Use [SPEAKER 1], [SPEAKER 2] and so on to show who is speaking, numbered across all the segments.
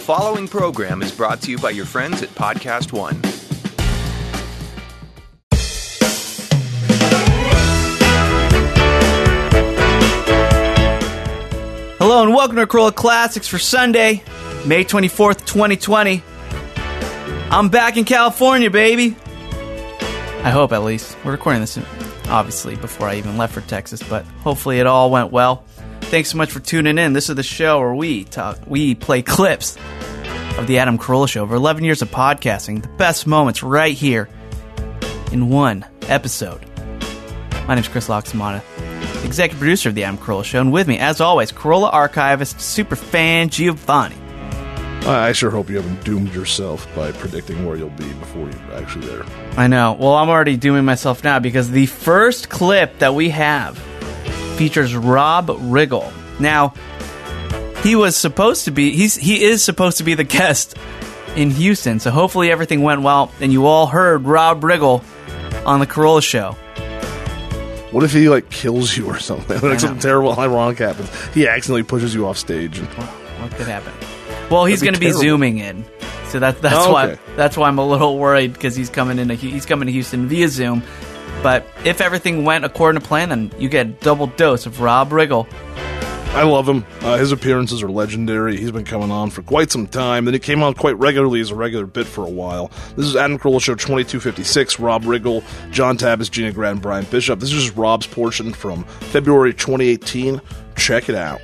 [SPEAKER 1] following program is brought to you by your friends at Podcast One.
[SPEAKER 2] Hello and welcome to Corolla Classics for Sunday, May 24th, 2020. I'm back in California, baby. I hope, at least. We're recording this, obviously, before I even left for Texas, but hopefully it all went well. Thanks so much for tuning in. This is the show where we play clips of the Adam Carolla Show. Over 11 years of podcasting, the best moments right here in one episode. My name's Chris Loxamana, executive producer of the Adam Carolla Show, and with me, as always, Carolla archivist, superfan Giovanni.
[SPEAKER 3] I sure hope you haven't doomed yourself by predicting where you'll be before you're actually there.
[SPEAKER 2] I know. Well, I'm already dooming myself now because the first clip that we have features Rob Riggle. Now, he is supposed to be the guest in Houston, so hopefully everything went well and you all heard Rob Riggle on the Carolla Show.
[SPEAKER 3] What if he kills you or something? Something terrible, ironic happens. He accidentally pushes you off stage.
[SPEAKER 2] What could happen? Well, he's going to be zooming in, so that's
[SPEAKER 3] okay.
[SPEAKER 2] That's why I'm a little worried because he's coming to Houston via Zoom. But if everything went according to plan, then you get a double dose of Rob Riggle.
[SPEAKER 3] I love him. His appearances are legendary. He's been coming on for quite some time. Then he came on quite regularly as a regular bit for a while. This is Adam Carolla Show 2256. Rob Riggle, John Tabbis, Gina Grant, and Brian Bishop. This is just Rob's portion from February 2018. Check it out.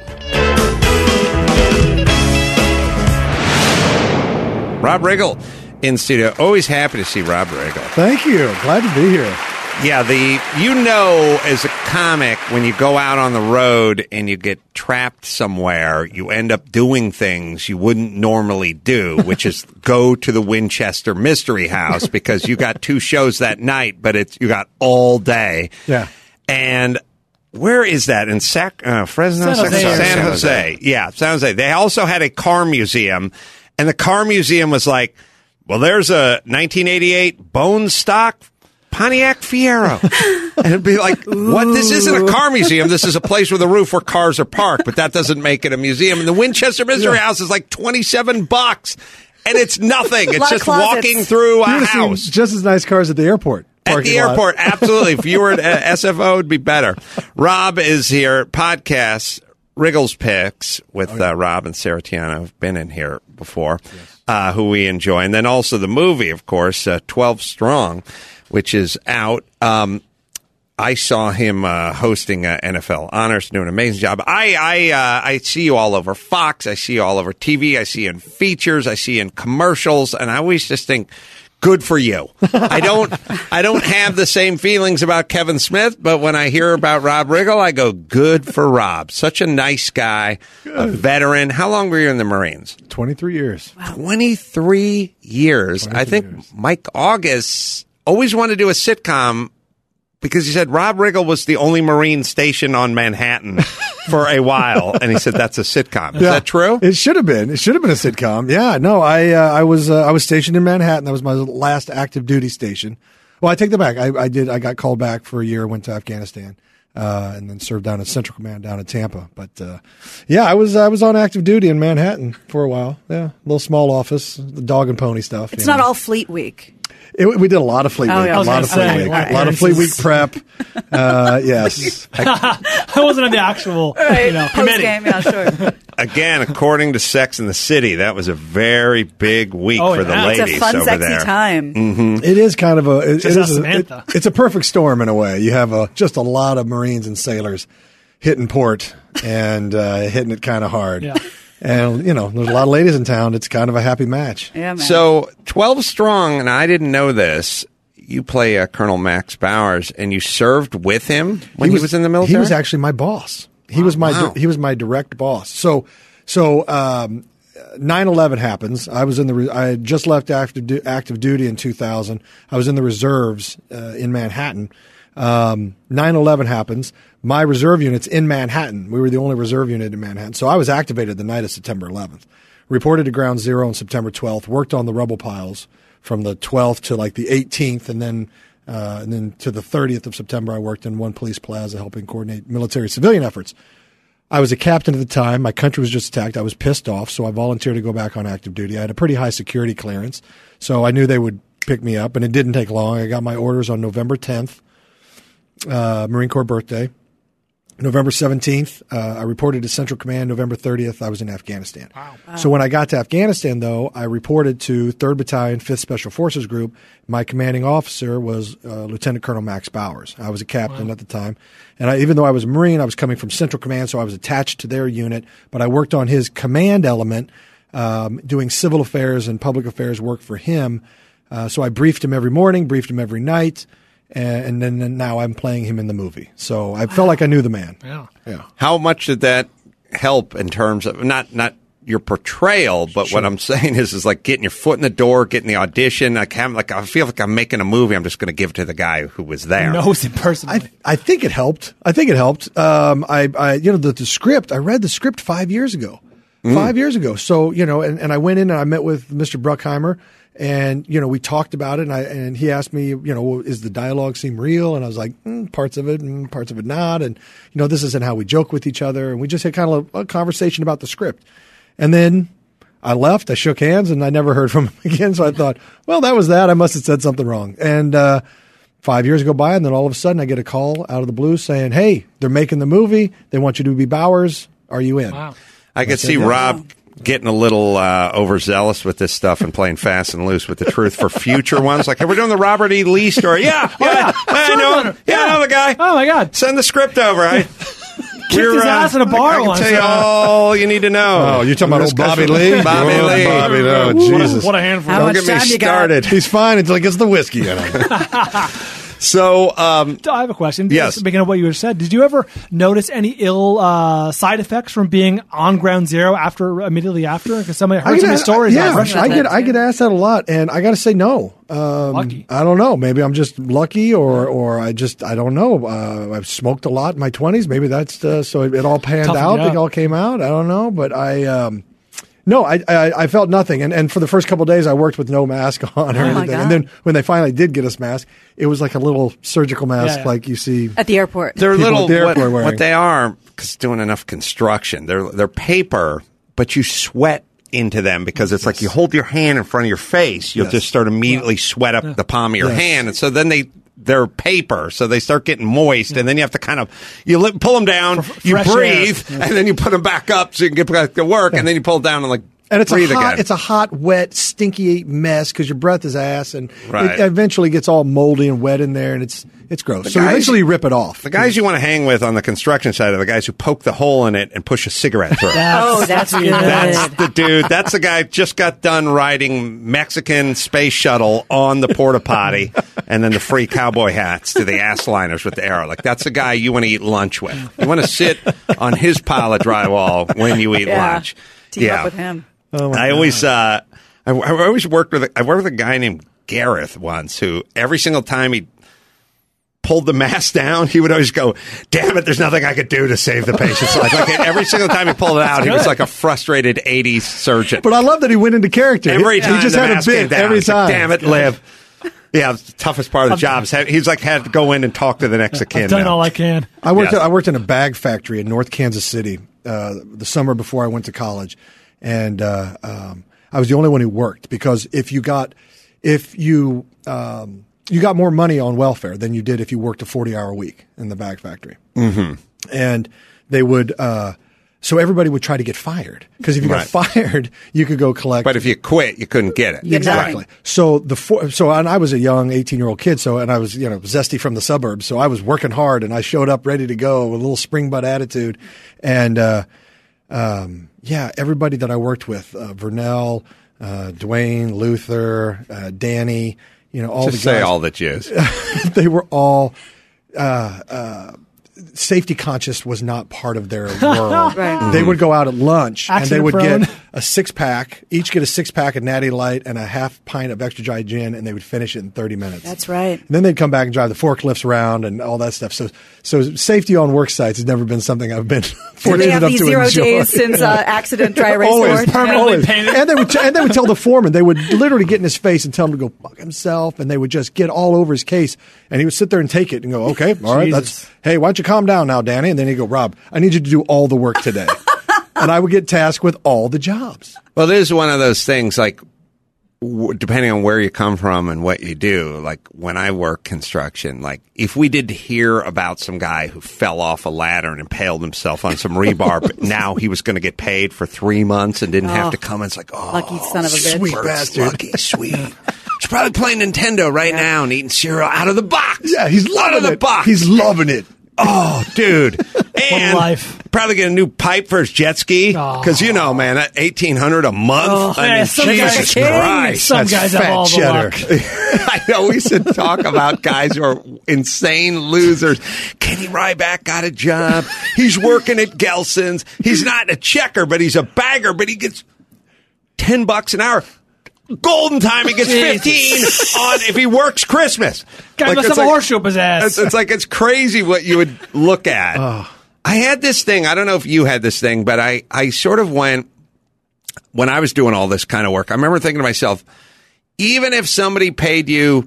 [SPEAKER 4] Rob Riggle in studio. Always happy to see Rob Riggle.
[SPEAKER 5] Thank you. Glad to be here.
[SPEAKER 4] Yeah, as a comic, when you go out on the road and you get trapped somewhere, you end up doing things you wouldn't normally do, which is go to the Winchester Mystery House because you got 2 shows that night, but you got all day.
[SPEAKER 5] Yeah.
[SPEAKER 4] And where is that? In Fresno? San Jose. Yeah, San Jose. They also had a car museum, and the car museum was like, well, there's a 1988 bone stock Pontiac Fiero. And it'd be like, what? This isn't a car museum. This is a place with a roof where cars are parked, but that doesn't make it a museum. And the Winchester Mystery House is like $27. And it's nothing. It's just walking through a house.
[SPEAKER 5] Just as nice cars at the airport.
[SPEAKER 4] At the airport, absolutely. If you were at SFO, it'd be better. Rob is here. Podcasts, Riggle's Picks with Rob and Sarah Tiano have been in here before, who we enjoy. And then also the movie, of course, 12 Strong, which is out. I saw him hosting NFL Honors, doing an amazing job. I see you all over Fox. I see you all over TV. I see you in features. I see you in commercials. And I always just think, good for you. I don't have the same feelings about Kevin Smith, but when I hear about Rob Riggle, I go, good for Rob. Such a nice guy, a veteran. How long were you in the Marines?
[SPEAKER 5] 23 years.
[SPEAKER 4] Wow. 23 years. I think Mike August always wanted to do a sitcom because he said Rob Riggle was the only Marine stationed on Manhattan for a while, and he said that's a sitcom. Is that true?
[SPEAKER 5] It should have been. It should have been a sitcom. Yeah, no, I was stationed in Manhattan. That was my last active duty station. Well, I take that back. I got called back for a year, went to Afghanistan, and then served down at Central Command down in Tampa. But I was on active duty in Manhattan for a while. Yeah, little small office, the dog and pony stuff.
[SPEAKER 6] It's not all Fleet Week.
[SPEAKER 5] We did a lot of Fleet Week. A lot of Fleet Week prep. Yes.
[SPEAKER 7] I wasn't on the actual committee.
[SPEAKER 6] Post-game, yeah, sure.
[SPEAKER 4] Again, according to Sex and the City, that was a very big week for the ladies
[SPEAKER 6] it's a fun,
[SPEAKER 4] over
[SPEAKER 6] sexy
[SPEAKER 4] there.
[SPEAKER 6] time.
[SPEAKER 4] Mm-hmm.
[SPEAKER 5] It is kind of
[SPEAKER 7] Samantha.
[SPEAKER 5] It's a perfect storm in a way. You have just a lot of Marines and sailors hitting port and hitting it kind of hard.
[SPEAKER 7] Yeah.
[SPEAKER 5] And, there's a lot of ladies in town. It's kind of a happy match.
[SPEAKER 6] Yeah, man.
[SPEAKER 4] So, 12 Strong, and I didn't know this, you play Colonel Max Bowers, and you served with him when he was in the military?
[SPEAKER 5] He was actually my boss. He was my direct boss. So 9/11 happens. I had just left active duty in 2000. I was in the reserves in Manhattan. 9/11 happens. My reserve unit's in Manhattan. We were the only reserve unit in Manhattan. So I was activated the night of September 11th. Reported to Ground Zero on September 12th. Worked on the rubble piles from the 12th to the 18th, and then to the 30th of September, I worked in One Police Plaza helping coordinate military civilian efforts. I was a captain at the time. My country was just attacked. I was pissed off, so I volunteered to go back on active duty. I had a pretty high security clearance, so I knew they would pick me up, and it didn't take long. I got my orders on November 10th, Marine Corps birthday. November 17th, I reported to Central Command. November 30th, I was in Afghanistan. Wow. So when I got to Afghanistan, though, I reported to 3rd Battalion, 5th Special Forces Group. My commanding officer was Lieutenant Colonel Max Bowers. I was a captain at the time. And even though I was a Marine, I was coming from Central Command, so I was attached to their unit. But I worked on his command element, doing civil affairs and public affairs work for him. So I briefed him every morning, briefed him every night. And then now I'm playing him in the movie. So I felt like I knew the man.
[SPEAKER 7] Yeah.
[SPEAKER 4] How much did that help in terms of not your portrayal, but what I'm saying is like getting your foot in the door, getting the audition. I feel like I'm making a movie. I'm just going to give it to the guy who was there.
[SPEAKER 7] Knows it personally.
[SPEAKER 5] I think it helped. I the script. I read the script 5 years ago. 5 years ago. So and I went in and I met with Mr. Bruckheimer. And, we talked about it, and he asked me, is the dialogue seem real? And I was like, parts of it and parts of it not. And, this isn't how we joke with each other. And we just had kind of a conversation about the script. And then I left, I shook hands, and I never heard from him again. So I thought, well, that was that. I must have said something wrong. And 5 years go by, and then all of a sudden I get a call out of the blue saying, hey, they're making the movie. They want you to be Bowers. Are you in?
[SPEAKER 7] Wow.
[SPEAKER 4] I could see Rob getting a little overzealous with this stuff and playing fast and loose with the truth for future ones. Like, hey, we're doing the Robert E. Lee story. I know him. I know the guy.
[SPEAKER 7] Oh, my God.
[SPEAKER 4] Send the script over.
[SPEAKER 7] Kicked his ass in a bar
[SPEAKER 4] I can
[SPEAKER 7] once.
[SPEAKER 4] tell you all you need to know.
[SPEAKER 5] Oh, you're talking about old Bobby Lee?
[SPEAKER 4] Bobby Lee.
[SPEAKER 5] Bobby, no, Jesus.
[SPEAKER 7] What a handful.
[SPEAKER 6] How
[SPEAKER 4] Don't
[SPEAKER 6] much
[SPEAKER 4] get me
[SPEAKER 6] time you got?
[SPEAKER 4] started.
[SPEAKER 5] He's fine until he gets the whiskey in him.
[SPEAKER 4] So,
[SPEAKER 7] I have a question.
[SPEAKER 4] Yes.
[SPEAKER 7] Speaking of what you just said, did you ever notice any ill side effects from being on ground zero immediately after? Because I heard some of the stories.
[SPEAKER 5] Yeah,
[SPEAKER 7] about
[SPEAKER 5] I get asked that a lot, and I got to say no.
[SPEAKER 7] Lucky.
[SPEAKER 5] I don't know. Maybe I'm just lucky, or I don't know. I've smoked a lot in my 20s. Maybe that's so it all panned
[SPEAKER 7] Toughened
[SPEAKER 5] out.
[SPEAKER 7] you up.
[SPEAKER 5] It all came out. I don't know, but No, I felt nothing, and for the first couple of days, I worked with no mask on or
[SPEAKER 6] my
[SPEAKER 5] anything.
[SPEAKER 6] God.
[SPEAKER 5] And then when they finally did get us masks, it was like a little surgical mask,
[SPEAKER 7] Yeah.
[SPEAKER 5] like you see.
[SPEAKER 6] At the airport.
[SPEAKER 4] they're
[SPEAKER 5] People
[SPEAKER 4] little
[SPEAKER 5] at the airport wearing.
[SPEAKER 4] what they are, because doing enough construction. They're paper, but you sweat into them because it's like you hold your hand in front of your face, you'll just start immediately sweat up the palm of your
[SPEAKER 5] Yes.
[SPEAKER 4] hand, and so then they're paper, so they start getting moist, and then you have to kind of pull them down, you
[SPEAKER 7] fresh air.
[SPEAKER 4] breathe, and then you put them back up so you can get back to work, and then you pull it down and
[SPEAKER 5] And it's
[SPEAKER 4] breathe
[SPEAKER 5] a hot,
[SPEAKER 4] again.
[SPEAKER 5] it's a hot, wet, stinky mess because your breath is ass, and
[SPEAKER 4] Right.
[SPEAKER 5] it eventually gets all moldy and wet in there, and it's gross. So
[SPEAKER 4] guys-
[SPEAKER 5] eventually you rip it off.
[SPEAKER 4] The guys you want to hang with on the construction side are the guys who poke the hole in it and push a cigarette through it.
[SPEAKER 6] That's good.
[SPEAKER 4] That's the dude. That's the guy just got done riding Mexican space shuttle on the porta potty, and then the free cowboy hats to the ass liners with the arrow. Like that's the guy you want to eat lunch with. You want to sit on his pile of drywall when you eat lunch.
[SPEAKER 6] Team up with him.
[SPEAKER 4] I always, I worked with a guy named Gareth once who every single time he pulled the mask down, he would always go, "Damn it, there's nothing I could do to save the patient's life." Like every single time he pulled it out, he was like a frustrated '80s surgeon.
[SPEAKER 5] But I love that he went into character.
[SPEAKER 4] Every time
[SPEAKER 5] he just
[SPEAKER 4] the
[SPEAKER 5] had a
[SPEAKER 4] mask came
[SPEAKER 5] bit
[SPEAKER 4] down,
[SPEAKER 5] every
[SPEAKER 4] it's like,
[SPEAKER 5] time.
[SPEAKER 4] Damn it, Liv. Yeah, it's the toughest part of the job. He's like had to go in and talk to the next of kin.
[SPEAKER 7] I've done
[SPEAKER 4] now.
[SPEAKER 7] all I can.
[SPEAKER 5] I worked.
[SPEAKER 4] Yes.
[SPEAKER 5] I worked in a bag factory in North Kansas City the summer before I went to college, and I was the only one who worked because if you got more money on welfare than you did if you worked a 40-hour week in the bag factory. Mm-hmm. And they would. So everybody would try to get fired because if you got fired, you could go collect.
[SPEAKER 4] But if you quit, you couldn't get it.
[SPEAKER 5] Exactly. So and I was a young 18-year-old kid, and I was zesty from the suburbs, so I was working hard, and I showed up ready to go with a little spring butt attitude, and everybody that I worked with, Vernell, Dwayne, Luther, Danny, all
[SPEAKER 4] Just
[SPEAKER 5] the guys.
[SPEAKER 4] say all the Jews.
[SPEAKER 5] They were all. Safety conscious was not part of their world.
[SPEAKER 6] Right.
[SPEAKER 5] They would go out at lunch and they would
[SPEAKER 7] Accident
[SPEAKER 5] get a 6-pack, each get a 6-pack of Natty Light and a half pint of extra dry gin, and they would finish it in 30 minutes.
[SPEAKER 6] That's right.
[SPEAKER 5] And then they'd come back and drive the forklifts around and all that stuff. So safety on work sites has never been something I've been
[SPEAKER 6] Do
[SPEAKER 5] fortunate
[SPEAKER 6] they have
[SPEAKER 5] enough
[SPEAKER 6] these
[SPEAKER 5] to
[SPEAKER 6] 0
[SPEAKER 5] enjoy.
[SPEAKER 6] days since accident dry erase
[SPEAKER 5] Always,
[SPEAKER 6] board?
[SPEAKER 7] Permanently painted.
[SPEAKER 5] And they would tell the foreman. They would literally get in his face and tell him to go fuck himself, and they would just get all over his case. And he would sit there and take it and go, "Okay, all right,
[SPEAKER 7] Jesus.
[SPEAKER 5] hey, why don't you calm down now, Danny?" And then he'd go, "Rob, I need you to do all the work today." And I would get tasked with all the jobs.
[SPEAKER 4] Well, it is one of those things, like, depending on where you come from and what you do, like when I work construction, like if we did hear about some guy who fell off a ladder and impaled himself on some rebar, but now he was going to get paid for 3 months and didn't have to come, and it's like, oh,
[SPEAKER 6] Lucky son of a bitch.
[SPEAKER 5] Sweet
[SPEAKER 4] Bert's
[SPEAKER 5] bastard.
[SPEAKER 4] lucky, sweet. He's probably playing Nintendo right now and eating cereal out of the box.
[SPEAKER 5] Yeah, he's loving
[SPEAKER 4] out of the
[SPEAKER 5] it.
[SPEAKER 4] box.
[SPEAKER 5] He's loving it.
[SPEAKER 4] Oh, dude. And
[SPEAKER 7] life.
[SPEAKER 4] probably get a new pipe for his jet ski. Because, you know, man, that $1,800 a month. I mean,
[SPEAKER 7] some guys are
[SPEAKER 4] Jesus
[SPEAKER 7] king.
[SPEAKER 4] Christ.
[SPEAKER 7] Some
[SPEAKER 5] That's
[SPEAKER 7] guys have
[SPEAKER 5] fat
[SPEAKER 7] all the
[SPEAKER 5] cheddar.
[SPEAKER 7] luck.
[SPEAKER 4] I know we should talk about guys who are insane losers. Kenny Ryback got a job. He's working at Gelson's. He's not a checker, but he's a bagger, but he gets $10 an hour. Golden time, he gets 15 on if he works Christmas.
[SPEAKER 7] Guy
[SPEAKER 4] Like,
[SPEAKER 7] must
[SPEAKER 4] it's
[SPEAKER 7] have a
[SPEAKER 4] like-
[SPEAKER 7] horseshoe up his ass.
[SPEAKER 4] It's like it's crazy what you would look at. I had this thing. I don't know if you had this thing, but I sort of went when I was doing all this kind of work. I remember thinking to myself, even if somebody paid you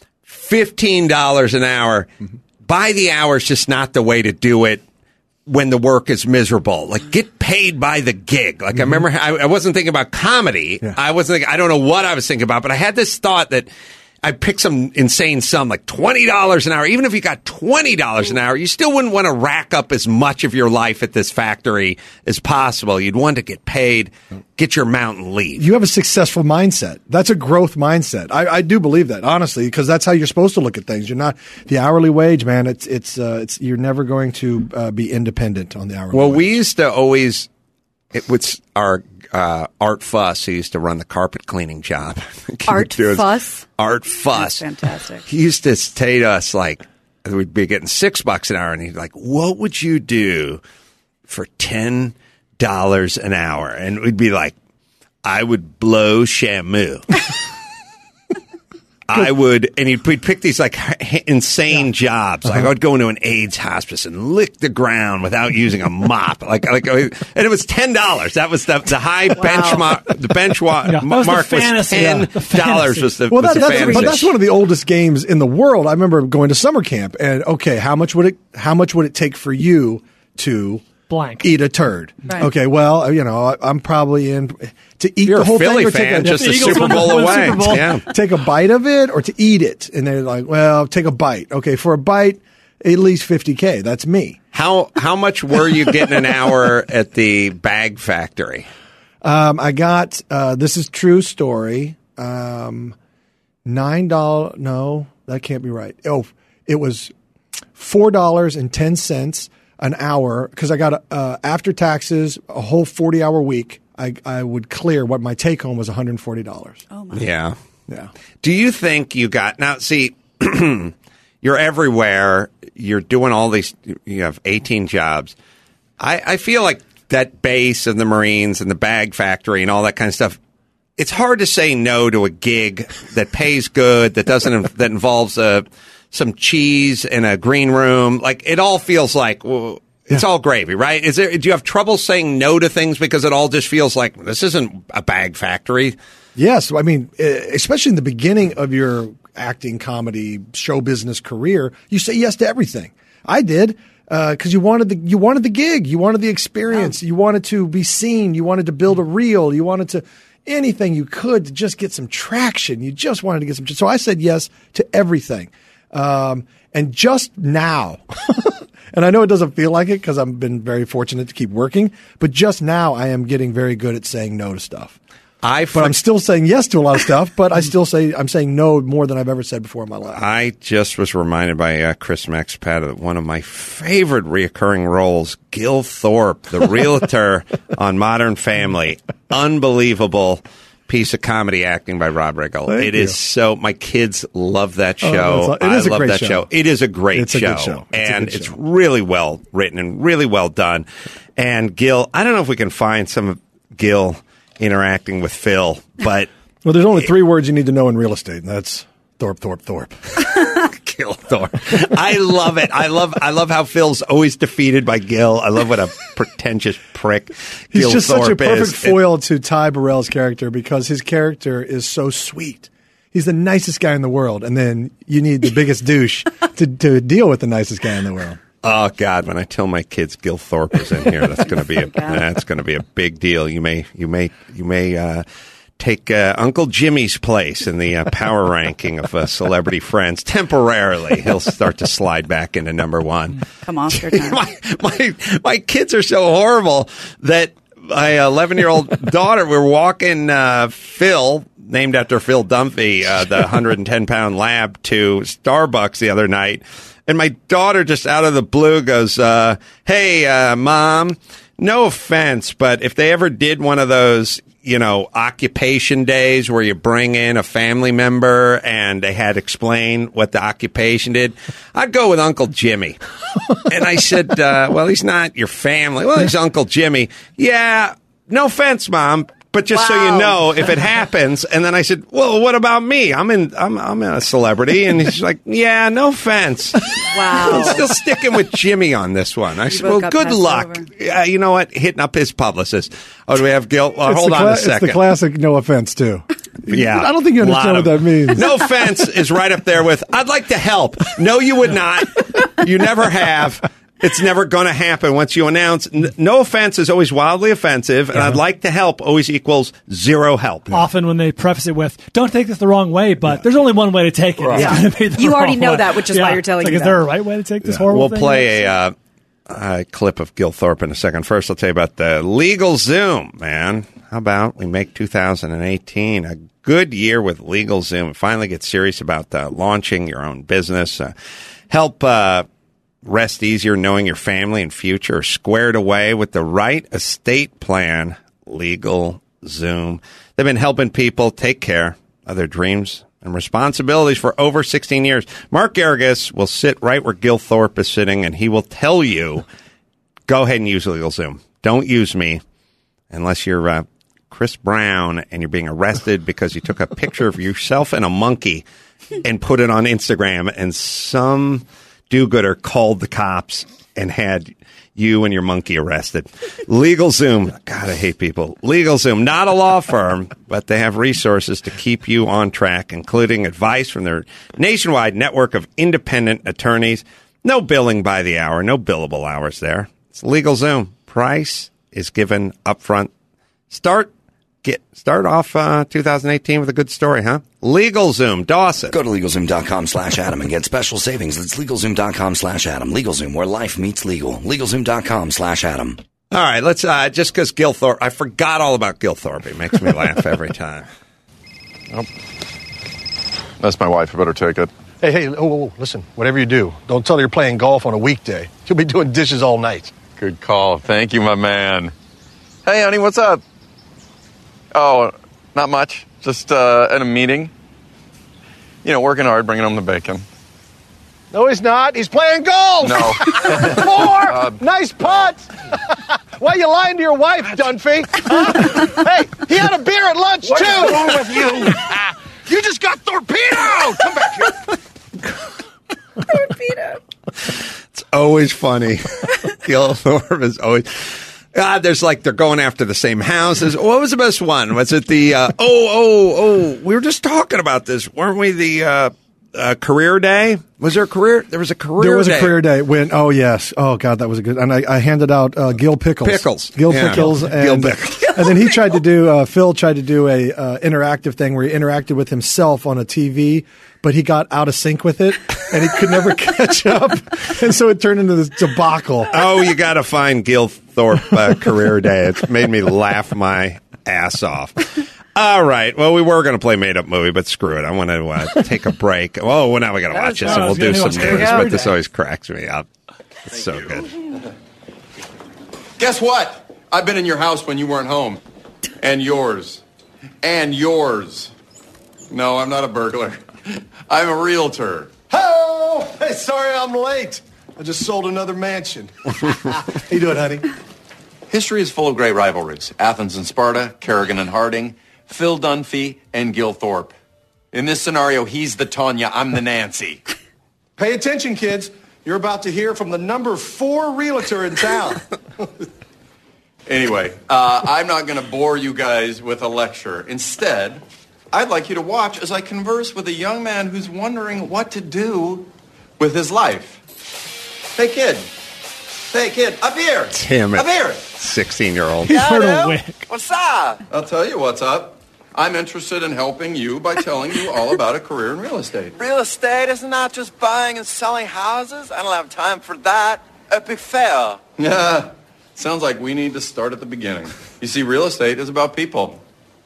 [SPEAKER 4] $15 an hour, by the hour is just not the way to do it. When the work is miserable, like get paid by the gig. Like I remember, I wasn't thinking about comedy.
[SPEAKER 5] Yeah.
[SPEAKER 4] I wasn't. I don't know what I was thinking about, but I had this thought that I picked some insane sum, like $20 an hour. Even if you got $20 an hour, you still wouldn't want to rack up as much of your life at this factory as possible. You'd want to get paid, get your amount, and leave.
[SPEAKER 5] You have a successful mindset. That's a growth mindset. I do believe that, honestly, because that's how you're supposed to look at things. You're not the hourly wage, man. It's you're never going to be independent on the hourly
[SPEAKER 4] Well,
[SPEAKER 5] wage.
[SPEAKER 4] we used to always, it was our Art Fuss, who used to run the carpet cleaning job.
[SPEAKER 6] Art Fuss?
[SPEAKER 4] Art Fuss.
[SPEAKER 6] That's fantastic.
[SPEAKER 4] He used to say to us, like, we'd be getting $6 an hour, and he'd like, what would you do for $10 an hour? And we'd be like, I would blow Shamu. I would, and we'd pick these like insane jobs. Like I would go into an AIDS hospice and lick the ground without using a mop. and it was $10. That was the high benchmark. The benchmark
[SPEAKER 7] Yeah, that was the
[SPEAKER 4] mark was
[SPEAKER 7] fantasy.
[SPEAKER 4] $10.
[SPEAKER 7] The fantasy.
[SPEAKER 4] Was the
[SPEAKER 5] Well,
[SPEAKER 4] was the fantasy.
[SPEAKER 5] but that's one of the oldest games in the world. I remember going to summer camp, and okay, how much would it take for you to
[SPEAKER 7] Blank.
[SPEAKER 5] eat a turd?
[SPEAKER 6] Right.
[SPEAKER 5] Okay, well, I'm probably in to eat
[SPEAKER 4] You're
[SPEAKER 5] the whole
[SPEAKER 4] a Philly
[SPEAKER 5] thing or
[SPEAKER 4] fan, just
[SPEAKER 7] The
[SPEAKER 4] the
[SPEAKER 7] Eagles
[SPEAKER 4] Super
[SPEAKER 7] won the
[SPEAKER 4] Bowl away.
[SPEAKER 7] Super Bowl.
[SPEAKER 4] Yeah.
[SPEAKER 5] take a bite of it or to eat it. And they're like, well, take a bite. Okay, for a bite, at least $50K. That's me.
[SPEAKER 4] How much were you getting an hour at the bag factory?
[SPEAKER 5] I got this is true story. $9. No, that can't be right. Oh, it was $4.10 an hour because I got after taxes a whole 40-hour week. I would clear what my take home was $140.
[SPEAKER 6] Oh my!
[SPEAKER 4] Yeah.
[SPEAKER 5] Yeah.
[SPEAKER 4] Do you think you got now? See, you're everywhere. You're doing all these. You have 18 jobs. I feel like that base and the Marines and the bag factory and all that kind of stuff. It's hard to say no to a gig that pays good, that doesn't that involves some cheese in a green room. Like it all feels like. Well, it's all gravy, right? Do you have trouble saying no to things because it all just feels like this isn't a bag factory?
[SPEAKER 5] Yes, I mean, especially in the beginning of your acting, comedy, show business career, you say yes to everything. I did because you wanted the gig, you wanted the experience, you wanted to be seen, you wanted to build a reel, you wanted to anything you could to just get some traction. You just wanted to get some. So I said yes to everything, and just now. And I know it doesn't feel like it because I've been very fortunate to keep working, but just now I am getting very good at saying no to stuff. But I'm still saying yes to a lot of stuff, but I'm saying no more than I've ever said before in my life.
[SPEAKER 4] I just was reminded by Chris Maxpat of one of my favorite reoccurring roles, Gil Thorpe, the realtor on Modern Family. Unbelievable piece of comedy acting by Rob Riggle.
[SPEAKER 5] Thank you.
[SPEAKER 4] So my kids love that show.
[SPEAKER 5] It is a
[SPEAKER 4] I love
[SPEAKER 5] great
[SPEAKER 4] that
[SPEAKER 5] show.
[SPEAKER 4] It is a great
[SPEAKER 5] It's a
[SPEAKER 4] show.
[SPEAKER 5] good show. It's a
[SPEAKER 4] And
[SPEAKER 5] good
[SPEAKER 4] it's
[SPEAKER 5] show.
[SPEAKER 4] really well written and really well done. And Gil, I don't know if we can find some of Gil interacting with Phil. But
[SPEAKER 5] Well, there's only 3 words you need to know in real estate, and that's Thorpe.
[SPEAKER 4] Gil Thorpe. I love it. I love how Phil's always defeated by Gil. I love what a pretentious prick
[SPEAKER 5] He's
[SPEAKER 4] Gil
[SPEAKER 5] just
[SPEAKER 4] Thorpe
[SPEAKER 5] such a perfect
[SPEAKER 4] is.
[SPEAKER 5] foil to Ty Burrell's character because his character is so sweet. He's the nicest guy in the world, and then you need the biggest douche to deal with the nicest guy in the world.
[SPEAKER 4] Oh God! When I tell my kids Gil Thorpe is in here, that's going to be a big deal. You may take Uncle Jimmy's place in the power ranking of celebrity friends temporarily. He'll start to slide back into number 1.
[SPEAKER 6] Come on,
[SPEAKER 4] my kids are so horrible that my 11-year-old daughter, we're walking Phil, named after Phil Dunphy, the 110-pound lab, to Starbucks the other night. And my daughter just out of the blue goes, hey, Mom, no offense, but if they ever did one of those, occupation days where you bring in a family member and they had to explain what the occupation did, I'd go with Uncle Jimmy. And I said, well, he's not your family. Well, he's Uncle Jimmy. Yeah, no offense, Mom. But just so you know, if it happens, and then I said, "Well, what about me? I'm a celebrity," and he's like, "Yeah, no offense."
[SPEAKER 6] Wow,
[SPEAKER 4] I'm still sticking with Jimmy on this one. I said, "Well, good luck." You know what? Hitting up his publicist. Oh, do we have Gil? Well, hold on a second.
[SPEAKER 5] It's the classic "no offense" too.
[SPEAKER 4] Yeah,
[SPEAKER 5] I don't think you understand what that means.
[SPEAKER 4] No offense is right up there with "I'd like to help." No, you would not. You never have. It's never going to happen once you announce. No offense is always wildly offensive, and I'd like to help always equals zero help.
[SPEAKER 7] Often when they preface it with, don't take this the wrong way, but there's only one way to take it.
[SPEAKER 6] Right.
[SPEAKER 7] It's gonna be the
[SPEAKER 6] You
[SPEAKER 7] wrong
[SPEAKER 6] already know
[SPEAKER 7] way.
[SPEAKER 6] that, which is why you're telling
[SPEAKER 7] like,
[SPEAKER 6] me
[SPEAKER 7] is
[SPEAKER 6] that.
[SPEAKER 7] there a right way to take this horrible thing?
[SPEAKER 4] We'll play a clip of Gil Thorpe in a second. First, I'll tell you about the LegalZoom, man. How about we make 2018 a good year with LegalZoom? Finally get serious about launching your own business. Help rest easier knowing your family and future are squared away with the right estate plan. LegalZoom. They've been helping people take care of their dreams and responsibilities for over 16 years. Mark Garrigus will sit right where Gil Thorpe is sitting, and he will tell you, go ahead and use LegalZoom. Don't use me unless you're Chris Brown and you're being arrested because you took a picture of yourself and a monkey and put it on Instagram, and some do-gooder called the cops and had you and your monkey arrested. LegalZoom. God, I hate people. LegalZoom, not a law firm, but they have resources to keep you on track, including advice from their nationwide network of independent attorneys. No billing by the hour, no billable hours there. It's LegalZoom. Price is given upfront. Start off 2018 with a good story, huh? LegalZoom. Dawson.
[SPEAKER 8] Go to LegalZoom.com/Adam and get special savings. That's LegalZoom.com/Adam. LegalZoom, where life meets legal. LegalZoom.com/Adam.
[SPEAKER 4] All right, let's, just because Gil Thorpe, I forgot all about Gil Thorpe. It makes me laugh every time.
[SPEAKER 9] Oh. That's my wife. I better take it.
[SPEAKER 10] Hey, listen, whatever you do, don't tell her you're playing golf on a weekday. She'll be doing dishes all night.
[SPEAKER 9] Good call. Thank you, my man. Hey, honey, what's up? Oh, not much. Just at a meeting. Working hard, bringing home the bacon.
[SPEAKER 10] No, he's not. He's playing golf.
[SPEAKER 9] No.
[SPEAKER 10] 4! Nice putt. Why are you lying to your wife, Dunphy? Huh? Hey, he had a beer at lunch, too.
[SPEAKER 8] What's wrong with you?
[SPEAKER 10] You just got torpedoed. Come back here.
[SPEAKER 6] Torpedo.
[SPEAKER 4] It's always funny. Gil Thorpe is always... God, they're going after the same houses. What was the best one? Was it the, we were just talking about this, weren't we? The, career day? Was there a career? There was a career day.
[SPEAKER 5] There was a career day when, oh yes. Oh God, that was a good, and I handed out, Gil Pickles. Gil Pickles. And,
[SPEAKER 4] Gil Pickles.
[SPEAKER 5] And then he tried to do, Phil tried to do a, interactive thing where he interacted with himself on a TV, but he got out of sync with it and he could never catch up. And so it turned into this debacle.
[SPEAKER 4] Oh, you got to find Gil Thorpe career day. It's made me laugh my ass off. All right. Well, we were going to play Made Up Movie, but screw it. I want to take a break. Oh, well, now we got to watch this, and we'll do some news. But this always cracks me up. It's so good.
[SPEAKER 11] Guess what? I've been in your house when you weren't home. And yours. And yours. No, I'm not a burglar. I'm a realtor.
[SPEAKER 10] Oh, hey, sorry I'm late. I just sold another mansion. How you doing, honey?
[SPEAKER 11] History is full of great rivalries. Athens and Sparta, Kerrigan and Harding, Phil Dunphy and Gil Thorpe. In this scenario, he's the Tanya, I'm the Nancy.
[SPEAKER 10] Pay attention, kids. You're about to hear from the number 4 realtor in town.
[SPEAKER 11] Anyway, I'm not going to bore you guys with a lecture. Instead, I'd like you to watch as I converse with a young man who's wondering what to do with his life. Hey, kid. Hey, kid, up here.
[SPEAKER 4] Damn it.
[SPEAKER 11] Up here.
[SPEAKER 4] 16-year-old.
[SPEAKER 7] He's heard a wig.
[SPEAKER 11] What's up? I'll tell you what's up. I'm interested in helping you by telling you all about a career in real estate.
[SPEAKER 12] Real estate is not just buying and selling houses. I don't have time for that. Epic fail.
[SPEAKER 11] Yeah, sounds like we need to start at the beginning. You see, real estate is about people.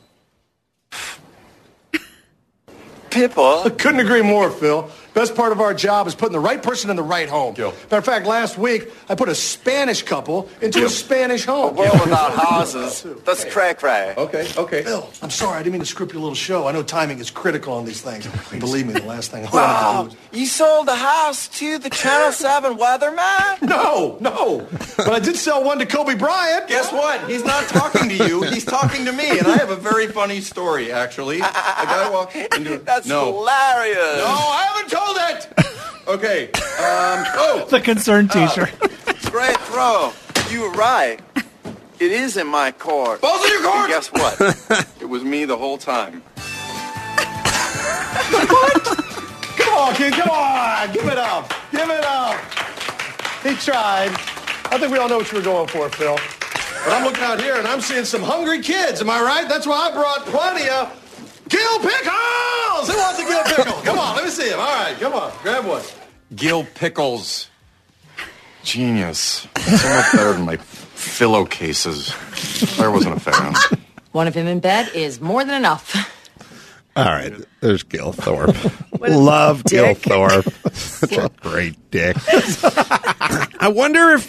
[SPEAKER 12] People?
[SPEAKER 10] I couldn't agree more, Phil. Best part of our job is putting the right person in the right home.
[SPEAKER 11] Gil.
[SPEAKER 10] Matter of fact, last week, I put a Spanish couple into a Spanish home.
[SPEAKER 12] A world without houses. That's cray-cray.
[SPEAKER 11] Okay.
[SPEAKER 10] Phil, I'm sorry. I didn't mean to script your little show. I know timing is critical on these things. Believe me, the last thing I wanted
[SPEAKER 12] Wow,
[SPEAKER 10] to do
[SPEAKER 12] you sold the house to the Channel 7 weatherman?
[SPEAKER 10] No. But I did sell one to Kobe Bryant.
[SPEAKER 11] Guess what? He's not talking to you. He's talking to me. And I have a very funny story, actually. A guy walked into...
[SPEAKER 12] That's hilarious.
[SPEAKER 11] No, I haven't told it. Okay.
[SPEAKER 7] The concerned teacher.
[SPEAKER 12] Great throw. You were right. It is in my court.
[SPEAKER 11] Balls in your court.
[SPEAKER 12] And guess what?
[SPEAKER 11] It was me the whole time.
[SPEAKER 10] Come on, kid. Come on. Give it up. He tried. I think we all know what you were going for, Phil. But I'm looking out here, and I'm seeing some hungry kids. Am I right? That's why I brought plenty of Gil Pickles! Who wants a Gil Pickle? Come on, let me see him. All right, come on. Grab one.
[SPEAKER 11] Gil Pickles. Genius. So much better than my pillow cases. There wasn't a fan.
[SPEAKER 13] One of him in bed is more than enough.
[SPEAKER 4] All right, there's Gil Thorpe. Love Gil Thorpe. Such a great dick. I wonder if,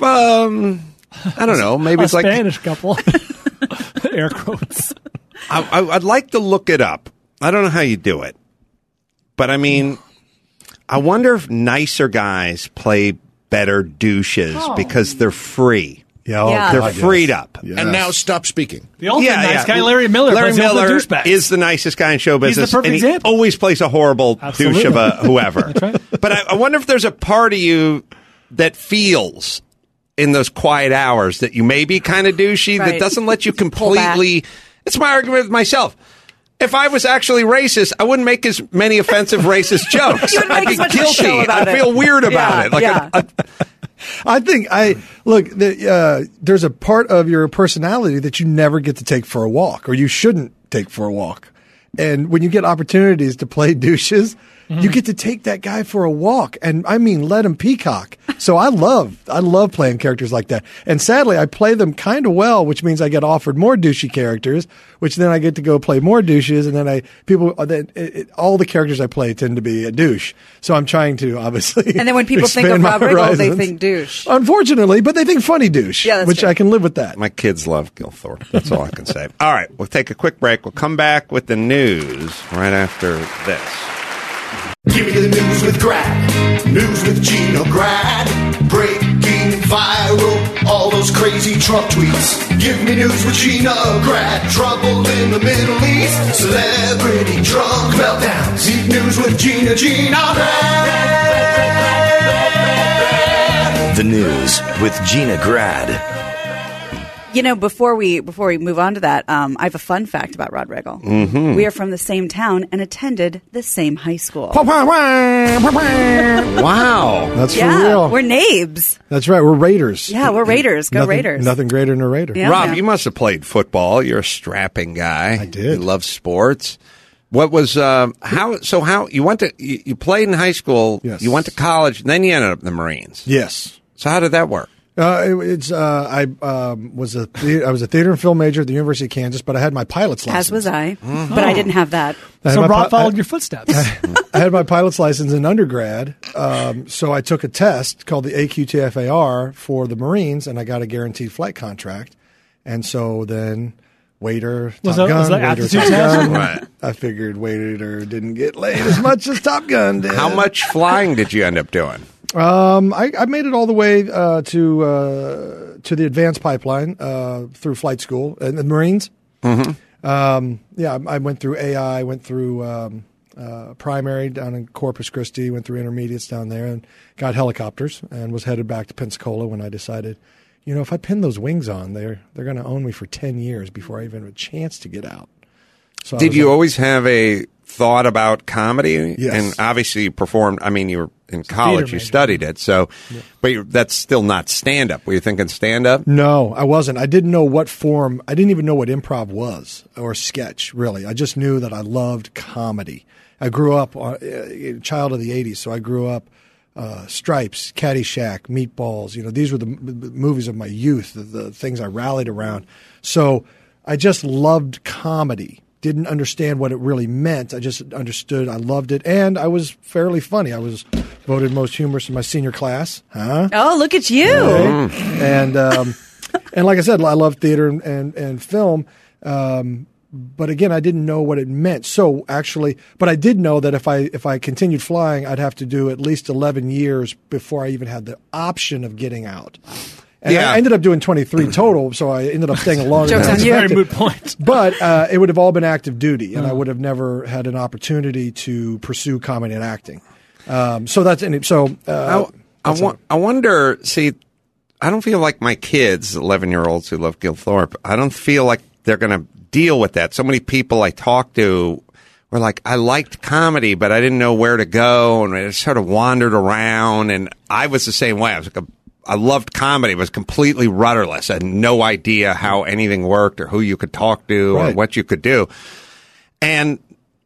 [SPEAKER 4] I don't know, maybe it's like...
[SPEAKER 7] Spanish couple. Air quotes.
[SPEAKER 4] I'd like to look it up. I don't know how you do it. But, I mean, I wonder if nicer guys play better douches because they're free.
[SPEAKER 5] Yeah,
[SPEAKER 4] they're freed up.
[SPEAKER 14] Yes. And now stop speaking.
[SPEAKER 7] The ultimate nice guy, Larry Miller.
[SPEAKER 4] Larry
[SPEAKER 7] plays the ultimate
[SPEAKER 4] Miller
[SPEAKER 7] douchebag.
[SPEAKER 4] is the nicest guy in show business.
[SPEAKER 7] He's the perfect
[SPEAKER 4] and he
[SPEAKER 7] example.
[SPEAKER 4] always plays a horrible
[SPEAKER 7] Absolutely.
[SPEAKER 4] douche of a whoever.
[SPEAKER 7] That's right.
[SPEAKER 4] But I wonder if there's a part of you that feels in those quiet hours that you may be kind of douchey that doesn't let you completely... It's my argument with myself. If I was actually racist, I wouldn't make as many offensive racist jokes.
[SPEAKER 6] You wouldn't
[SPEAKER 4] I'd
[SPEAKER 6] make
[SPEAKER 4] be
[SPEAKER 6] as much of a show
[SPEAKER 4] guilty.
[SPEAKER 6] about
[SPEAKER 4] I'd
[SPEAKER 6] it.
[SPEAKER 4] feel weird about it. Like
[SPEAKER 5] I think there's a part of your personality that you never get to take for a walk, or you shouldn't take for a walk. And when you get opportunities to play douches, you get to take that guy for a walk, and I mean, let him peacock. So I love playing characters like that. And sadly, I play them kind of well, which means I get offered more douchey characters, which then I get to go play more douches, and then all the characters I play tend to be a douche. So I'm trying to obviously.
[SPEAKER 6] And then when people think of
[SPEAKER 5] expand my
[SPEAKER 6] Rob Riggle, they
[SPEAKER 5] horizons.
[SPEAKER 6] think douche.
[SPEAKER 5] Unfortunately, but they think funny douche,
[SPEAKER 6] Yeah, that's
[SPEAKER 5] which
[SPEAKER 6] true.
[SPEAKER 5] I can live with that.
[SPEAKER 4] My kids love Gil Thorpe. That's all I can say. All right, we'll take a quick break. We'll come back with the news right after this.
[SPEAKER 15] Give me the news with Grad. News with Gina Grad. Breaking viral, all those crazy Trump tweets. Give me news with Gina Grad. Trouble in the Middle East. Celebrity drunk meltdowns. Need news with Gina Grad.
[SPEAKER 8] The news with Gina Grad.
[SPEAKER 6] You know, before we move on to that, I have a fun fact about Rod Riggle.
[SPEAKER 4] Mm-hmm.
[SPEAKER 6] We are from the same town and attended the same high school.
[SPEAKER 4] Wow.
[SPEAKER 5] That's
[SPEAKER 6] yeah,
[SPEAKER 5] for real.
[SPEAKER 6] we're nabes.
[SPEAKER 5] That's right. We're Raiders.
[SPEAKER 6] Yeah, we're Raiders. Go Raiders.
[SPEAKER 5] Nothing greater than a Raider.
[SPEAKER 6] Yeah.
[SPEAKER 4] Rob, you must have played football. You're a strapping guy. I
[SPEAKER 5] did.
[SPEAKER 4] You love sports. What was how you went to you played in high school,
[SPEAKER 5] Yes.
[SPEAKER 4] you went to college, and then you ended up in the Marines.
[SPEAKER 5] Yes.
[SPEAKER 4] So how did that work?
[SPEAKER 5] I was a theater and film major at the University of Kansas, but I had my pilot's license.
[SPEAKER 6] As was I, but I didn't have that.
[SPEAKER 7] So Rob followed your footsteps.
[SPEAKER 5] I had my pilot's license in undergrad, so I took a test called the AQTFAR for the Marines, and I got a guaranteed flight contract. And so then waiter,
[SPEAKER 7] Was
[SPEAKER 5] Top
[SPEAKER 7] that- was
[SPEAKER 5] Gun,
[SPEAKER 7] that
[SPEAKER 5] waiter,
[SPEAKER 7] aptitude
[SPEAKER 5] Top
[SPEAKER 7] test?
[SPEAKER 5] Gun.
[SPEAKER 4] Right.
[SPEAKER 5] I figured waiter didn't get laid as much as Top Gun did.
[SPEAKER 4] How much flying did you end up doing?
[SPEAKER 5] I made it all the way to the advanced pipeline through flight school and the Marines. I went through AI, went through primary down in Corpus Christi, went through intermediates down there, and got helicopters, and was headed back to Pensacola when I decided, if I pin those wings on, they're going to own me for 10 years before I even have a chance to get out. So
[SPEAKER 4] did you always have a thought about comedy?
[SPEAKER 5] Yes.
[SPEAKER 4] And obviously you performed, you were in college, you
[SPEAKER 5] major.
[SPEAKER 4] studied it, so, but that's still not stand-up. Were you thinking stand-up?
[SPEAKER 5] No, I wasn't. I didn't know what form. I didn't even know what improv was or sketch, really. I just knew that I loved comedy. I grew up a child of the 80s, so I grew up Stripes, Caddyshack, Meatballs. These were the movies of my youth, the things I rallied around. So I just loved comedy. Didn't understand what it really meant. I just understood I loved it, and I was fairly funny. I was voted most humorous in my senior class. Huh?
[SPEAKER 6] Oh, look at you!
[SPEAKER 5] Right? And like I said, I love theater and film. But again, I didn't know what it meant. So actually, but I did know that if I continued flying, I'd have to do at least 11 years before I even had the option of getting out. And I ended up doing 23 total, so I ended up staying longer.
[SPEAKER 7] Joke's on you. Very moot point.
[SPEAKER 5] But it would have all been active duty, and I would have never had an opportunity to pursue comedy and acting. So that's so.
[SPEAKER 4] I wonder. See, I don't feel like my kids, 11-year-olds who love Gil Thorpe, I don't feel like they're going to deal with that. So many people I talked to were like, I liked comedy, but I didn't know where to go, and I sort of wandered around. And I was the same way. I loved comedy. It was completely rudderless. I had no idea how anything worked or who you could talk to or what you could do. And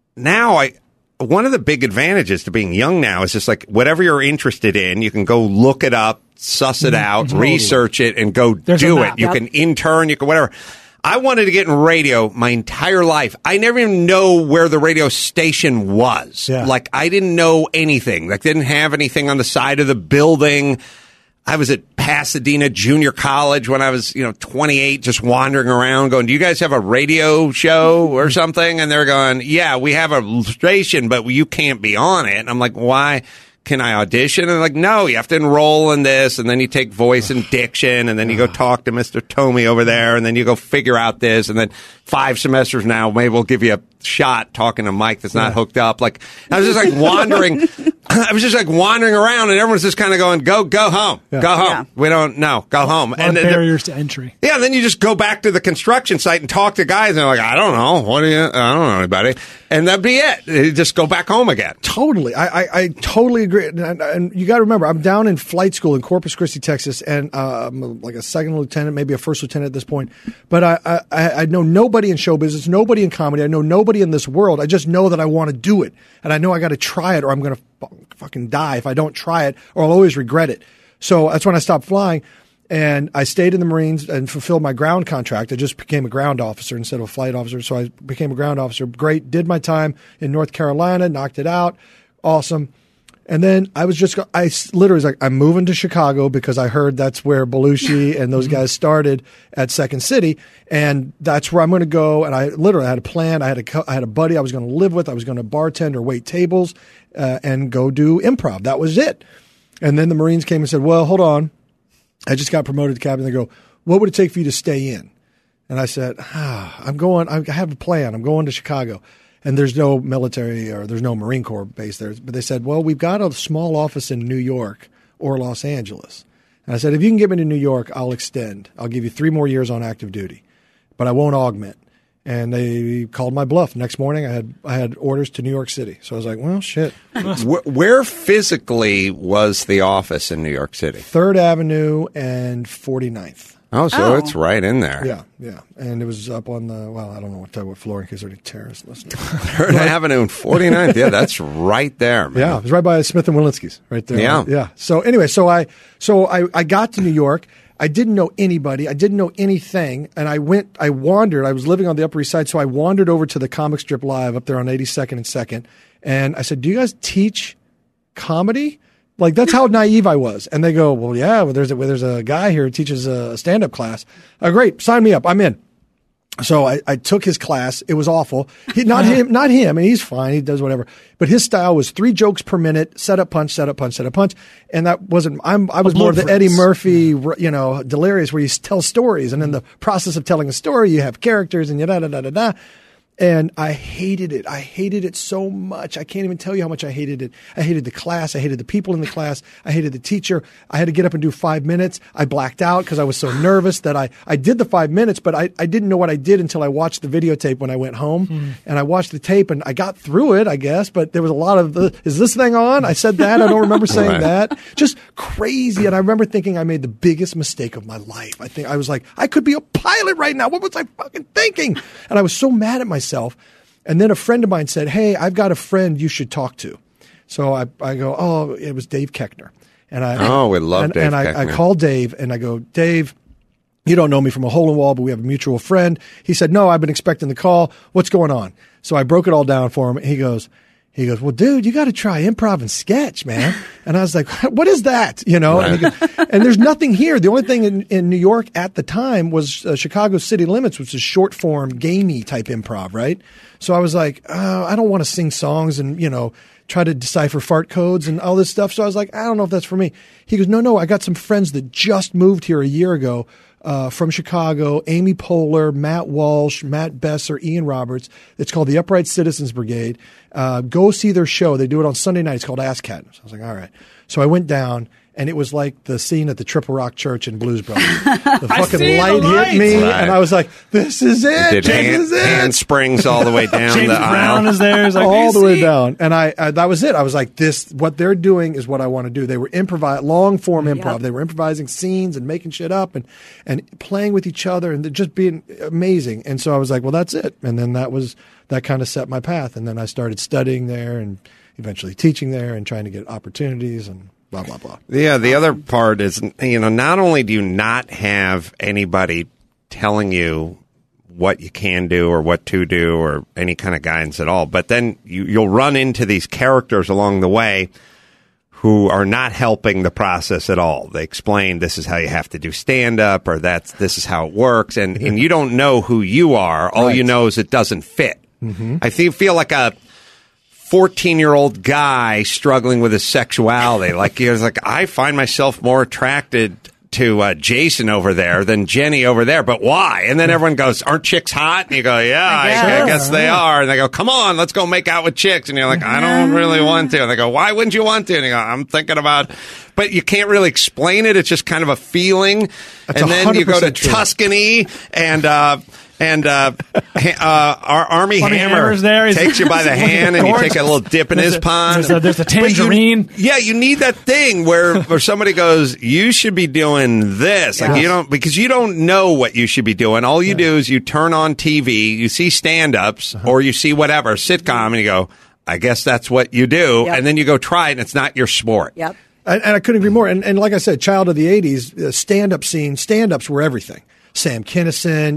[SPEAKER 4] now one of the big advantages to being young now is just like whatever you're interested in, you can go look it up, suss it out, research it, and go do it. You can intern, you can whatever. I wanted to get in radio my entire life. I never even know where the radio station was.
[SPEAKER 5] Yeah.
[SPEAKER 4] Like, I didn't know anything. Like, didn't have anything on the side of the building. I was at Pasadena Junior College when I was, 28, just wandering around going, do you guys have a radio show or something? And they're going, yeah, we have a station, but you can't be on it. And I'm like, why? Can I audition? And they're like, no, you have to enroll in this. And then you take voice and diction. And then you go talk to Mr. Tomey over there. And then you go figure out this. And then 5 semesters now, maybe we'll give you a shot talking to Mike that's not hooked up. Like, I was just like wandering. I was just like wandering around, and everyone's just kind of going, go home. Go home. Yeah. We don't know. Go home.
[SPEAKER 7] And barriers to entry.
[SPEAKER 4] Yeah, and then you just go back to the construction site and talk to guys, and they're like, I don't know. I don't know anybody. And that'd be it. You just go back home again.
[SPEAKER 5] Totally. I totally agree. And you got to remember, I'm down in flight school in Corpus Christi, Texas, and I'm like a second lieutenant, maybe a first lieutenant at this point. But I know nobody in show business, nobody in comedy. I know nobody in this world. I just know that I want to do it. And I know I got to try it, or I'm going to fucking die if I don't try it, or I'll always regret it. So that's when I stopped flying, and I stayed in the Marines and fulfilled my ground contract. I just became a ground officer instead of a flight officer. So I became a ground officer. Great. Did my time in North Carolina, knocked it out. Awesome. And then I literally was like, I'm moving to Chicago because I heard that's where Belushi and those guys started at Second City. And that's where I'm going to go. And I literally had a plan. I had a buddy I was going to live with. I was going to bartend or wait tables and go do improv. That was it. And then the Marines came and said, well, hold on. I just got promoted to captain. They go, what would it take for you to stay in? And I said, I have a plan. I'm going to Chicago. And there's no military or there's no Marine Corps base there. But they said, well, we've got a small office in New York or Los Angeles. And I said, if you can get me to New York, I'll extend. I'll give you 3 more years on active duty, but I won't augment. And they called my bluff. Next morning, I had orders to New York City. So I was like, well, shit.
[SPEAKER 4] Where physically was the office in New York City? 3rd
[SPEAKER 5] Avenue and 49th.
[SPEAKER 4] Oh, so it's right in there.
[SPEAKER 5] Yeah. And it was up on I don't know what floor in case there are any terrorists listening.
[SPEAKER 4] 3rd Avenue and 49th. Yeah, that's right there, man.
[SPEAKER 5] Yeah, it was right by Smith & Wolinski's, right there. Yeah. So anyway, I got to New York. I didn't know anybody. I didn't know anything. And I wandered. I was living on the Upper East Side, so I wandered over to the Comic Strip Live up there on 82nd and 2nd. And I said, do you guys teach comedy? Like, that's how naive I was. And they go, well, yeah, there's a guy here who teaches a stand-up class. Oh, great. Sign me up. I'm in. So I took his class. It was awful. Not him, and he's fine. He does whatever. But his style was 3 jokes per minute, set up, punch, set up, punch, set up, punch. And that wasn't, I was more of the Eddie Murphy, Delirious, where you tell stories. And in the process of telling a story, you have characters and da-da-da-da-da. And I hated it. I hated it so much. I can't even tell you how much I hated it. I hated the class. I hated the people in the class. I hated the teacher. I had to get up and do 5 minutes. I blacked out because I was so nervous that I did the 5 minutes, but I didn't know what I did until I watched the videotape when I went home. And I watched the tape and I got through it, I guess, but there was a lot of, is this thing on? I said that. I don't remember saying that. Just crazy. And I remember thinking I made the biggest mistake of my life. I was like, I could be a pilot right now. What was I fucking thinking? And I was so mad at myself. And then a friend of mine said, hey, I've got a friend you should talk to. So I go, oh, it was Dave Koechner. And
[SPEAKER 4] we love Dave Koechner.
[SPEAKER 5] I called Dave and I go, Dave, you don't know me from a hole in the wall, but we have a mutual friend. He said, no, I've been expecting the call. What's going on? So I broke it all down for him. And he goes, well, dude, you got to try improv and sketch, man. And I was like, what is that? Right. And there's nothing here. The only thing in New York at the time was Chicago City Limits, which is short form, gamey type improv, right? So I was like, oh, I don't want to sing songs and, try to decipher fart codes and all this stuff. So I was like, I don't know if that's for me. He goes, no, I got some friends that just moved here a year ago. From Chicago, Amy Poehler, Matt Walsh, Matt Besser, Ian Roberts. It's called the Upright Citizens Brigade. Go see their show. They do it on Sunday night. It's called Ass Cat. So I was like, all right. So I went down, and it was like the scene at the Triple Rock Church in Blues Brothers. The fucking light hit me, and I was like, this is it. This is it.
[SPEAKER 4] Hand springs all the way down
[SPEAKER 7] James
[SPEAKER 4] the aisle.
[SPEAKER 7] Brown is there. Like,
[SPEAKER 5] all the way down. And I that was it. I was like, what they're doing is what I want to do. They were long form improv.
[SPEAKER 6] Yep.
[SPEAKER 5] They were improvising scenes and making shit up and playing with each other and just being amazing. And so I was like, well, that's it. And then that kind of set my path. And then I started studying there and eventually teaching there and trying to get opportunities and blah, blah, blah.
[SPEAKER 4] Yeah, the other part is, not only do you not have anybody telling you what you can do or what to do or any kind of guidance at all, but then you'll run into these characters along the way who are not helping the process at all. They explain this is how you have to do stand-up or this is how it works, and you don't know who you are. All you know is it doesn't fit. Mm-hmm. I feel like a 14-year-old guy struggling with his sexuality. I find myself more attracted to Jason over there than Jenny over there, but why? And then everyone goes, aren't chicks hot? And you go, yeah, I guess they are. And they go, come on, let's go make out with chicks. And you're like, I don't really want to. And they go, why wouldn't you want to? And you go, I'm thinking about, but you can't really explain it. It's just kind of a feeling.
[SPEAKER 5] That's
[SPEAKER 4] and then you go to
[SPEAKER 5] true.
[SPEAKER 4] Tuscany and our Army Hammer
[SPEAKER 7] there.
[SPEAKER 4] Takes you by the hand and you take a little dip in his pond.
[SPEAKER 7] There's a tangerine.
[SPEAKER 4] You need that thing where somebody goes, you should be doing this. Because you don't know what you should be doing. All you do is you turn on TV, you see stand-ups or you see whatever, sitcom, and you go, I guess that's what you do.
[SPEAKER 6] Yep.
[SPEAKER 4] And then you go try it and it's not your sport.
[SPEAKER 6] Yep.
[SPEAKER 5] And I couldn't agree more. And like I said, child of the 80s, stand-up scene, stand-ups were everything. Sam Kinison,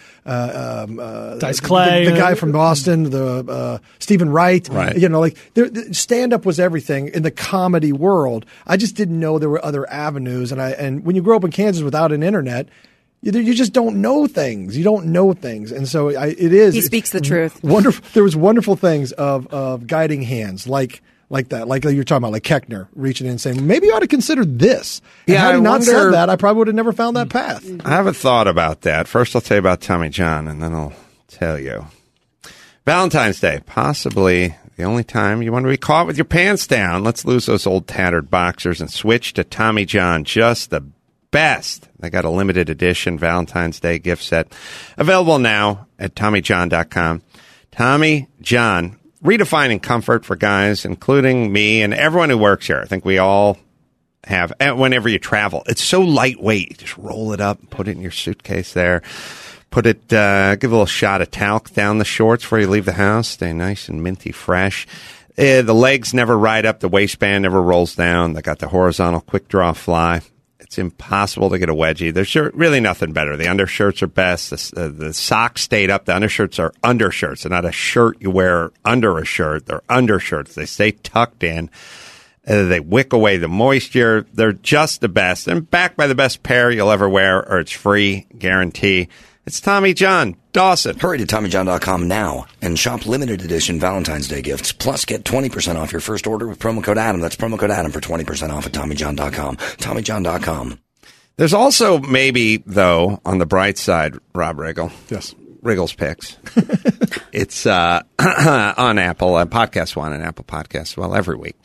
[SPEAKER 7] Dice Clay,
[SPEAKER 5] the guy from Boston, the Stephen Wright.
[SPEAKER 4] Right.
[SPEAKER 5] Stand-up was everything in the comedy world. I just didn't know there were other avenues. And when you grow up in Kansas without an internet, you just don't know things. You don't know things, and so it is.
[SPEAKER 6] He speaks the truth.
[SPEAKER 5] Wonderful. There was wonderful things of guiding hands, like that, like you're talking about, like Koechner reaching in and saying, maybe you ought to consider this. And had he not said that, I probably would have never found that path.
[SPEAKER 4] I have a thought about that. First, I'll tell you about Tommy John, and then I'll tell you. Valentine's Day, possibly the only time you want to be caught with your pants down. Let's lose those old tattered boxers and switch to Tommy John. Just the best. They got a limited edition Valentine's Day gift set available now at TommyJohn.com. Tommy John, redefining comfort for guys, including me and everyone who works here. I think we all have, whenever you travel. It's so lightweight. You just roll it up and put it in your suitcase there. Give a little shot of talc down the shorts before you leave the house. Stay nice and minty fresh. The legs never ride up. The waistband never rolls down. They got the horizontal quick draw fly. It's impossible to get a wedgie. There's really nothing better. The undershirts are best. The socks stayed up. The undershirts are undershirts. They're not a shirt you wear under a shirt. They're undershirts. They stay tucked in. They wick away the moisture. They're just the best. And backed by the best pair you'll ever wear, or it's free, guarantee. It's Tommy John Dawson.
[SPEAKER 8] Hurry to TommyJohn.com now and shop limited edition Valentine's Day gifts. Plus, get 20% off your first order with promo code Adam. That's promo code Adam for 20% off at TommyJohn.com. TommyJohn.com.
[SPEAKER 4] There's also maybe, though, on the bright side, Rob Riggle.
[SPEAKER 5] Yes.
[SPEAKER 4] Riggle's Picks. It's on Apple Podcast One and Apple Podcasts, well, every week.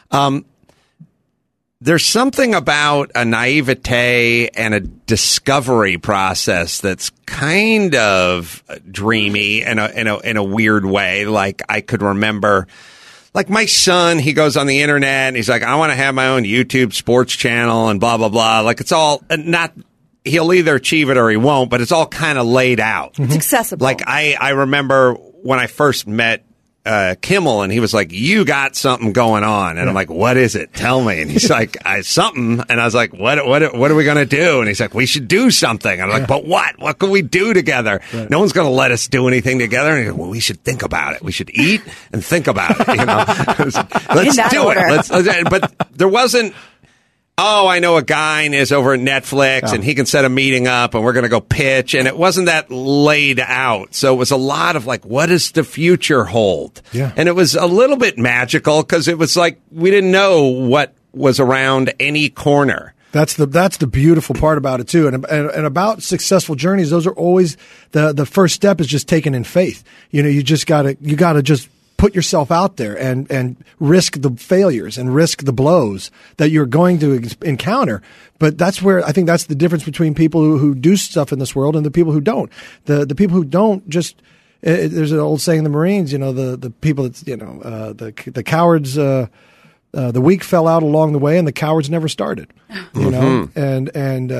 [SPEAKER 4] There's something about a naivete and a discovery process that's kind of dreamy in a weird way. Like, I could remember, like, my son, he goes on the internet and he's like, I want to have my own YouTube sports channel and blah, blah, blah. Like, it's all not, he'll either achieve it or he won't, but it's all kind of laid out.
[SPEAKER 6] It's accessible.
[SPEAKER 4] Like, I remember when I first met Kimmel, and he was like, you got something going on. And I'm like, what is it? Tell me. And he's like, something. And I was like, what are we going to do? And he's like, we should do something. And I'm like, but what? What can we do together? Right. No one's going to let us do anything together. And he's like, well, we should think about it. We should eat and think about it. You know, let's do it. But there wasn't, oh, I know a guy is over at Netflix and he can set a meeting up and we're going to go pitch. And it wasn't that laid out. So it was a lot of like, what does the future hold?
[SPEAKER 5] Yeah.
[SPEAKER 4] And it was a little bit magical because it was like we didn't know what was around any corner.
[SPEAKER 5] That's the beautiful part about it too. And about successful journeys, those are always the first step is just taken in faith. You know, you gotta just put yourself out there and risk the failures and risk the blows that you're going to encounter. But that's where I think that's the difference between people who do stuff in this world and the people who don't. The people who don't just, there's an old saying in the Marines, you know, the people that's, you know, the cowards, the weak fell out along the way and the cowards never started, you know, and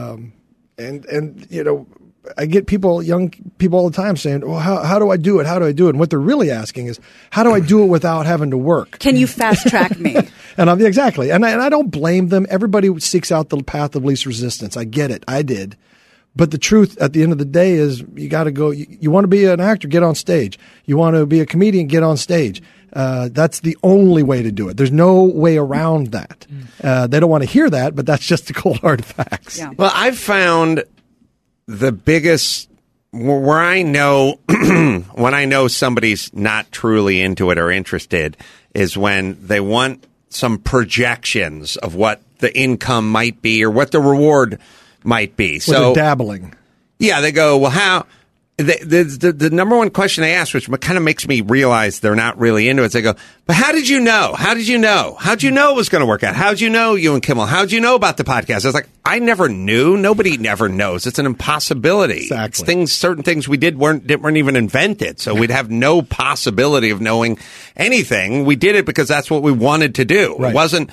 [SPEAKER 5] you know, I get young people all the time saying, well, how do I do it? How do I do it? And what they're really asking is, how do I do it without having to work?
[SPEAKER 6] Can you fast track me?
[SPEAKER 5] Exactly. And I don't blame them. Everybody seeks out the path of least resistance. I get it. I did. But the truth at the end of the day is you got to go. You want to be an actor, get on stage. You want to be a comedian, get on stage. That's the only way to do it. There's no way around that. They don't want to hear that, but that's just the cold hard facts.
[SPEAKER 6] Yeah.
[SPEAKER 4] Well, I've found the biggest where I know when I know somebody's not truly into it or interested is when they want some projections of what the income might be or what the reward might be.
[SPEAKER 5] So dabbling.
[SPEAKER 4] Yeah, they go, well, how? The number one question they ask, which kind of makes me realize they're not really into it, is they go, but how did you know? How did you know? How'd you know it was going to work out? How'd you know you and Kimmel? How'd you know about the podcast? I was like, I never knew. Nobody never knows. It's an impossibility.
[SPEAKER 5] Exactly.
[SPEAKER 4] It's certain things we did weren't even invented. So we'd have no possibility of knowing anything. We did it because that's what we wanted to do.
[SPEAKER 5] Right.
[SPEAKER 4] It wasn't,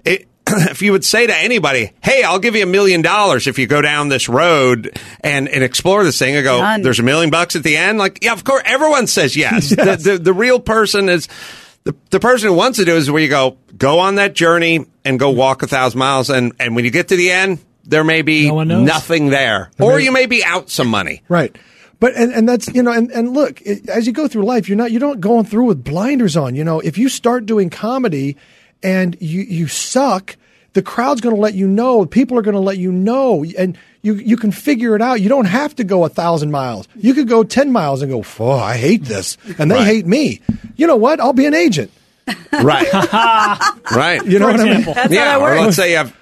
[SPEAKER 4] if you would say to anybody, hey, I'll give you $1 million if you go down this road and explore this thing, I go, there's $1 million at the end? Like, yeah, of course, everyone says yes.
[SPEAKER 5] Yes.
[SPEAKER 4] The real person is, the person who wants to do is where you go on that journey and go walk 1,000 miles. And when you get to the end, there may be nothing there. Or you may be out some money.
[SPEAKER 5] Right. But, and that's, you know, and look, as you go through life, you don't going through with blinders on. You know, if you start doing comedy and you suck, the crowd's going to let you know. People are going to let you know, and you can figure it out. You don't have to go 1,000 miles. You could go 10 miles and go, oh, I hate this, and they hate me. You know what? I'll be an agent.
[SPEAKER 4] Right. Right.
[SPEAKER 5] You know what I mean?
[SPEAKER 6] That's how that
[SPEAKER 4] or
[SPEAKER 6] works.
[SPEAKER 4] let's say you have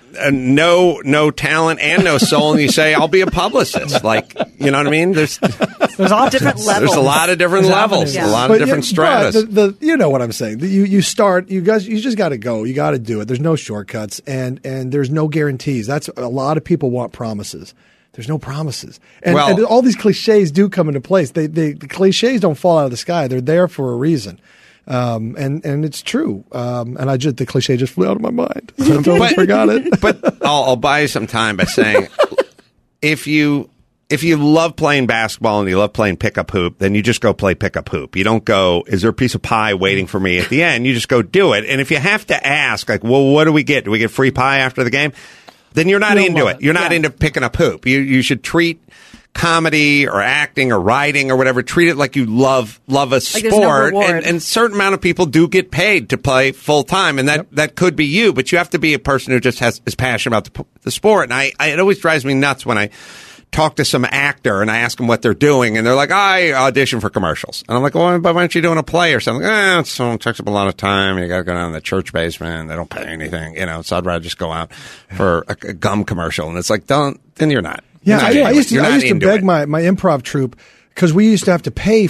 [SPEAKER 4] no talent and no soul, and you say, I'll be a publicist. Like, you know what I mean? There's
[SPEAKER 6] options. Different levels.
[SPEAKER 4] There's a lot of different levels, a lot of different stratas.
[SPEAKER 5] You know what I'm saying. You start, you guys, you just got to go. You got to do it. There's no shortcuts, and there's no guarantees. That's a lot of people want promises. There's no promises, and all these cliches do come into place. The cliches don't fall out of the sky. They're there for a reason. And it's true. And the cliche just flew out of my mind. I totally forgot it.
[SPEAKER 4] But I'll buy you some time by saying, if you love playing basketball and you love playing pickup hoop, then you just go play pickup hoop. You don't go, is there a piece of pie waiting for me at the end? You just go do it. And if you have to ask, like, well, what do we get? Do we get free pie after the game? Then you're not into it. You're not into picking up hoop. You should treat comedy or acting or writing or whatever, treat it like you love a sport. And a certain amount of people do get paid to play full time, and that could be you, but you have to be a person who just is passionate about the sport. And it always drives me nuts when I talk to some actor and I ask them what they're doing, and they're like, I audition for commercials. And I'm like, well, but why aren't you doing a play or something? It takes up a lot of time. You got to go down to the church basement. They don't pay anything, so I'd rather just go out for a gum commercial. And it's like, then you're not.
[SPEAKER 5] Yeah, I used to beg my improv troupe, because we used to have to pay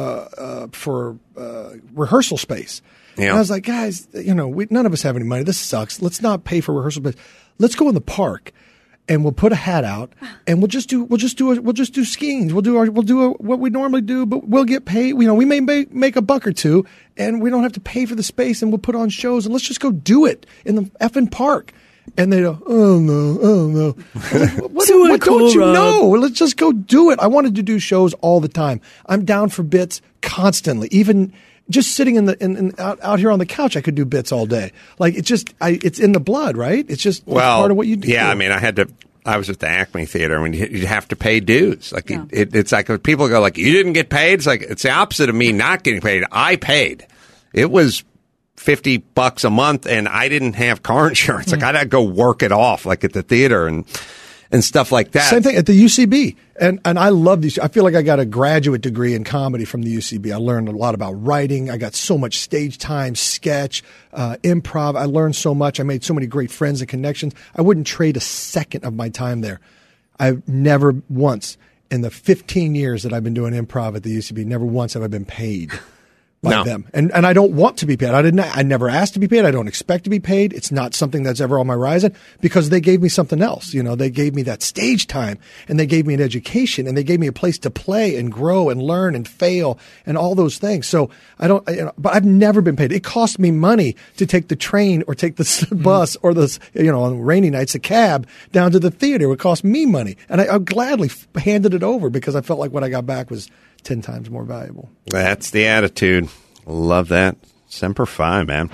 [SPEAKER 5] for rehearsal space. Yeah. And I was like, guys, none of us have any money. This sucks. Let's not pay for rehearsal space. Let's go in the park, and we'll put a hat out, and we'll just do skiing. We'll do what we normally do, but we'll get paid. We may make a buck or two, and we don't have to pay for the space, and we'll put on shows, and let's just go do it in the effing park. And they go, oh no. What don't you know? Let's just go do it. I wanted to do shows all the time. I'm down for bits constantly. Even just sitting out here on the couch, I could do bits all day. Like it's in the blood, right? It's just it's part of what you do.
[SPEAKER 4] Yeah, I mean, I was at the Acme Theater. I mean, you have to pay dues. Like it's like when people go like, you didn't get paid. It's like it's the opposite of me not getting paid. I paid. It was $50 a month, and I didn't have car insurance. Like, I had to go work it off, like at the theater and stuff like that.
[SPEAKER 5] Same thing at the UCB. And I love these. I feel like I got a graduate degree in comedy from the UCB. I learned a lot about writing. I got so much stage time, sketch, improv. I learned so much. I made so many great friends and connections. I wouldn't trade a second of my time there. I've never once, in the 15 years that I've been doing improv at the UCB, never once have I been paid by them. And I don't want to be paid. I never asked to be paid. I don't expect to be paid. It's not something that's ever on my horizon, because they gave me something else. They gave me that stage time, and they gave me an education, and they gave me a place to play and grow and learn and fail and all those things. So but I've never been paid. It cost me money to take the train or take the bus or on rainy nights, a cab down to the theater. It would cost me money. And I gladly handed it over, because I felt like what I got back was 10 times more valuable.
[SPEAKER 4] That's the attitude. Love that. Semper Fi, man.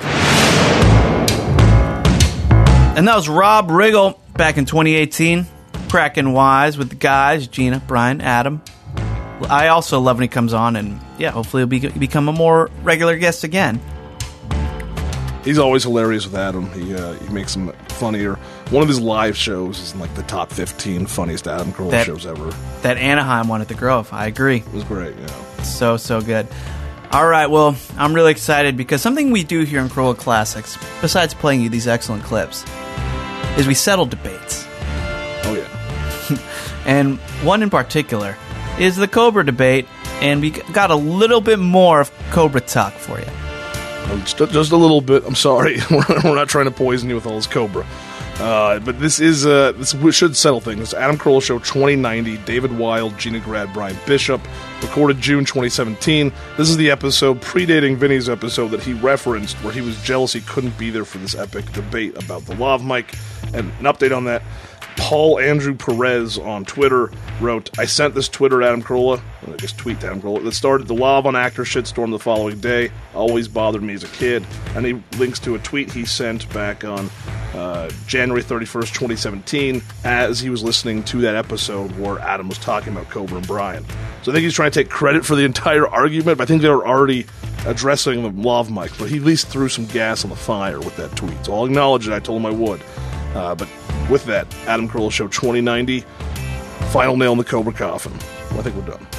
[SPEAKER 2] And that was Rob Riggle back in 2018, cracking wise with the guys, Gina, Brian, Adam. I also love when he comes on, and hopefully he'll become a more regular guest again.
[SPEAKER 3] He's always hilarious with Adam. He makes him funnier. One of his live shows is in like the top 15 funniest Adam Carolla shows ever.
[SPEAKER 2] That Anaheim one at the Grove, I agree.
[SPEAKER 3] It was great,
[SPEAKER 2] So good. All right, well, I'm really excited, because something we do here in Carolla Classics, besides playing you these excellent clips, is we settle debates.
[SPEAKER 3] Oh, yeah.
[SPEAKER 2] And one in particular is the Cobra debate, and we got a little bit more of Cobra talk for you.
[SPEAKER 3] Just a little bit. I'm sorry. We're not trying to poison you with all this Cobra. But this should settle things. Adam Carolla Show 2090, David Wild, Gina Grad, Brian Bishop, recorded June 2017. This is the episode predating Vinny's episode that he referenced, where he was jealous he couldn't be there for this epic debate about the lav mic. And an update on that, Paul Andrew Perez on Twitter wrote, I sent this Twitter to Adam Carolla, I guess tweet to Adam Carolla, that started the lav on actor shitstorm the following day. Always bothered me as a kid. And he links to a tweet he sent back on January 31st, 2017, as he was listening to that episode where Adam was talking about Cobra and Brian. So I think he's trying to take credit for the entire argument, but I think they were already addressing the lav mic, but he at least threw some gas on the fire with that tweet. So I'll acknowledge it. I told him I would. But with that, Adam Carolla Show 2090, final nail in the Cobra coffin. Well, I think we're done.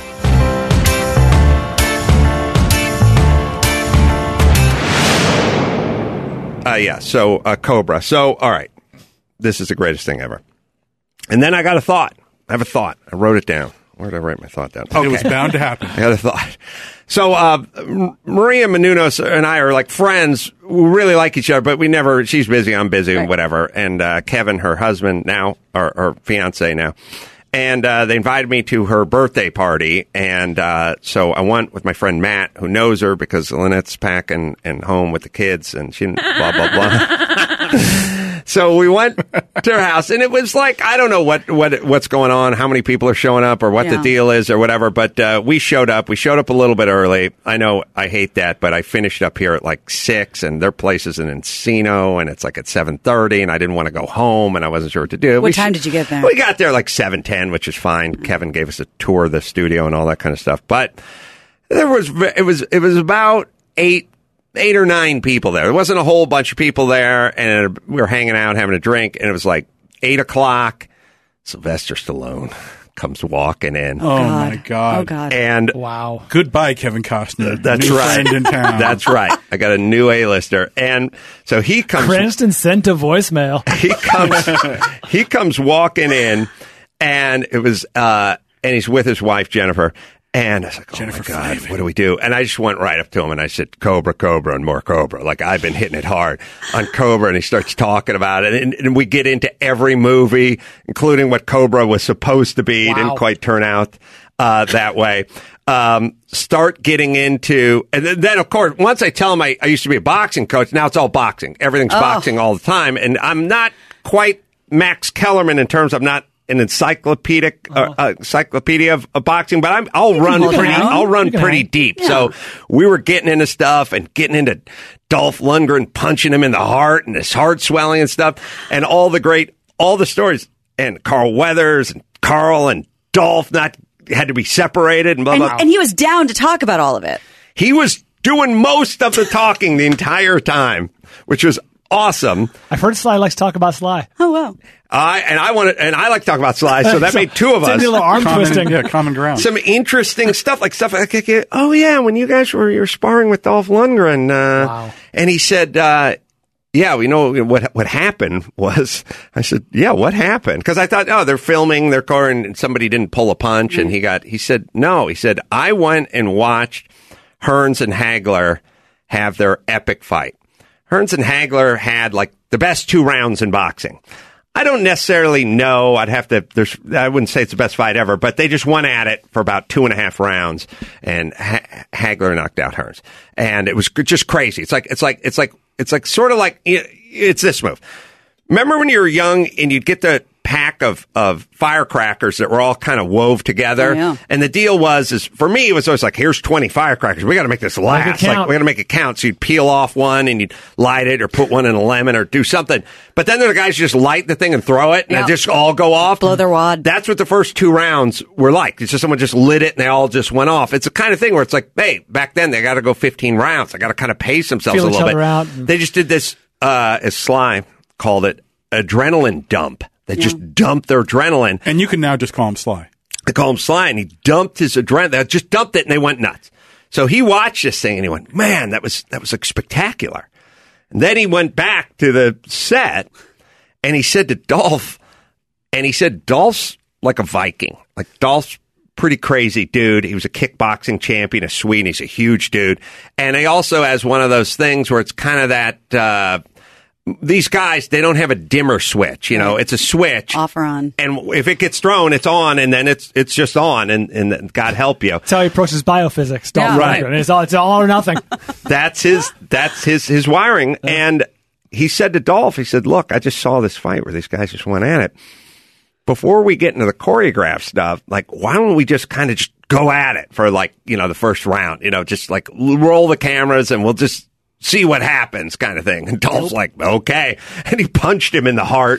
[SPEAKER 4] So Cobra. So, all right. This is the greatest thing ever. And then I got a thought. I have a thought. I wrote it down. Where did I write my thought down? Okay.
[SPEAKER 14] It was bound to happen.
[SPEAKER 4] I got a thought. So, Maria Menounos and I are like friends. We really like each other, but she's busy, I'm busy, and whatever. And Kevin, her husband now, or her fiance now, and they invited me to her birthday party. And so I went with my friend Matt, who knows her because Lynette's packing and home with the kids, and she blah, blah, blah. So we went to her house, and it was like, I don't know what's going on, how many people are showing up, or what the deal is, or whatever, but we showed up. We showed up a little bit early. I know I hate that, but I finished up here at like 6, and their place is in Encino, and it's like at 7:30, and I didn't want to go home, and I wasn't sure what to do.
[SPEAKER 6] What time did you get there?
[SPEAKER 4] We got there like 7:10, which is fine. Kevin gave us a tour of the studio and all that kind of stuff, but it was about 8 or 9 people there. There wasn't a whole bunch of people there, and we were hanging out, having a drink, and it was like 8 o'clock. Sylvester Stallone comes walking in.
[SPEAKER 14] Oh, my God.
[SPEAKER 6] Oh, God.
[SPEAKER 4] And
[SPEAKER 7] wow.
[SPEAKER 14] Goodbye, Kevin Costner.
[SPEAKER 4] That's
[SPEAKER 14] New
[SPEAKER 4] right.
[SPEAKER 14] friend in town.
[SPEAKER 4] That's right. I got a new A-lister. And so he comes.
[SPEAKER 7] Cranston sent a voicemail.
[SPEAKER 4] He comes walking in, and it was, and he's with his wife, Jennifer. And I was like, oh, my God, what do we do? And I just went right up to him, and I said, Cobra, Cobra, and more Cobra. Like, I've been hitting it hard on Cobra, and he starts talking about it. And we get into every movie, including what Cobra was supposed to be.
[SPEAKER 7] Wow.
[SPEAKER 4] Didn't quite turn out that way. Start getting into, and then, of course, once I tell him I used to be a boxing coach, now it's all boxing. Everything's boxing all the time. And I'm not quite Max Kellerman in terms of not an encyclopedia of boxing, but I'll run pretty deep. Yeah. So we were getting into stuff and getting into Dolph Lundgren punching him in the heart and his heart swelling and stuff, and all the stories, and Carl Weathers and Carl and Dolph had to be separated and blah blah.
[SPEAKER 6] And he was down to talk about all of it.
[SPEAKER 4] He was doing most of the talking the entire time, which was awesome.
[SPEAKER 7] I've heard Sly likes to talk about Sly.
[SPEAKER 6] Oh wow!
[SPEAKER 4] I like to talk about Sly, so that made two of us.
[SPEAKER 7] A little arm twisting.
[SPEAKER 14] Yeah, common ground.
[SPEAKER 4] Some interesting stuff like oh yeah, when you guys were sparring with Dolph Lundgren,
[SPEAKER 7] wow.
[SPEAKER 4] And he said, yeah, we know what happened was. I said, yeah, what happened? Because I thought, they're filming their car and somebody didn't pull a punch, and he said, no, he said, I went and watched Hearns and Hagler have their epic fight. Hearns and Hagler had like the best 2 rounds in boxing. I don't necessarily know. I wouldn't say it's the best fight ever, but they just went at it for about 2.5 rounds, and Hagler knocked out Hearns, and it was just crazy. It's like sort of like it's this move. Remember when you were young and you'd get the pack of firecrackers that were all kind of wove together?
[SPEAKER 6] Yeah.
[SPEAKER 4] And the deal was for me, it was always like, here's 20 firecrackers. We got to make this last. Like, we got to make it count. So you'd peel off one and you'd light it or put one in a lemon or do something. But then there are guys who just light the thing and throw it and they just all go off.
[SPEAKER 6] Blow their wad.
[SPEAKER 4] That's what the first 2 rounds were like. It's just someone just lit it and they all just went off. It's the kind of thing where it's like, hey, back then they got to go 15 rounds. They got to kind of pace themselves a little bit.
[SPEAKER 7] Out.
[SPEAKER 4] They just did this, as Sly called it, adrenaline dump. They just dumped their adrenaline.
[SPEAKER 14] And you can now just call him Sly.
[SPEAKER 4] They call him Sly, and he dumped his adrenaline. They just dumped it, and they went nuts. So he watched this thing, and he went, man, that was like spectacular. And then he went back to the set, and he said to Dolph, Dolph's like a Viking. Like, Dolph's pretty crazy dude. He was a kickboxing champion, a Swede. He's a huge dude. And he also has one of those things where it's kind of that... these guys, they don't have a dimmer switch, it's a switch.
[SPEAKER 6] Off or on.
[SPEAKER 4] And if it gets thrown, it's on, and then it's just on, and God help you.
[SPEAKER 7] That's how he approaches biophysics.
[SPEAKER 4] Right.
[SPEAKER 7] It's all or nothing.
[SPEAKER 4] That's his wiring. Yeah. And he said to Dolph, he said, look, I just saw this fight where these guys just went at it. Before we get into the choreograph stuff, like, why don't we just kind of just go at it for the first round, just like roll the cameras and we'll just see what happens kind of thing. And Dolph's like, okay. And he punched him in the heart.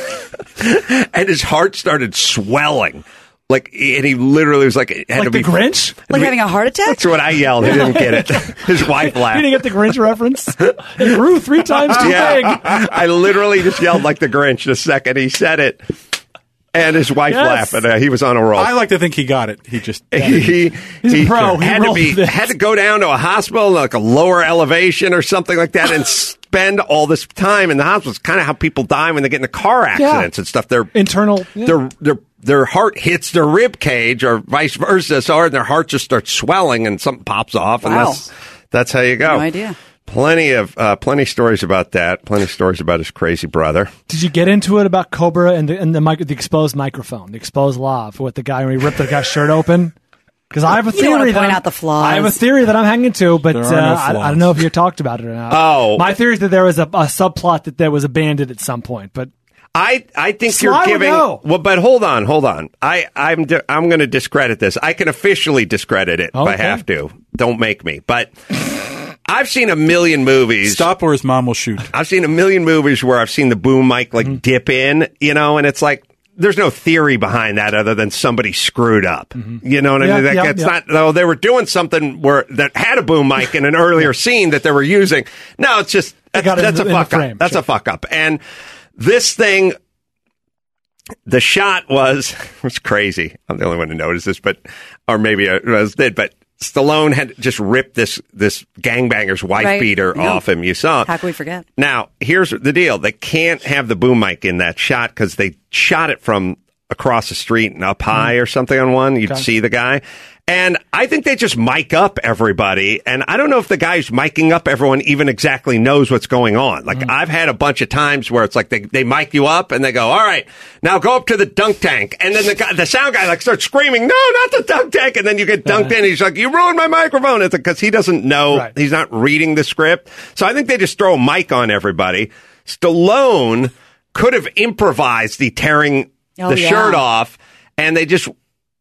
[SPEAKER 4] And his heart started swelling. And he literally was like... It had
[SPEAKER 7] like
[SPEAKER 4] to
[SPEAKER 7] the
[SPEAKER 4] be,
[SPEAKER 7] Grinch?
[SPEAKER 6] Like having a heart attack?
[SPEAKER 4] That's what I yelled. He didn't get it. His wife laughed.
[SPEAKER 7] You didn't get the Grinch reference? It grew 3 times too big.
[SPEAKER 4] I literally just yelled like the Grinch the second he said it. And his wife laughed, and he was on a roll.
[SPEAKER 14] I like to think he got it. He just
[SPEAKER 7] he's a pro.
[SPEAKER 4] Had to go down to a hospital, like a lower elevation or something like that, and spend all this time in the hospital. It's kind of how people die when they get into car accidents and stuff. Their
[SPEAKER 7] internal,
[SPEAKER 4] their heart hits their rib cage, or vice versa, and their heart just starts swelling, and something pops off, and that's how you go.
[SPEAKER 6] No idea.
[SPEAKER 4] Plenty stories about that. Plenty of stories about his crazy brother.
[SPEAKER 7] Did you get into it about Cobra and the exposed microphone, the exposed lav with the guy when he ripped the guy's shirt open? Because I have a theory
[SPEAKER 6] point out the flaws.
[SPEAKER 7] I have a theory that I'm hanging to, but I don't know if you talked about it or not.
[SPEAKER 4] Oh,
[SPEAKER 7] my theory is that there was a subplot that was abandoned at some point, but.
[SPEAKER 4] I think you're giving. Well, but hold on. I'm going to discredit this. I can officially discredit it if I have to. Don't make me. But I've seen a million movies.
[SPEAKER 14] Stop or his mom will shoot.
[SPEAKER 4] I've seen a million movies where I've seen the boom mic dip in, and it's like there's no theory behind that other than somebody screwed up. Mm-hmm. You know what I mean? It's not though they were doing something that had a boom mic in an earlier scene that they were using. No, it's just that's a fuck up. That's a fuck up. And this thing, the shot was crazy. I'm the only one to notice this, or maybe I did, but Stallone had just ripped this gangbanger's wife beater off him. You saw it.
[SPEAKER 6] How can we forget?
[SPEAKER 4] Now, here's the deal. They can't have the boom mic in that shot because they shot it from across the street and up high or something on one. You'd see the guy. And I think they just mic up everybody. And I don't know if the guy who's micing up everyone even exactly knows what's going on. Like, I've had a bunch of times where it's like they mic you up and they go, all right, now go up to the dunk tank. And then the sound guy like starts screaming, no, not the dunk tank. And then you get dunked in. He's like, you ruined my microphone. It's because he doesn't know. Right. He's not reading the script. So I think they just throw a mic on everybody. Stallone could have improvised the tearing the shirt off, and they just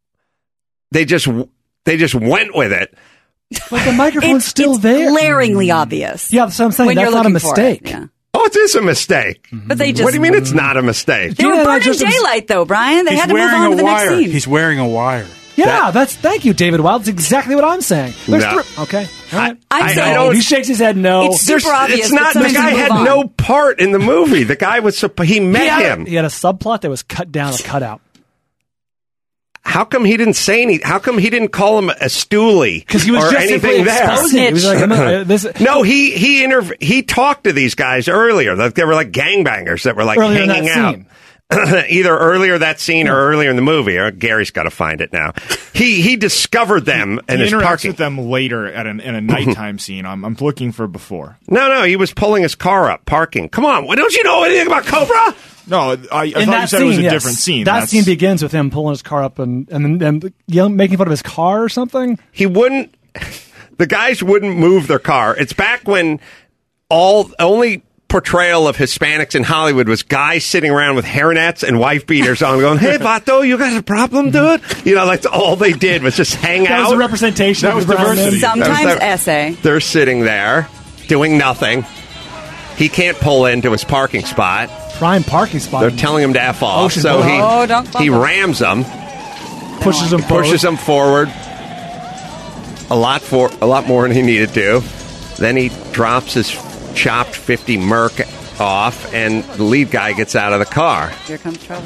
[SPEAKER 4] went with it.
[SPEAKER 7] But the microphone's still there.
[SPEAKER 6] Glaringly obvious.
[SPEAKER 7] Yeah, so I'm saying that's not a mistake.
[SPEAKER 6] Yeah.
[SPEAKER 4] Oh, it is a mistake.
[SPEAKER 6] But they just.
[SPEAKER 4] What do you mean it's not a mistake?
[SPEAKER 6] They were burning daylight, though, Brian. They had to move on to the next scene.
[SPEAKER 14] He's wearing a wire.
[SPEAKER 7] Yeah, thank you, David Wild. That's exactly what I'm saying. Okay. All right.
[SPEAKER 6] I'm saying
[SPEAKER 7] he shakes his head no.
[SPEAKER 6] It's super obvious.
[SPEAKER 4] It's not. The guy had no part in the movie. The guy was. He met him.
[SPEAKER 7] He had a subplot that was cut down or cut out.
[SPEAKER 4] How come he didn't say anything? How come he didn't call him a stoolie?
[SPEAKER 7] Because he was
[SPEAKER 4] or
[SPEAKER 7] just
[SPEAKER 4] anything there.
[SPEAKER 7] He was like,
[SPEAKER 4] no, he talked to these guys earlier. Like they were like gangbangers that were like
[SPEAKER 7] earlier
[SPEAKER 4] hanging out. Either earlier that scene or earlier in the movie. Or Gary's got to find it now. He discovered them and
[SPEAKER 16] he
[SPEAKER 4] is
[SPEAKER 16] interacts
[SPEAKER 4] parking
[SPEAKER 16] with them later in a nighttime scene. I'm looking for before.
[SPEAKER 4] No, he was pulling his car up, parking. Come on, don't you know anything about Cobra?
[SPEAKER 16] No, I thought you said it was a different scene.
[SPEAKER 7] That scene begins with him pulling his car up and making fun of his car or something.
[SPEAKER 4] He wouldn't. The guys wouldn't move their car. It's back when only portrayal of Hispanics in Hollywood was guys sitting around with hairnets and wife beaters on going, hey, Vato, you got a problem, dude? You know, like all they did was just hang out.
[SPEAKER 7] That was a representation.
[SPEAKER 14] That was diversity.
[SPEAKER 6] Sometimes essay.
[SPEAKER 4] They're sitting there doing nothing. He can't pull into his parking spot.
[SPEAKER 7] Prime parking spot.
[SPEAKER 4] They're telling him to F off. So he rams them.
[SPEAKER 7] Pushes them
[SPEAKER 4] forward. A lot more than he needed to. Then he drops his chopped 50 Merc off, and the lead guy gets out of the car.
[SPEAKER 6] Here comes trouble.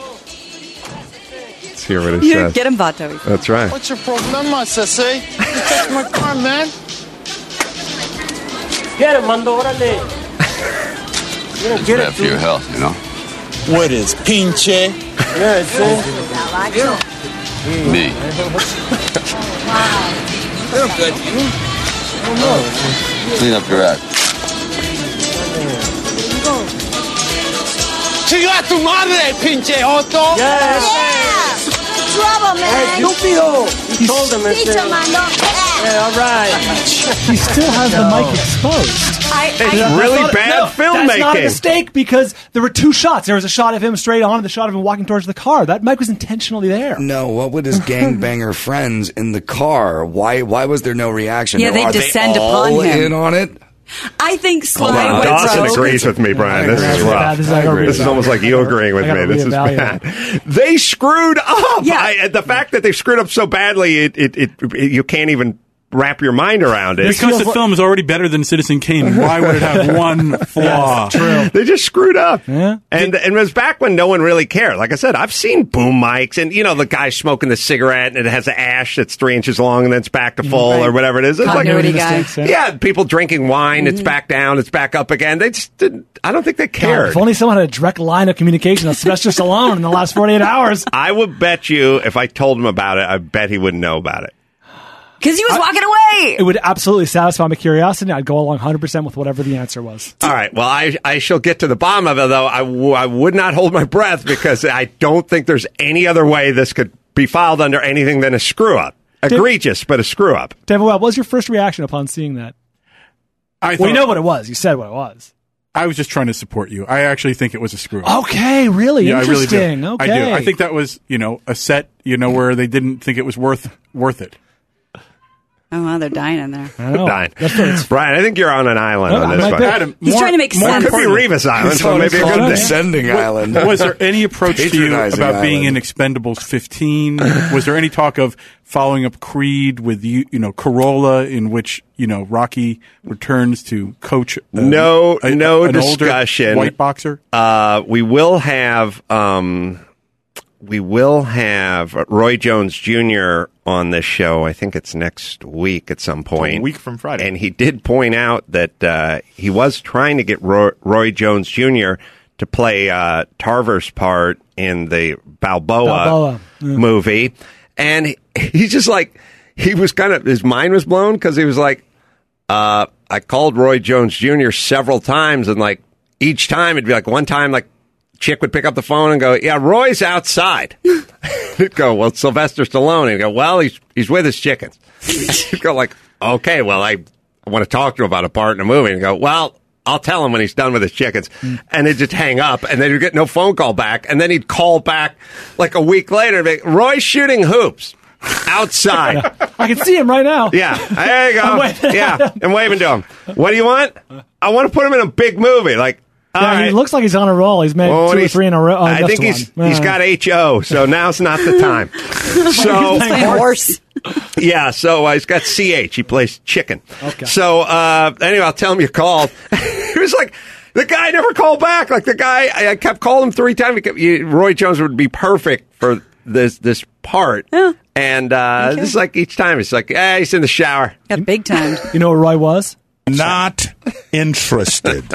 [SPEAKER 4] Let's hear what he says.
[SPEAKER 6] Get him, Vato.
[SPEAKER 4] That's right.
[SPEAKER 17] What's your problema, Sese? You touched my car, man. Get him, Mando, órale.
[SPEAKER 18] It's bad for your health, you know.
[SPEAKER 17] What is pinche? Yeah,
[SPEAKER 18] Me.
[SPEAKER 17] They look good, you.
[SPEAKER 18] Clean up your act.
[SPEAKER 17] Chica tu madre, pinche Otto.
[SPEAKER 19] Yeah. Trouble, man.
[SPEAKER 17] Hey, Stupido.
[SPEAKER 19] You told him,
[SPEAKER 17] Yeah, all right.
[SPEAKER 7] He still has the mic exposed.
[SPEAKER 4] It's really bad filmmaking.
[SPEAKER 7] That's not a mistake because there were two shots. There was a shot of him straight on and the shot of him walking towards the car. That mic was intentionally there.
[SPEAKER 8] No, what would his gangbanger friends in the car? Why was there no reaction?
[SPEAKER 6] Yeah, they
[SPEAKER 8] Are
[SPEAKER 6] descend
[SPEAKER 8] they all
[SPEAKER 6] upon him.
[SPEAKER 8] in on it?
[SPEAKER 6] I think Sly
[SPEAKER 4] Dawson
[SPEAKER 6] Whitrow
[SPEAKER 4] agrees with me, Brian. This is rough. This is almost like you agreeing with me. This is bad. They screwed up.
[SPEAKER 6] Yeah.
[SPEAKER 4] The fact that they screwed up so badly, you can't even wrap your mind around it.
[SPEAKER 14] Because the film is already better than Citizen Kane. Why would it have one flaw?
[SPEAKER 7] True.
[SPEAKER 4] They just screwed up.
[SPEAKER 7] Yeah.
[SPEAKER 4] And it was back when no one really cared. Like I said, I've seen boom mics and, the guy smoking the cigarette and it has an ash that's 3 inches long and then it's back to full or whatever it is. It's
[SPEAKER 6] Continuity
[SPEAKER 4] like,
[SPEAKER 6] guy.
[SPEAKER 4] yeah, people drinking wine, it's back down, it's back up again. They just didn't, I don't think they cared.
[SPEAKER 7] God, if only someone had a direct line of communication with Sylvester Stallone in the last 48 hours.
[SPEAKER 4] I would bet you if I told him about it, I bet he wouldn't know about it.
[SPEAKER 6] Because he was walking away.
[SPEAKER 7] It would absolutely satisfy my curiosity. I'd go along 100% with whatever the answer was.
[SPEAKER 4] All right. Well, I shall get to the bottom of it, though. I would not hold my breath because I don't think there's any other way this could be filed under anything than a screw-up. Egregious, but a screw-up.
[SPEAKER 7] David, what was your first reaction upon seeing that? We know what it was. You said what it was.
[SPEAKER 14] I was just trying to support you. I actually think it was a screw-up.
[SPEAKER 7] Okay, really?
[SPEAKER 14] Yeah,
[SPEAKER 7] Interesting.
[SPEAKER 14] I really do.
[SPEAKER 7] Okay.
[SPEAKER 14] I do. I think that was, a set, where they didn't think it was worth it.
[SPEAKER 6] Oh, well, they're dying in there.
[SPEAKER 7] I know.
[SPEAKER 4] Dying. Brian, I think you're on an island on this one.
[SPEAKER 14] Adam,
[SPEAKER 6] He's trying to make sense.
[SPEAKER 4] It could be Revis Island, so maybe a good thing.
[SPEAKER 8] Descending island.
[SPEAKER 14] Was there any approach to you
[SPEAKER 8] Patronizing
[SPEAKER 14] about being in
[SPEAKER 8] island.
[SPEAKER 14] Expendables 15? Was there any talk of following up Creed with Corolla, in which Rocky returns to coach?
[SPEAKER 4] No
[SPEAKER 14] an
[SPEAKER 4] discussion.
[SPEAKER 14] Older white boxer.
[SPEAKER 4] We will have Roy Jones Jr. on this show. I think it's next week at some point.
[SPEAKER 16] A week from Friday.
[SPEAKER 4] And he did point out that he was trying to get Roy Jones Jr. to play Tarver's part in the Balboa movie. And he's just like, he was his mind was blown because he was like, I called Roy Jones Jr. several times, and like each time it'd be like one time like chick would pick up the phone and go, yeah, Roy's outside. He'd go, well, it's Sylvester Stallone. And he'd go, well, he's with his chickens. He'd go like, okay, well, I want to talk to him about a part in a movie. And go, well, I'll tell him when he's done with his chickens. And they'd just hang up, and then he'd get no phone call back. And then he'd call back like a week later and be like, Roy's shooting hoops outside.
[SPEAKER 7] I can see him right now.
[SPEAKER 4] Yeah, there you go. Yeah, I'm waving to him. What do you want? I want to put him in a big movie. Like,
[SPEAKER 7] He looks like he's on a roll. He's made 2 or 3 in a row.
[SPEAKER 4] I think he's got HO, so now's not the time. So
[SPEAKER 6] horse.
[SPEAKER 4] Yeah, so he's got CH. He plays chicken.
[SPEAKER 7] Okay.
[SPEAKER 4] So anyway, I'll tell him you called. He was like, the guy never called back. Like the guy, I kept calling him 3 times. Roy Jones would be perfect for this part.
[SPEAKER 6] Yeah.
[SPEAKER 4] And this is like each time, it's like, he's in the shower.
[SPEAKER 6] Got big time.
[SPEAKER 7] You know what Roy was?
[SPEAKER 20] Not interested.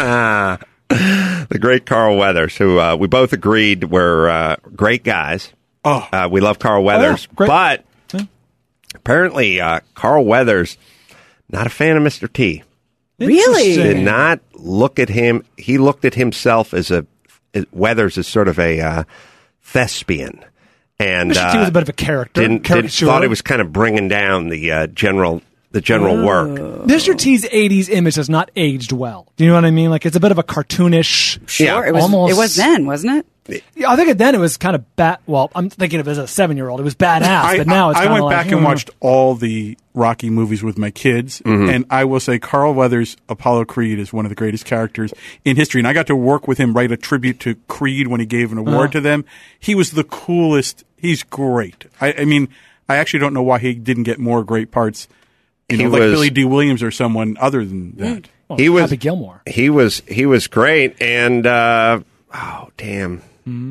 [SPEAKER 4] The great Carl Weathers, who we both agreed were great guys.
[SPEAKER 14] Oh,
[SPEAKER 4] we love Carl Weathers, but apparently Carl Weathers not a fan of Mr. T.
[SPEAKER 6] Really?
[SPEAKER 4] Did not look at him. He looked at himself as Weathers as sort of a thespian, and
[SPEAKER 7] Mr. T was a bit of a character.
[SPEAKER 4] Thought he was kind of bringing down the general work.
[SPEAKER 7] Mr. T's 80s image has not aged well. Do you know what I mean? Like, it's a bit of a cartoonish.
[SPEAKER 6] Sure, it was then, wasn't it?
[SPEAKER 7] Yeah, I think then it was kind of well, I'm thinking of it as a 7-year-old. It was badass, but now it's
[SPEAKER 14] I
[SPEAKER 7] kind of
[SPEAKER 14] went
[SPEAKER 7] like,
[SPEAKER 14] back and watched all the Rocky movies with my kids, and I will say Carl Weathers' Apollo Creed is one of the greatest characters in history. And I got to work with him, write a tribute to Creed when he gave an award to them. He was the coolest. He's great. I mean, I actually don't know why he didn't get more great parts. Like Billy D. Williams or someone other than that.
[SPEAKER 7] Well,
[SPEAKER 4] he was
[SPEAKER 7] Happy Gilmore.
[SPEAKER 4] He was great, and oh damn,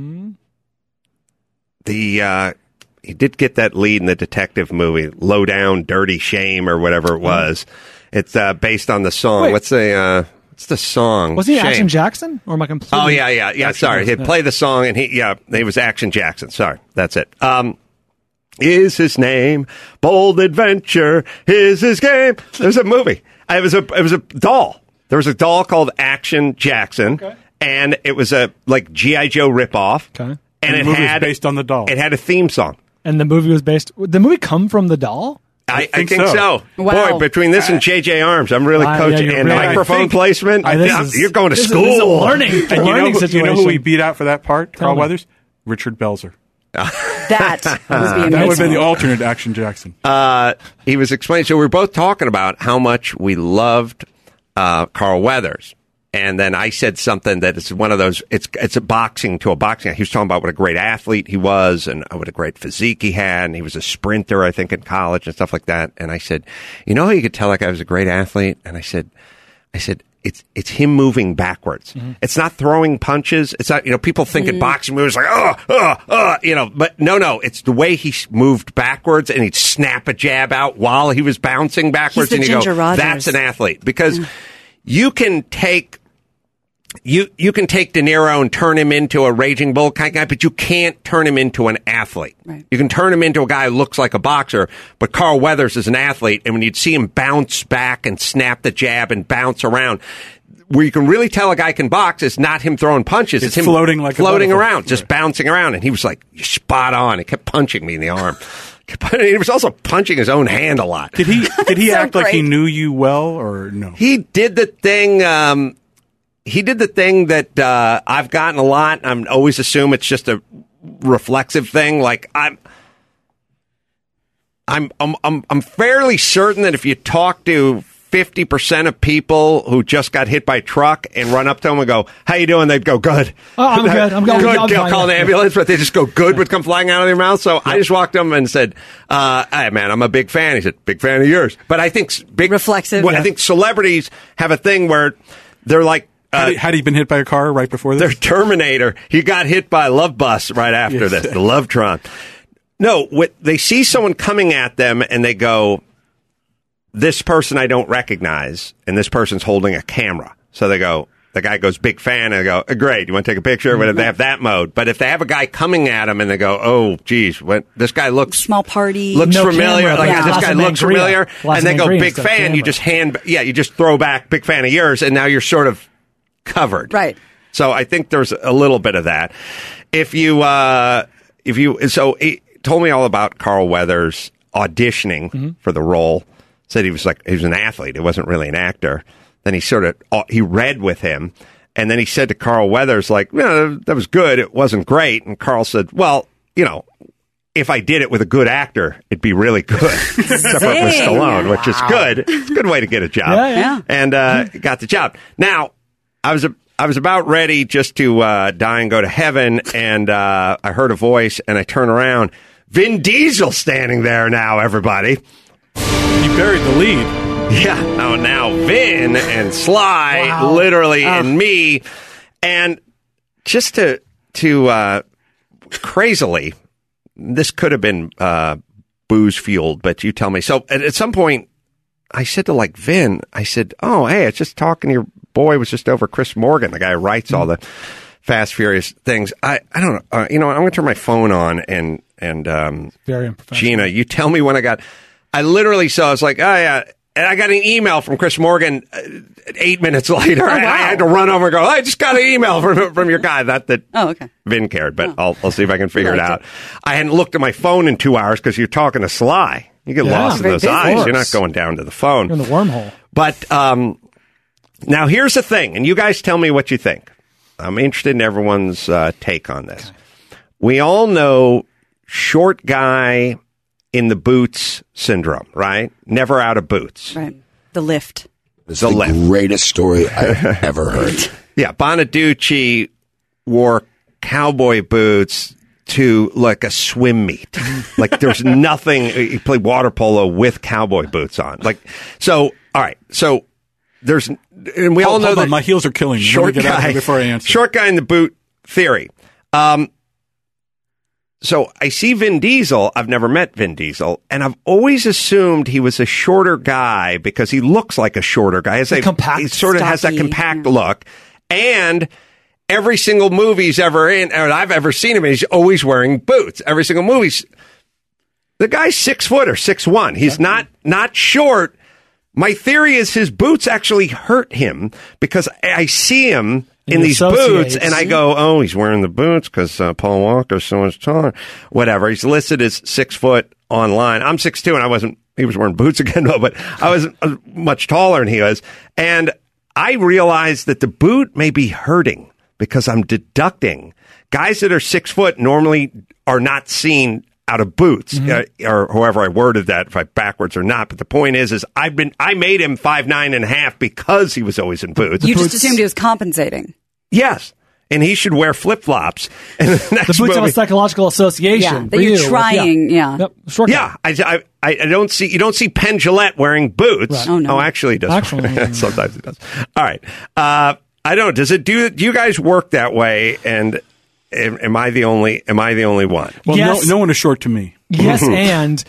[SPEAKER 4] he did get that lead in the detective movie, Low Down, Dirty Shame, or whatever it was. It's based on the song.
[SPEAKER 7] Wait.
[SPEAKER 4] What's the song?
[SPEAKER 7] Was he
[SPEAKER 4] Shame.
[SPEAKER 7] Action Jackson? Or am I completely?
[SPEAKER 4] Oh yeah. Sorry, he'd play the song, and he was Action Jackson. Sorry, that's it. Is his name Bold Adventure? Is his game? There's a movie. It was a doll. There was a doll called Action Jackson, and it was a like G.I. Joe ripoff.
[SPEAKER 7] Okay.
[SPEAKER 4] And
[SPEAKER 14] the movie was based on the doll.
[SPEAKER 4] It had a theme song.
[SPEAKER 7] And the movie was based. Did the movie come from the doll?
[SPEAKER 4] I think so.
[SPEAKER 7] Wow.
[SPEAKER 4] Boy, between this and J.J. Arms, I'm really coaching.
[SPEAKER 7] you're
[SPEAKER 4] And
[SPEAKER 7] really-
[SPEAKER 4] microphone placement, you're going to school.
[SPEAKER 7] This is a learning situation.
[SPEAKER 14] You know who he beat out for that part,
[SPEAKER 7] Tell
[SPEAKER 14] Carl
[SPEAKER 7] me.
[SPEAKER 14] Weathers? Richard Belzer.
[SPEAKER 6] That would be amazing.
[SPEAKER 14] That would have been the alternate Action Jackson.
[SPEAKER 4] He was explaining. So we were both talking about how much we loved Carl Weathers. And then I said something that it's one of those, it's a boxing to a boxing. He was talking about what a great athlete he was and what a great physique he had. And he was a sprinter, I think, in college and stuff like that. And I said, you know how you could tell that guy was a great athlete? And I said, it's him moving backwards.
[SPEAKER 7] Mm-hmm.
[SPEAKER 4] It's not throwing punches. It's not, people think in boxing moves like, but no, it's the way he moved backwards and he'd snap a jab out while he was bouncing backwards.
[SPEAKER 6] He's the
[SPEAKER 4] And you
[SPEAKER 6] Ginger
[SPEAKER 4] go,
[SPEAKER 6] Rogers.
[SPEAKER 4] that's an athlete. Because you can take De Niro and turn him into a raging bull kind of guy, but you can't turn him into an athlete.
[SPEAKER 6] Right.
[SPEAKER 4] You can turn him into a guy who looks like a boxer, but Carl Weathers is an athlete, and when you'd see him bounce back and snap the jab and bounce around, where you can really tell a guy can box is not him throwing punches. It's him
[SPEAKER 14] floating like a
[SPEAKER 4] floating
[SPEAKER 14] butterfly.
[SPEAKER 4] around, just bouncing around. And he was like, you're spot on. He kept punching me in the arm. He was also punching his own hand a lot.
[SPEAKER 14] Did he
[SPEAKER 6] So
[SPEAKER 14] act like he
[SPEAKER 6] great.
[SPEAKER 14] knew you well or no?
[SPEAKER 4] He did the thing. He did the thing that I've gotten a lot. I'm always assume it's just a reflexive thing. Like I'm fairly certain that if you talk to 50% of people who just got hit by a truck and run up to them and go, "How you doing?" They'd go, "Good."
[SPEAKER 7] Oh, I'm good. I'm going.
[SPEAKER 4] Good. Call an ambulance, but they just go, "Good," would come flying out of their mouth. So I just walked up and said, "Hey, man, I'm a big fan." He said, "Big fan of yours." But I think
[SPEAKER 6] reflexive.
[SPEAKER 4] I think celebrities have a thing where they're like.
[SPEAKER 14] Had he been hit by a car right before this?
[SPEAKER 4] They're Terminator. He got hit by a love bus right after this, the Lovetron. No, they see someone coming at them and they go, "This person I don't recognize," and this person's holding a camera. So they go, the guy goes, "Big fan," and they go, "Great, you want to take a picture?" But if they have that mode. But if they have a guy coming at them and they go, "Oh, geez, this guy looks
[SPEAKER 6] small party,
[SPEAKER 4] looks
[SPEAKER 6] no
[SPEAKER 4] familiar,"
[SPEAKER 6] camera,
[SPEAKER 4] like this guy looks familiar, and they go, "Big fan," you just you just throw back, "Big fan of yours," and now you're sort of covered.
[SPEAKER 6] Right.
[SPEAKER 4] So I think there's a little bit of that. So he told me all about Carl Weathers auditioning for the role. Said he was an athlete. It wasn't really an actor. Then he read with him. And then he said to Carl Weathers, that was good. It wasn't great. And Carl said, "Well, if I did it with a good actor, it'd be really good." Except for it was Stallone, which is good. It's a good way to get a job.
[SPEAKER 7] Yeah.
[SPEAKER 4] And got the job. Now, I was about ready just to die and go to heaven, and I heard a voice, and I turn around. Vin Diesel standing there now, everybody.
[SPEAKER 14] He buried the lead.
[SPEAKER 4] Yeah. Oh, now Vin and Sly, literally, and me. And just to crazily, this could have been booze-fueled, but you tell me. So at some point, I said to Vin, I said, "Oh, hey, it's just talking to your boy was just over Chris Morgan, the guy who writes all the Fast Furious things. I don't know. I'm going to turn my phone on and
[SPEAKER 7] very unprofessional.
[SPEAKER 4] Gina, you tell me when I literally saw, I was like, "Oh, yeah." And I got an email from Chris Morgan 8 minutes later. And I had to run over and go, "I just got an email from your guy." Not that Vin cared, but I'll see if I can figure it out. I hadn't looked at my phone in 2 hours because you're talking to Sly. You get lost in those eyes. You're not going down to the phone.
[SPEAKER 7] You're in the wormhole.
[SPEAKER 4] But now here's the thing, and you guys tell me what you think. I'm interested in everyone's take on this. Okay. We all know short guy in the boots syndrome, right? Never out of boots.
[SPEAKER 6] Right. The lift.
[SPEAKER 8] It's the greatest story I've ever heard.
[SPEAKER 4] Yeah, Bonaducci wore cowboy boots to like a swim meet. Like there's nothing. He played water polo with cowboy boots on. All right. So there's, and we all know that
[SPEAKER 14] my heels are killing me.
[SPEAKER 4] Short
[SPEAKER 14] Let me get out
[SPEAKER 4] guy
[SPEAKER 14] here before I answer.
[SPEAKER 4] Short guy in the boot theory. So I see Vin Diesel. I've never met Vin Diesel, and I've always assumed he was a shorter guy because he looks like a shorter guy.
[SPEAKER 7] Compact,
[SPEAKER 4] he sort of has that compact look, and every single movie he's ever in, or I've ever seen him in, he's always wearing boots. Every single movie. The guy's 6 foot or 6'1". He's not short. My theory is his boots actually hurt him because I see him in these boots and I go, "Oh, he's wearing the boots because Paul Walker's so much taller." Whatever. He's listed as 6 foot online. I'm 6'2", and he was wearing boots again, but I was much taller than he was. And I realized that the boot may be hurting because I'm deducting guys that are 6 foot normally are not seen out of boots, or however I worded that, if I backwards or not. But the point is I made him 5'9.5" because he was always in boots.
[SPEAKER 6] You just assumed he was compensating.
[SPEAKER 4] Yes. And he should wear flip-flops. In the next
[SPEAKER 7] the boots have a psychological association.
[SPEAKER 6] That you're trying, Yep.
[SPEAKER 7] Short guy.
[SPEAKER 4] I don't see, you don't see Penn Jillette wearing boots.
[SPEAKER 6] Right. Oh, no.
[SPEAKER 4] Actually he does. Sometimes he does. All right. I don't know. Do you guys work that way? And am I the only one?
[SPEAKER 14] Well,
[SPEAKER 7] yes.
[SPEAKER 14] No one is short to me.
[SPEAKER 7] Yes, and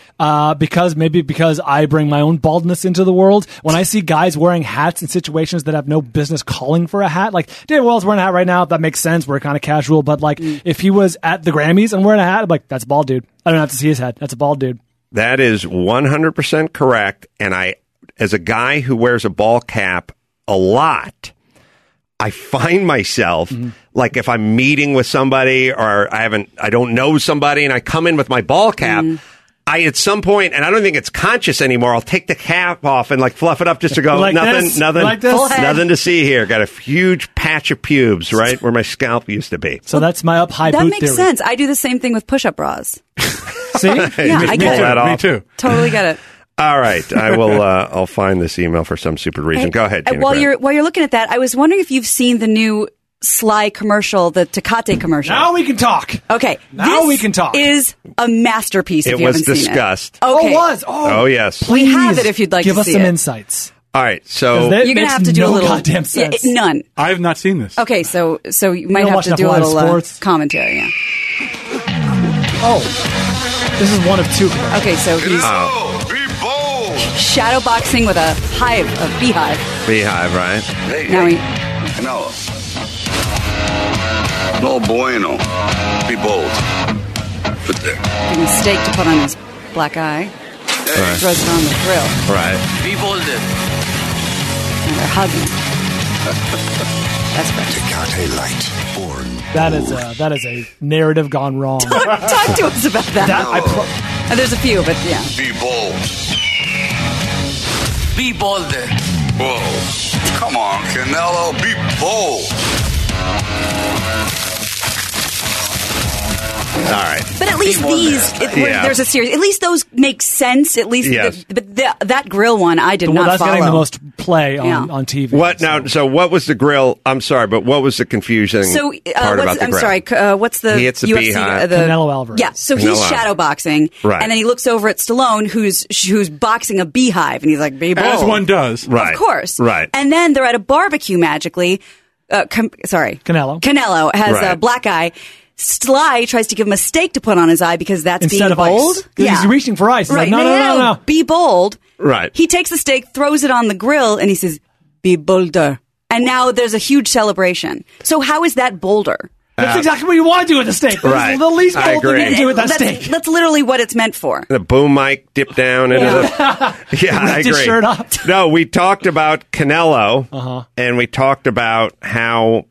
[SPEAKER 7] because I bring my own baldness into the world, when I see guys wearing hats in situations that have no business calling for a hat, like David Wells wearing a hat right now, that makes sense. We're kind of casual, but if he was at the Grammys and wearing a hat, I'm like, "That's a bald dude. I don't have to see his head. That's a bald dude."
[SPEAKER 4] That is 100% correct. And I, as a guy who wears a ball cap a lot, I find myself like if I'm meeting with somebody or I don't know somebody and I come in with my ball cap, I at some point, and I don't think it's conscious anymore, I'll take the cap off and fluff it up just to go, nothing to see here. Got a huge patch of pubes right where my scalp used to be.
[SPEAKER 7] So that's my up high boot
[SPEAKER 6] theory. That makes
[SPEAKER 7] theory.
[SPEAKER 6] sense. I do the same thing with push-up bras.
[SPEAKER 7] See?
[SPEAKER 6] Yeah, I get
[SPEAKER 4] that
[SPEAKER 6] it.
[SPEAKER 4] off.
[SPEAKER 14] Me too.
[SPEAKER 6] Totally get it.
[SPEAKER 4] All right, I will. I'll find this email for some stupid reason. Go ahead, Gina.
[SPEAKER 6] While you're looking at that, I was wondering if you've seen the new Sly commercial, the Tecate commercial.
[SPEAKER 7] Now we can talk.
[SPEAKER 6] Okay.
[SPEAKER 7] Now we can talk.
[SPEAKER 6] Is a masterpiece if
[SPEAKER 4] It
[SPEAKER 6] you
[SPEAKER 4] was
[SPEAKER 6] haven't
[SPEAKER 4] discussed.
[SPEAKER 6] seen it. Okay.
[SPEAKER 7] Oh, it was. Oh,
[SPEAKER 4] yes.
[SPEAKER 6] We have it if you'd like
[SPEAKER 7] give
[SPEAKER 6] to
[SPEAKER 7] us
[SPEAKER 6] see
[SPEAKER 7] some
[SPEAKER 6] it.
[SPEAKER 7] insights.
[SPEAKER 4] All right, so
[SPEAKER 7] That
[SPEAKER 6] You're going to
[SPEAKER 7] makes
[SPEAKER 6] have to do
[SPEAKER 7] no
[SPEAKER 6] a little
[SPEAKER 7] goddamn sense.
[SPEAKER 6] None.
[SPEAKER 14] I have not seen this.
[SPEAKER 6] Okay, so you might
[SPEAKER 7] don't
[SPEAKER 6] have
[SPEAKER 7] watch
[SPEAKER 6] to
[SPEAKER 7] enough
[SPEAKER 6] do a
[SPEAKER 7] live
[SPEAKER 6] little
[SPEAKER 7] sports.
[SPEAKER 6] commentary. Yeah.
[SPEAKER 7] Oh, this is one of two.
[SPEAKER 6] Okay, so he's shadow boxing with a beehive.
[SPEAKER 4] Beehive, right?
[SPEAKER 18] Hey,
[SPEAKER 6] Now he
[SPEAKER 18] Canelo. No bueno. Be bold. Put there.
[SPEAKER 6] gives him a steak to put on his black eye.
[SPEAKER 18] Hey.
[SPEAKER 6] Throws it on the grill.
[SPEAKER 4] Right.
[SPEAKER 18] Be bold.
[SPEAKER 6] And they're hugging. That's right.
[SPEAKER 15] Tecate Light. Born.
[SPEAKER 7] That is a narrative gone wrong.
[SPEAKER 6] Talk to us about that. And there's a few, but yeah.
[SPEAKER 18] Be bold. Be bold. Whoa. Come on, Canelo. Be bold.
[SPEAKER 4] All right.
[SPEAKER 6] But at least there's a series. At least those make sense. At least,
[SPEAKER 4] Yes.
[SPEAKER 6] that grill one I did not
[SPEAKER 7] That's
[SPEAKER 6] follow.
[SPEAKER 7] getting the most play on,
[SPEAKER 6] Yeah.
[SPEAKER 7] on TV.
[SPEAKER 4] What now? So what was the grill? I'm sorry, but what was the confusing
[SPEAKER 6] So,
[SPEAKER 4] part about the
[SPEAKER 6] I'm
[SPEAKER 4] grill?
[SPEAKER 6] sorry. What's the
[SPEAKER 4] He hits the
[SPEAKER 6] UFC?
[SPEAKER 4] beehive.
[SPEAKER 7] Canelo Alvarez.
[SPEAKER 6] Yeah. So he's
[SPEAKER 4] Canelo.
[SPEAKER 6] shadow boxing,
[SPEAKER 4] Right.
[SPEAKER 6] and then he looks over at Stallone, who's boxing a beehive, and he's like, "Be bold."
[SPEAKER 14] As one does.
[SPEAKER 4] Right.
[SPEAKER 6] Of course.
[SPEAKER 4] Right.
[SPEAKER 6] And then they're at a barbecue magically. Canelo. Canelo has
[SPEAKER 4] Right.
[SPEAKER 6] a black eye. Sly tries to give him a steak to put on his eye because that's
[SPEAKER 7] Instead
[SPEAKER 6] being
[SPEAKER 7] of
[SPEAKER 6] bold.
[SPEAKER 7] ice. He's reaching for ice. He's
[SPEAKER 6] Right.
[SPEAKER 7] like, no.
[SPEAKER 6] Be bold.
[SPEAKER 4] Right.
[SPEAKER 6] He takes the steak, throws it on the grill, and he says, "Be bolder." And now there's a huge celebration. So how is that bolder?
[SPEAKER 7] That's exactly what you want to do with the steak. That's
[SPEAKER 4] Right.
[SPEAKER 7] the least
[SPEAKER 4] I
[SPEAKER 7] bold thing
[SPEAKER 4] agree.
[SPEAKER 7] you can do with that
[SPEAKER 6] that's,
[SPEAKER 7] steak.
[SPEAKER 6] That's literally what it's meant for.
[SPEAKER 4] The boom mic dipped down into the. Yeah, I
[SPEAKER 7] Ripped his
[SPEAKER 4] agree.
[SPEAKER 7] shirt up.
[SPEAKER 4] No, we talked about Canelo,
[SPEAKER 7] and
[SPEAKER 4] we talked about how,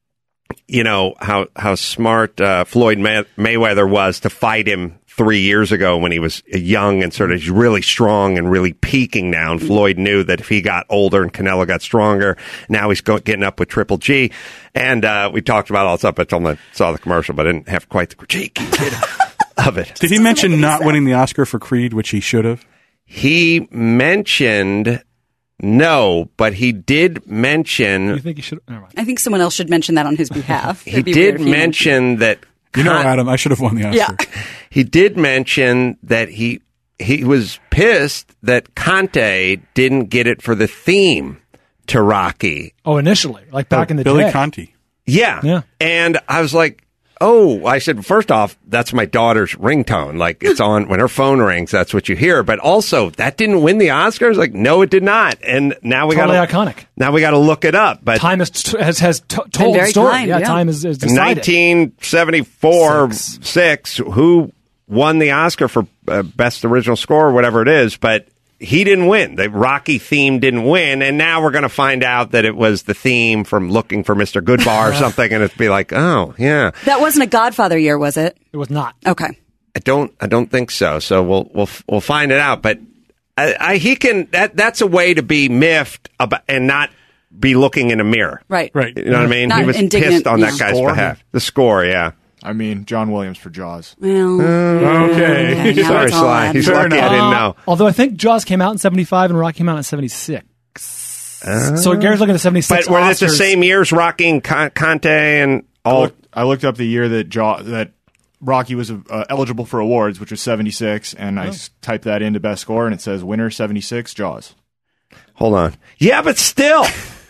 [SPEAKER 4] how smart Floyd Mayweather was to fight him 3 years ago when he was young and sort of really strong and really peaking now. And Floyd knew that if he got older and Canelo got stronger, now he's getting up with Triple G. And we talked about all this stuff. I told him I saw the commercial, but I didn't have quite the critique of it.
[SPEAKER 14] Did he mention not winning the Oscar for Creed, which he should have?
[SPEAKER 4] He mentioned no, but he did mention.
[SPEAKER 7] You think he should? Never mind.
[SPEAKER 6] I think someone else should mention that on his behalf.
[SPEAKER 4] He
[SPEAKER 6] It'd be weird
[SPEAKER 4] did
[SPEAKER 6] if he
[SPEAKER 4] mention that.
[SPEAKER 14] You know, Adam, I should have won the Oscar.
[SPEAKER 6] Yeah.
[SPEAKER 4] He did mention that he was pissed that Conte didn't get it for the theme to Rocky.
[SPEAKER 7] Oh, initially, like back in the
[SPEAKER 14] Billy
[SPEAKER 7] day.
[SPEAKER 14] Conti.
[SPEAKER 4] Yeah. And I was like, I said, first off, that's my daughter's ringtone. Like, it's on when her phone rings, that's what you hear. But also, that didn't win the Oscars? Like, no, it did not. And now we
[SPEAKER 7] Totally
[SPEAKER 4] got
[SPEAKER 7] iconic.
[SPEAKER 4] Now we got to look it up. But
[SPEAKER 7] Time has told the
[SPEAKER 6] very
[SPEAKER 7] story.
[SPEAKER 6] kind,
[SPEAKER 7] yeah,
[SPEAKER 6] yeah.
[SPEAKER 7] time is decided.
[SPEAKER 4] 1974, who won the Oscar for Best Original Score or whatever it is, but he didn't win. The Rocky theme didn't win, and now we're going to find out that it was the theme from Looking for Mr. Goodbar or something, and it'd be like, oh, yeah.
[SPEAKER 6] That wasn't a Godfather year, was it?
[SPEAKER 7] It was not.
[SPEAKER 6] Okay.
[SPEAKER 4] I don't think so. So we'll find it out. But he can. That's a way to be miffed about and not be looking in a mirror.
[SPEAKER 6] Right.
[SPEAKER 14] Right.
[SPEAKER 4] You know what I mean?
[SPEAKER 6] Not
[SPEAKER 4] He was
[SPEAKER 6] indignant,
[SPEAKER 4] pissed on that
[SPEAKER 6] yeah.
[SPEAKER 4] guy's
[SPEAKER 16] Score?
[SPEAKER 4] behalf. The score, yeah.
[SPEAKER 16] I mean, John Williams for Jaws.
[SPEAKER 6] Well,
[SPEAKER 14] Okay.
[SPEAKER 6] now
[SPEAKER 4] Sorry,
[SPEAKER 6] it's all
[SPEAKER 4] Sly.
[SPEAKER 6] added
[SPEAKER 4] He's
[SPEAKER 6] up.
[SPEAKER 4] lucky I didn't know.
[SPEAKER 7] Although I think Jaws came out in 75 and Rocky came out in 76. So Gary's looking at 76
[SPEAKER 4] But were it the
[SPEAKER 7] Oscars.
[SPEAKER 4] same years, Rocky and Conte and all?
[SPEAKER 16] I looked up the year that Rocky was eligible for awards, which was 76, and I typed that into best score, and it says winner 76, Jaws.
[SPEAKER 4] Hold on. Yeah, but still.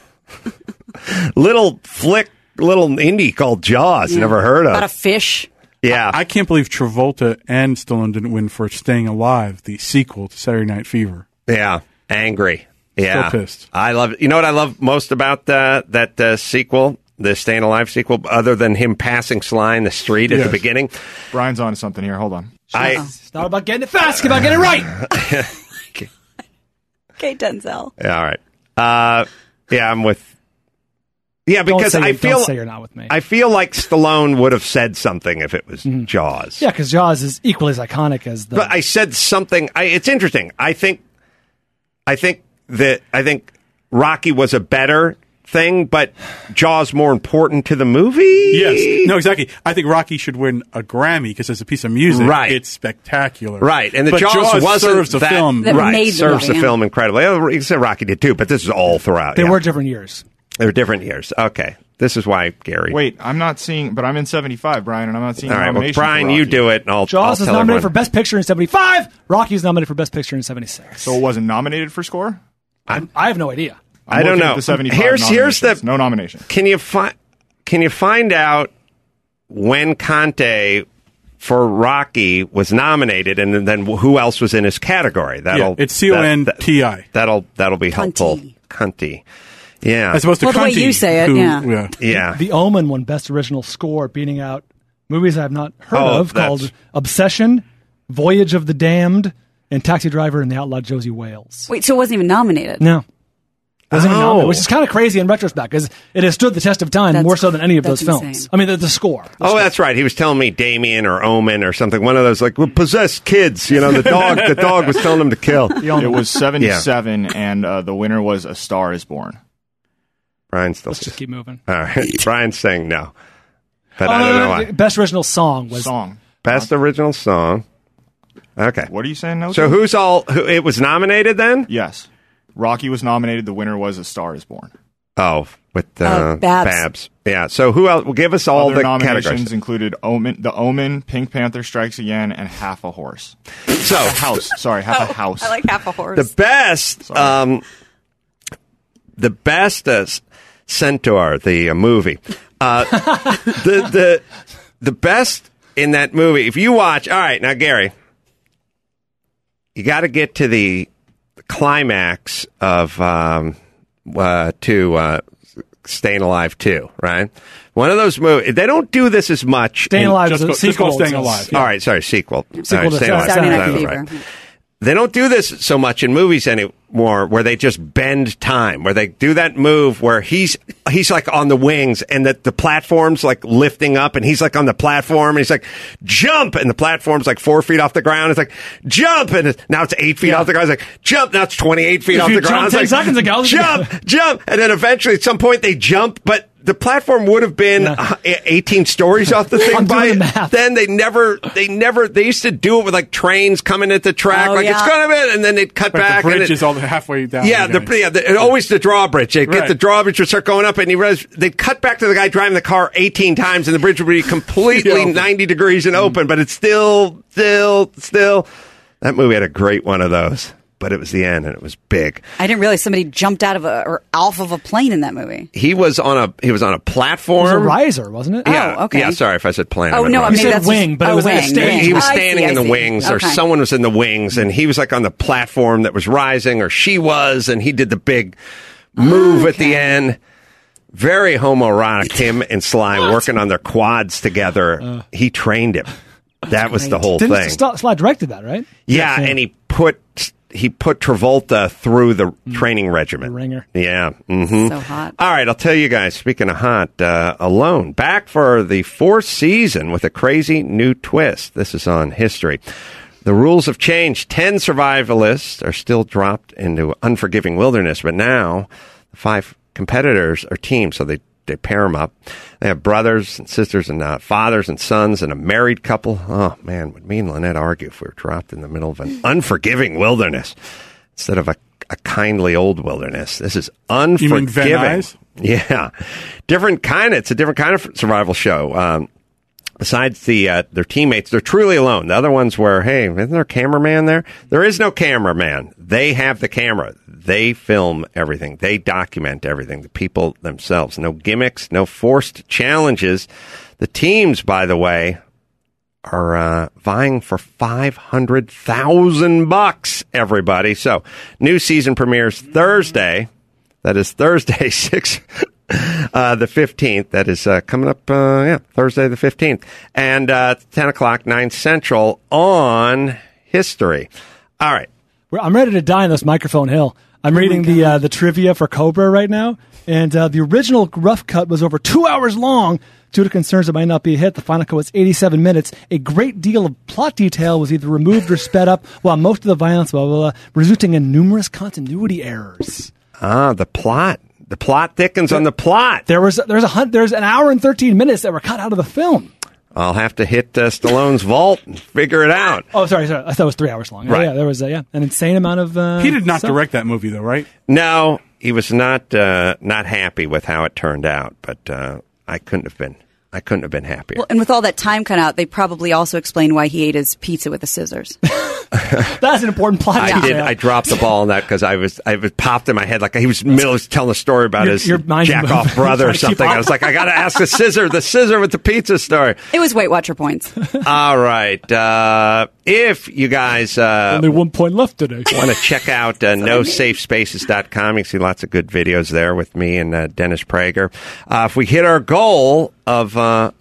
[SPEAKER 4] little indie called Jaws.
[SPEAKER 6] Yeah.
[SPEAKER 4] Never heard of.
[SPEAKER 6] About a fish.
[SPEAKER 4] Yeah.
[SPEAKER 14] I can't believe Travolta and Stallone didn't win for Staying Alive, the sequel to Saturday Night Fever.
[SPEAKER 4] Yeah. Angry. Yeah.
[SPEAKER 14] Still pissed.
[SPEAKER 4] I love it. You know what I love most about that sequel, the Staying Alive sequel, other than him passing Sly in the street at the beginning?
[SPEAKER 16] Brian's on to something here. Hold on.
[SPEAKER 7] It's not about getting it fast, it's about getting it right.
[SPEAKER 6] Okay, Denzel.
[SPEAKER 4] Yeah, all right. Yeah, I'm with. Yeah, because
[SPEAKER 7] Don't
[SPEAKER 4] I
[SPEAKER 7] say you're not with me.
[SPEAKER 4] I feel like Stallone would have said something if it was Jaws.
[SPEAKER 7] Yeah, because Jaws is equally as iconic as the.
[SPEAKER 4] But I said something. It's interesting. I think Rocky was a better thing, but Jaws more important to the movie.
[SPEAKER 14] Yes, no, exactly. I think Rocky should win a Grammy because it's a piece of music.
[SPEAKER 4] Right.
[SPEAKER 14] It's spectacular.
[SPEAKER 4] Right, and the
[SPEAKER 14] but
[SPEAKER 4] Jaws wasn't
[SPEAKER 14] serves the film.
[SPEAKER 4] Serves the film incredibly. You can say Rocky did too, but this is all throughout.
[SPEAKER 7] They were different years.
[SPEAKER 4] They were different years. Okay, this is why Gary.
[SPEAKER 16] Wait, I'm not seeing, but I'm in 75, Brian, and I'm not seeing.
[SPEAKER 4] All right, well,
[SPEAKER 16] nomination
[SPEAKER 4] Brian,
[SPEAKER 16] for
[SPEAKER 4] you
[SPEAKER 16] Rocky.
[SPEAKER 4] do it, and I'll.
[SPEAKER 7] Jaws
[SPEAKER 4] I'll
[SPEAKER 7] is
[SPEAKER 4] tell
[SPEAKER 7] nominated for
[SPEAKER 4] everyone.
[SPEAKER 7] Best Picture in 75. Rocky is nominated for Best Picture in 76.
[SPEAKER 16] So it wasn't nominated for score.
[SPEAKER 7] I have no idea.
[SPEAKER 4] I don't know.
[SPEAKER 16] The 75
[SPEAKER 4] Here's the
[SPEAKER 16] no nomination.
[SPEAKER 4] Can you find out when Conte for Rocky was nominated, and then who else was in his category?
[SPEAKER 14] It's C-O-N-T-I.
[SPEAKER 4] That'll be helpful. Conte. Yeah,
[SPEAKER 14] as opposed to
[SPEAKER 6] the way you say it.
[SPEAKER 4] Yeah.
[SPEAKER 7] The Omen won Best Original Score, beating out movies I have not heard of
[SPEAKER 4] that's-
[SPEAKER 7] called Obsession, Voyage of the Damned, and Taxi Driver and the Outlaw Josie Wales.
[SPEAKER 6] Wait, so it wasn't even nominated?
[SPEAKER 7] No. Wasn't even nominated, which is kind of crazy in retrospect because it has stood the test of time more so than any of those films.
[SPEAKER 6] insane.
[SPEAKER 7] I mean, the score.
[SPEAKER 4] That's right. He was telling me Damien or Omen or something. One of those possessed kids. You know, the dog was telling him to kill.
[SPEAKER 16] It was 77, and the winner was A Star Is Born.
[SPEAKER 4] Brian still.
[SPEAKER 7] Let's just keep moving.
[SPEAKER 4] All right. Brian's saying no, but I don't know why.
[SPEAKER 7] Best Original Song was
[SPEAKER 4] Best Original Song. Okay.
[SPEAKER 16] What are you saying? No.
[SPEAKER 4] So who it was nominated then?
[SPEAKER 16] Yes. Rocky was nominated. The winner was A Star Is Born.
[SPEAKER 4] Oh, with
[SPEAKER 6] Babs.
[SPEAKER 4] Babs. Yeah. So who else? Well, give us all
[SPEAKER 16] Other
[SPEAKER 4] the
[SPEAKER 16] nominations
[SPEAKER 4] categories.
[SPEAKER 16] included The Omen, Pink Panther Strikes Again, and Half a Horse.
[SPEAKER 4] So
[SPEAKER 16] Half a House. Sorry, Half a House.
[SPEAKER 6] I like Half a Horse.
[SPEAKER 4] The best Centaur, the movie. The best in that movie. If you watch, all right, now Gary, you got to get to the climax of Staying Alive 2, right? One of those movies. They don't do this as much.
[SPEAKER 7] Staying Alive is a sequel.
[SPEAKER 14] Staying Alive.
[SPEAKER 4] All right, sorry, sequel.
[SPEAKER 7] Sequel to
[SPEAKER 4] Staying Alive.
[SPEAKER 6] Saturday Night
[SPEAKER 4] Right.
[SPEAKER 6] Fever.
[SPEAKER 4] They don't do this so much in movies anymore, where they just bend time, where they do that move where he's like on the wings and that the platform's like lifting up and he's like on the platform and he's like, jump! And the platform's like 4 feet off the ground. It's like, jump! And now it's 8 feet off the ground. It's like, jump! Now it's 28 feet off the ground. It's
[SPEAKER 7] 10
[SPEAKER 4] like,
[SPEAKER 7] seconds ago.
[SPEAKER 4] jump! And then eventually at some point they jump, but the platform would have been 18 stories off the thing.
[SPEAKER 7] I'm doing the math.
[SPEAKER 4] Then they used to do it with like trains coming at the track, it's gonna be, and then they'd cut
[SPEAKER 14] But
[SPEAKER 4] back.
[SPEAKER 14] the bridge
[SPEAKER 4] and
[SPEAKER 14] is all halfway down.
[SPEAKER 4] always the drawbridge. They'd get
[SPEAKER 14] Right.
[SPEAKER 4] the drawbridge would start going up, and they'd cut back to the guy driving the car 18 times, and the bridge would be completely 90 degrees and open, but it's still. That movie had a great one of those. But it was the end, and it was big.
[SPEAKER 6] I didn't realize somebody jumped out of or off of a plane in that movie.
[SPEAKER 4] He was on a platform.
[SPEAKER 7] It was a riser, wasn't it?
[SPEAKER 4] Yeah,
[SPEAKER 6] Oh, okay.
[SPEAKER 4] Yeah, sorry if I said plane.
[SPEAKER 6] Oh,
[SPEAKER 4] I meant
[SPEAKER 6] no, I
[SPEAKER 4] riser.
[SPEAKER 6] mean,
[SPEAKER 7] You said
[SPEAKER 6] that's
[SPEAKER 7] wing, but it was like a stage.
[SPEAKER 4] He was
[SPEAKER 6] I
[SPEAKER 4] standing
[SPEAKER 6] see,
[SPEAKER 4] in the
[SPEAKER 6] I see.
[SPEAKER 4] wings, or
[SPEAKER 6] Okay.
[SPEAKER 4] someone was in the wings, and he was like on the platform that was rising, or she was, and he did the big move at the end. Very homoerotic, him and Sly working on their quads together. He trained him. That was the whole thing.
[SPEAKER 7] Sly directed that, right?
[SPEAKER 4] Yeah, and he put Travolta through the training regimen.
[SPEAKER 7] The ringer.
[SPEAKER 4] Yeah. Mm-hmm.
[SPEAKER 6] So hot.
[SPEAKER 4] All right, I'll tell you guys, speaking of hot, Alone, back for the 4th season with a crazy new twist. This is on History. The rules have changed. 10 survivalists are still dropped into unforgiving wilderness, but now 5 competitors are teams, so they pair them up. They have brothers and sisters and fathers and sons and a married couple. Oh, man, would me and Lynette argue if we were dropped in the middle of an unforgiving wilderness instead of a kindly old wilderness. This is unforgiving.
[SPEAKER 14] You mean Van Nuys?
[SPEAKER 4] Yeah. Different kind. It's a different kind of survival show. Besides their teammates, they're truly alone. The other ones were, hey, isn't there a cameraman there? There is no cameraman. They have the camera. They film everything. They document everything. The people themselves. No gimmicks, no forced challenges. The teams, by the way, are vying for $500,000, everybody. So, new season premieres Thursday. That is Thursday, the 15th. That is coming up, Thursday the 15th. And 10 o'clock, 9 Central on History. All right.
[SPEAKER 7] I'm ready to die on this microphone hill. I'm reading the trivia for Cobra right now, and the original rough cut was over 2 hours long. Due to concerns it might not be a hit, the final cut was 87 minutes. A great deal of plot detail was either removed or sped up, while most of the violence, resulting in numerous continuity errors.
[SPEAKER 4] The plot The plot thickens on the plot.
[SPEAKER 7] There's an hour and 13 minutes that were cut out of the film.
[SPEAKER 4] I'll have to hit Stallone's vault and figure it out.
[SPEAKER 7] Oh, sorry. I thought it was 3 hours long.
[SPEAKER 4] Right.
[SPEAKER 7] Yeah, there was an insane amount of.
[SPEAKER 14] He did not
[SPEAKER 7] stuff.
[SPEAKER 14] direct that movie, though, right?
[SPEAKER 4] No, he was not happy with how it turned out, but I couldn't have been happier.
[SPEAKER 6] Well, and with all that time cut out, they probably also explain why he ate his pizza with the scissors.
[SPEAKER 7] That's an important plot.
[SPEAKER 4] I dropped the ball on that because I was popped in my head like he was in the middle of telling a story about his jack-off brother or something. I was like, I got to ask the scissor with the pizza story.
[SPEAKER 6] It was Weight Watcher points.
[SPEAKER 4] All right. If you guys
[SPEAKER 7] only 1 point left today,
[SPEAKER 4] want to check out nosafespaces.com, you can see lots of good videos there with me and Dennis Prager. If we hit our goal of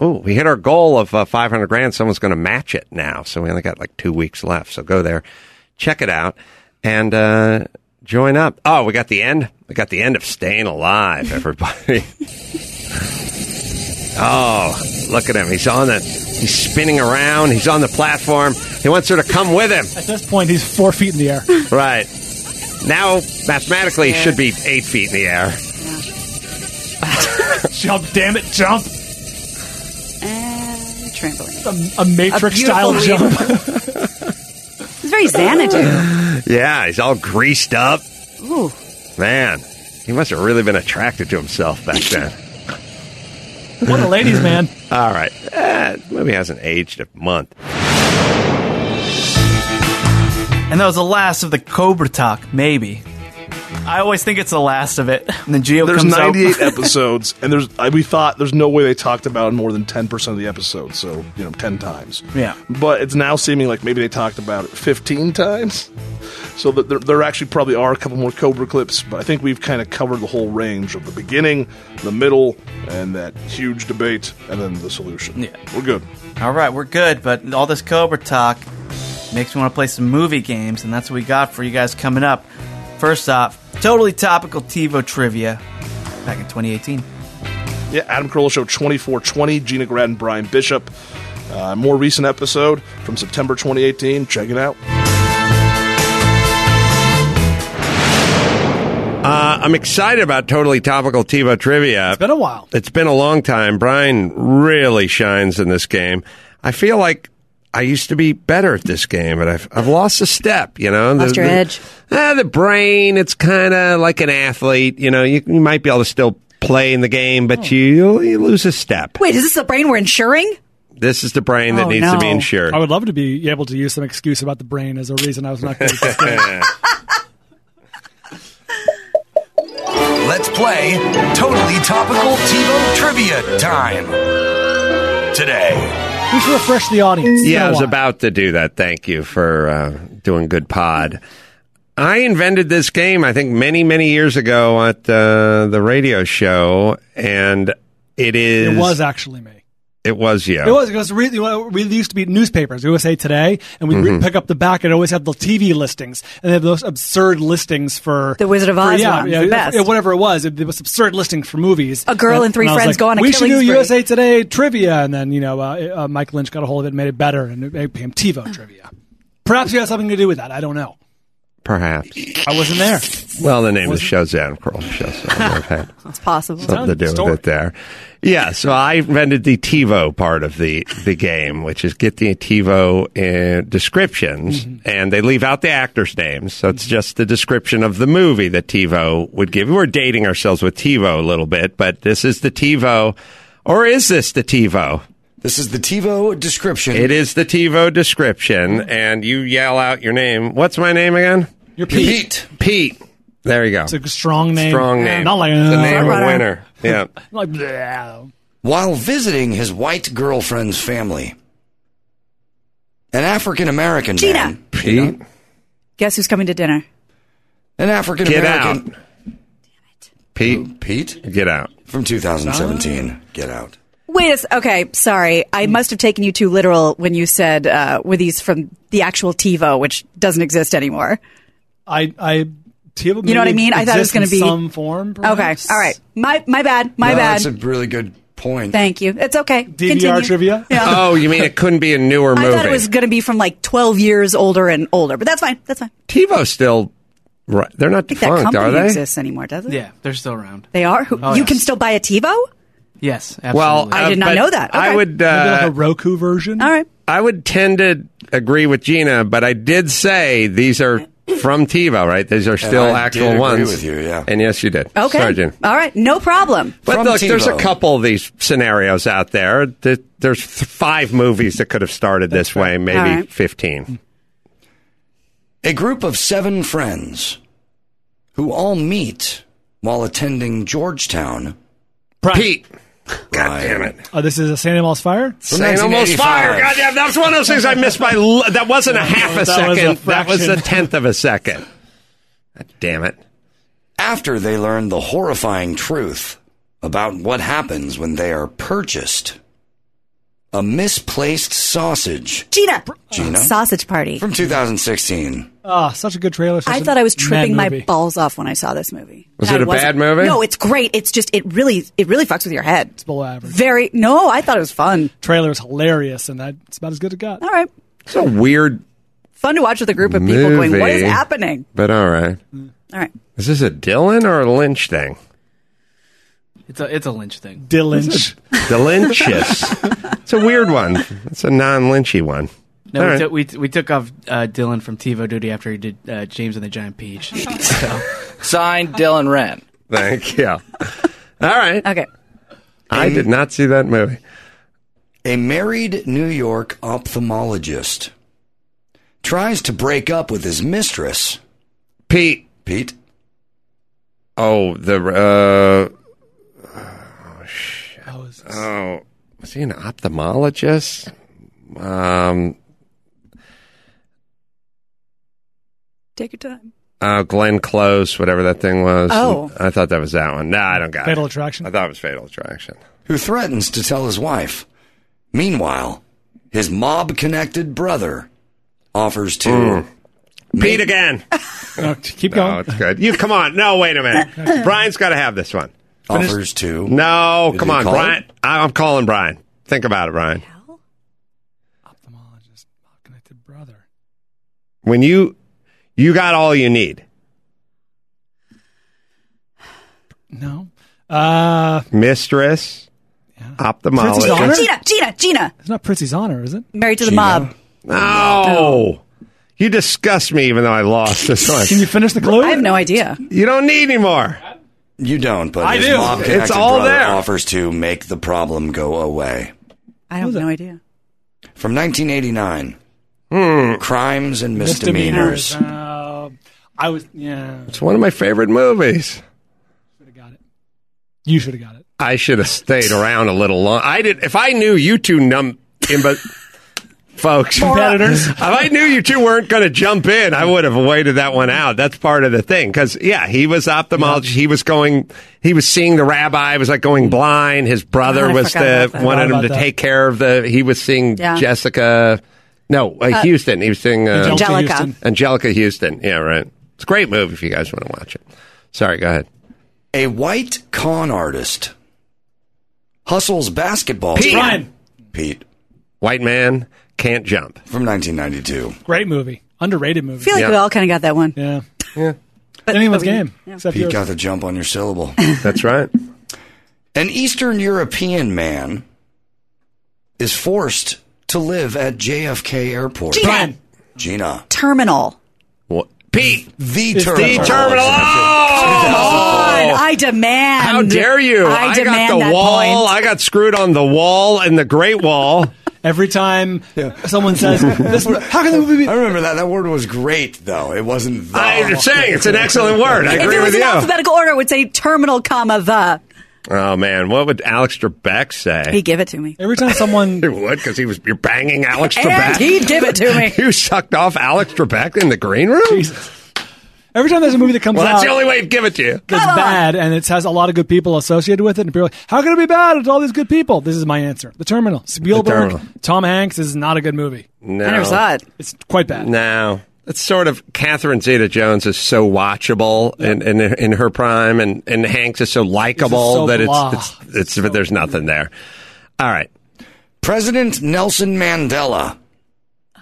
[SPEAKER 4] 500 grand, someone's going to match it now. So we only got like 2 weeks left. So go there, check it out, and join up. Oh, we got the end. We got the end of Staying Alive, everybody. Oh, look at him. He's spinning around. He's on the platform. He wants her to come with him.
[SPEAKER 7] At this point, he's 4 feet in the air.
[SPEAKER 4] Right. Now, mathematically, he should be 8 feet in the air.
[SPEAKER 7] Jump, damn it, jump.
[SPEAKER 6] And trampoline.
[SPEAKER 7] A Matrix-style jump.
[SPEAKER 6] It's very Xanadu.
[SPEAKER 4] Yeah, he's all greased up.
[SPEAKER 6] Ooh.
[SPEAKER 4] Man, he must have really been attracted to himself back then.
[SPEAKER 7] What a ladies' man.
[SPEAKER 4] All right. The movie hasn't aged a month.
[SPEAKER 2] And that was the last of the Cobra talk, maybe. I always think it's the last of it. And then Gio
[SPEAKER 3] There's
[SPEAKER 2] comes
[SPEAKER 3] 98
[SPEAKER 2] out.
[SPEAKER 3] episodes, and we thought there's no way they talked about more than 10% of the episodes, so 10 times.
[SPEAKER 2] Yeah.
[SPEAKER 3] But it's now seeming like maybe they talked about it 15 times. So that there actually probably are a couple more Cobra clips, but I think we've kind of covered the whole range of the beginning, the middle, and that huge debate, and then the solution.
[SPEAKER 2] Yeah.
[SPEAKER 3] We're good.
[SPEAKER 2] All right, we're good, but all this Cobra talk makes me want to play some movie games, and that's what we got for you guys coming up. First off, totally topical TiVo trivia back in 2018.
[SPEAKER 3] Yeah, Adam Carolla Show 2420, Gina Grad and Brian Bishop. More recent episode from September 2018. Check it out.
[SPEAKER 4] I'm excited about totally topical TiVo trivia.
[SPEAKER 7] It's been a while.
[SPEAKER 4] It's been a long time. Brian really shines in this game. I feel like I used to be better at this game, but I've lost a step,
[SPEAKER 6] Lost your edge.
[SPEAKER 4] The brain, it's kind of like an athlete. You might be able to still play in the game, but you lose a step.
[SPEAKER 6] Wait, is this the brain we're insuring?
[SPEAKER 4] This is the brain that needs to be insured.
[SPEAKER 7] I would love to be able to use some excuse about the brain as a reason I was not good at this game.
[SPEAKER 15] Let's play Totally Topical TiVo Trivia Time. Today.
[SPEAKER 7] We should refresh the audience.
[SPEAKER 4] Yeah, I was about to do that. Thank you for doing good pod. I invented this game, I think, many, many years ago at the radio show, and it is...
[SPEAKER 7] It was actually me.
[SPEAKER 4] It was you.
[SPEAKER 7] It was because we used to be newspapers, USA Today, and we'd pick up the back and always have the TV listings, and they have those absurd listings for
[SPEAKER 6] the Wizard of Oz ones, the best.
[SPEAKER 7] Whatever it was absurd listings for movies.
[SPEAKER 6] A girl and three friends go on a
[SPEAKER 7] we
[SPEAKER 6] killing
[SPEAKER 7] should do
[SPEAKER 6] spree.
[SPEAKER 7] USA Today trivia, and then Mike Lynch got a hold of it and made it better, and it became TiVo trivia. Perhaps you had something to do with that. I don't know.
[SPEAKER 4] Perhaps.
[SPEAKER 7] I wasn't there.
[SPEAKER 4] Well, the name of the show's Adam Carolla Show, so I've had
[SPEAKER 6] it's possible.
[SPEAKER 4] something to do with it there. Yeah, so I invented the TiVo part of the game, which is get the TiVo descriptions, and they leave out the actors' names, so it's just the description of the movie that TiVo would give. We're dating ourselves with TiVo a little bit, but this is the TiVo, or is this the TiVo?
[SPEAKER 8] This is the TiVo description.
[SPEAKER 4] It is the TiVo description, and you yell out your name. What's my name again?
[SPEAKER 7] You're Pete.
[SPEAKER 4] Pete. There you go.
[SPEAKER 7] It's a strong name.
[SPEAKER 4] Strong name.
[SPEAKER 7] Not like
[SPEAKER 4] the name of a winner. Yeah.
[SPEAKER 7] Like bleh.
[SPEAKER 8] While visiting his white girlfriend's family, an African-American man...
[SPEAKER 4] Pete?
[SPEAKER 6] Guess who's coming to dinner?
[SPEAKER 8] An African-American...
[SPEAKER 4] Get out. Pete?
[SPEAKER 8] Pete?
[SPEAKER 4] Get out.
[SPEAKER 8] From 2017. Get out.
[SPEAKER 6] Wait, okay, sorry. I must have taken you too literal when you said, were these from the actual TiVo, which doesn't exist anymore.
[SPEAKER 7] TiVo,
[SPEAKER 6] you know what I mean? I thought it was going to be
[SPEAKER 7] some form. Perhaps.
[SPEAKER 6] Okay, all right. My bad. My bad.
[SPEAKER 8] That's a really good point.
[SPEAKER 6] Thank you. It's okay.
[SPEAKER 7] DVR
[SPEAKER 6] Continue.
[SPEAKER 7] trivia.
[SPEAKER 6] Yeah.
[SPEAKER 4] Oh, you mean it couldn't be a newer movie?
[SPEAKER 6] I thought it was going to be from like 12 years older and older, but that's fine. That's fine.
[SPEAKER 4] TiVo still Right. They're not
[SPEAKER 6] I think that
[SPEAKER 4] defunct, are
[SPEAKER 6] company
[SPEAKER 4] they?
[SPEAKER 6] exists anymore, does it?
[SPEAKER 2] Yeah, they're still around.
[SPEAKER 6] They are?
[SPEAKER 2] Oh,
[SPEAKER 6] You
[SPEAKER 2] yes.
[SPEAKER 6] can still buy a TiVo?
[SPEAKER 2] Yes, absolutely.
[SPEAKER 4] Well,
[SPEAKER 6] I did not
[SPEAKER 4] but
[SPEAKER 6] know that. Okay.
[SPEAKER 4] I would.
[SPEAKER 7] Maybe like a Roku version.
[SPEAKER 6] All right.
[SPEAKER 4] I would tend to agree with Gina, but I did say these are from TiVo, right? These are still
[SPEAKER 8] I
[SPEAKER 4] actual
[SPEAKER 8] did agree
[SPEAKER 4] ones.
[SPEAKER 8] with you, yeah.
[SPEAKER 4] And yes, you did.
[SPEAKER 6] Okay.
[SPEAKER 4] Sorry, Gina.
[SPEAKER 6] All right. No problem.
[SPEAKER 4] But
[SPEAKER 8] From
[SPEAKER 4] look, there's a
[SPEAKER 8] TiVo.
[SPEAKER 4] couple of these scenarios out there. There's 5 movies that could have started this way, maybe
[SPEAKER 6] All right.
[SPEAKER 4] 15.
[SPEAKER 8] A group of 7 friends who all meet while attending Georgetown.
[SPEAKER 4] Pete. God damn it.
[SPEAKER 7] Oh, this is a St. Elmo's Fire?
[SPEAKER 4] St. Elmo's Fire. God damn, that was one of those things I missed by. That wasn't a half a
[SPEAKER 7] That was a
[SPEAKER 4] second. That was a
[SPEAKER 7] fraction.
[SPEAKER 4] 10th of a second. God damn it.
[SPEAKER 8] After they learn the horrifying truth about what happens when they are purchased. A misplaced sausage.
[SPEAKER 6] Gina.
[SPEAKER 8] Gina?
[SPEAKER 6] Sausage Party.
[SPEAKER 8] From 2016.
[SPEAKER 7] Oh, such a good trailer.
[SPEAKER 6] I thought I was tripping my balls off when I saw this movie.
[SPEAKER 4] Was
[SPEAKER 6] And
[SPEAKER 4] it
[SPEAKER 6] I
[SPEAKER 4] a bad movie?
[SPEAKER 6] No, it's great. It's just it really fucks with your head.
[SPEAKER 7] It's below average.
[SPEAKER 6] Very no, I thought it was fun.
[SPEAKER 7] Trailer is hilarious, and that's about as good as it got.
[SPEAKER 6] All right.
[SPEAKER 4] It's a weird
[SPEAKER 6] Fun to watch with a group of people going, what is
[SPEAKER 4] movie,
[SPEAKER 6] happening?
[SPEAKER 4] But all right.
[SPEAKER 6] All right.
[SPEAKER 4] Is this a Dylan or a Lynch thing?
[SPEAKER 2] It's a Lynch thing.
[SPEAKER 7] Lynch.
[SPEAKER 4] Delicious. It's a weird one. It's a non-Lynchy one.
[SPEAKER 2] No,
[SPEAKER 4] All
[SPEAKER 2] we,
[SPEAKER 4] right.
[SPEAKER 2] took, we took off Dylan from TiVo duty after he did James and the Giant Peach. So.
[SPEAKER 21] Signed, Dylan Wren.
[SPEAKER 4] Thank you. All right.
[SPEAKER 6] Okay.
[SPEAKER 4] I did not see that movie.
[SPEAKER 8] A married New York ophthalmologist tries to break up with his mistress.
[SPEAKER 4] Pete. Oh, the was he an ophthalmologist?
[SPEAKER 6] Take your time.
[SPEAKER 4] Glenn Close, whatever that thing was.
[SPEAKER 6] Oh.
[SPEAKER 4] I thought that was that one. No, I don't got
[SPEAKER 7] Fatal
[SPEAKER 4] it.
[SPEAKER 7] Attraction?
[SPEAKER 4] I thought it was Fatal Attraction.
[SPEAKER 8] Who threatens to tell his wife. Meanwhile, his mob-connected brother offers to...
[SPEAKER 4] Pete again.
[SPEAKER 7] No, keep going.
[SPEAKER 4] No, it's good. You come on. No, wait a minute. Brian's got to have this one.
[SPEAKER 8] Offers to...
[SPEAKER 4] No,
[SPEAKER 8] Is
[SPEAKER 4] come
[SPEAKER 8] he
[SPEAKER 4] on,
[SPEAKER 8] called?
[SPEAKER 4] Brian. I'm calling Brian. Think about it, Brian.
[SPEAKER 7] Ophthalmologist, connected brother.
[SPEAKER 4] When you got all you need.
[SPEAKER 7] No.
[SPEAKER 4] Mistress, ophthalmologist.
[SPEAKER 6] Gina.
[SPEAKER 7] It's not Pritzi's Honor, is it?
[SPEAKER 6] Married to the mob.
[SPEAKER 4] No. You disgust me even though I lost this one.
[SPEAKER 7] Can you finish the clue?
[SPEAKER 6] I have no idea.
[SPEAKER 4] You don't need any more.
[SPEAKER 8] You don't, but
[SPEAKER 4] I
[SPEAKER 8] his
[SPEAKER 4] do.
[SPEAKER 8] mob-connected
[SPEAKER 4] It's all
[SPEAKER 8] brother
[SPEAKER 4] there.
[SPEAKER 8] offers to make the problem go away.
[SPEAKER 6] I have no idea.
[SPEAKER 8] From 1989. Crimes and misdemeanors.
[SPEAKER 7] I was, yeah.
[SPEAKER 4] It's one of my favorite movies.
[SPEAKER 7] You should have got it.
[SPEAKER 4] I should have stayed around a little long. I did. If I knew you two folks,
[SPEAKER 7] competitors.
[SPEAKER 4] If I knew you two weren't going to jump in, I would have waited that one out. That's part of the thing. Because he was ophthalmologist. Yeah. He was seeing the rabbi. Was like going blind. His brother wanted him to take care of he was seeing Jessica. No, Houston. He was seeing Angelica Houston. Yeah, right. It's a great movie if you guys want to watch it. Sorry, go ahead.
[SPEAKER 8] A white con artist hustles basketball. Pete.
[SPEAKER 4] White man can't jump.
[SPEAKER 8] From 1992.
[SPEAKER 7] Great movie. Underrated movie.
[SPEAKER 6] I feel like we all kind of got that one.
[SPEAKER 7] Yeah.
[SPEAKER 4] Yeah.
[SPEAKER 7] Anyone's game.
[SPEAKER 6] Yeah.
[SPEAKER 8] Pete got the jump on your syllable.
[SPEAKER 4] That's right.
[SPEAKER 8] An Eastern European man is forced to live at JFK Airport. Gina.
[SPEAKER 6] Terminal.
[SPEAKER 4] What? Pete.
[SPEAKER 8] The
[SPEAKER 4] It's
[SPEAKER 8] Terminal.
[SPEAKER 4] The Terminal.
[SPEAKER 6] Come on. I demand.
[SPEAKER 4] How dare you?
[SPEAKER 6] I demand
[SPEAKER 4] got the
[SPEAKER 6] that
[SPEAKER 4] wall.
[SPEAKER 6] point.
[SPEAKER 4] I got screwed on the wall and the Great Wall.
[SPEAKER 7] Every time someone says, how can the movie be?
[SPEAKER 8] I remember that. That word was great, though. It wasn't the.
[SPEAKER 4] I'm saying it's an excellent word. I
[SPEAKER 6] If
[SPEAKER 4] agree
[SPEAKER 6] it was
[SPEAKER 4] with
[SPEAKER 6] in
[SPEAKER 4] you.
[SPEAKER 6] alphabetical order, it would say terminal, the.
[SPEAKER 4] Oh, man. What would Alex Trebek say?
[SPEAKER 6] He'd give it to me.
[SPEAKER 7] Every time someone...
[SPEAKER 4] He would, because you're banging Alex
[SPEAKER 6] And
[SPEAKER 4] Trebek.
[SPEAKER 6] he'd give it to me.
[SPEAKER 4] You sucked off Alex Trebek in the green room?
[SPEAKER 7] Jesus. Every time there's a movie that comes out...
[SPEAKER 4] Well, that's the only way to give it to you.
[SPEAKER 7] That's bad, and it has a lot of good people associated with it, and people are like, how can it be bad? It's all these good people. This is my answer. The Terminal. Spielberg,
[SPEAKER 4] Terminal.
[SPEAKER 7] Tom Hanks. This is not a good movie.
[SPEAKER 4] No.
[SPEAKER 6] I never saw it.
[SPEAKER 7] It's quite bad.
[SPEAKER 4] No. It's sort of Catherine Zeta-Jones is so watchable in her prime, and Hanks is so likable
[SPEAKER 7] so
[SPEAKER 4] that
[SPEAKER 7] blah.
[SPEAKER 4] it's there's nothing there. All right.
[SPEAKER 8] President Nelson Mandela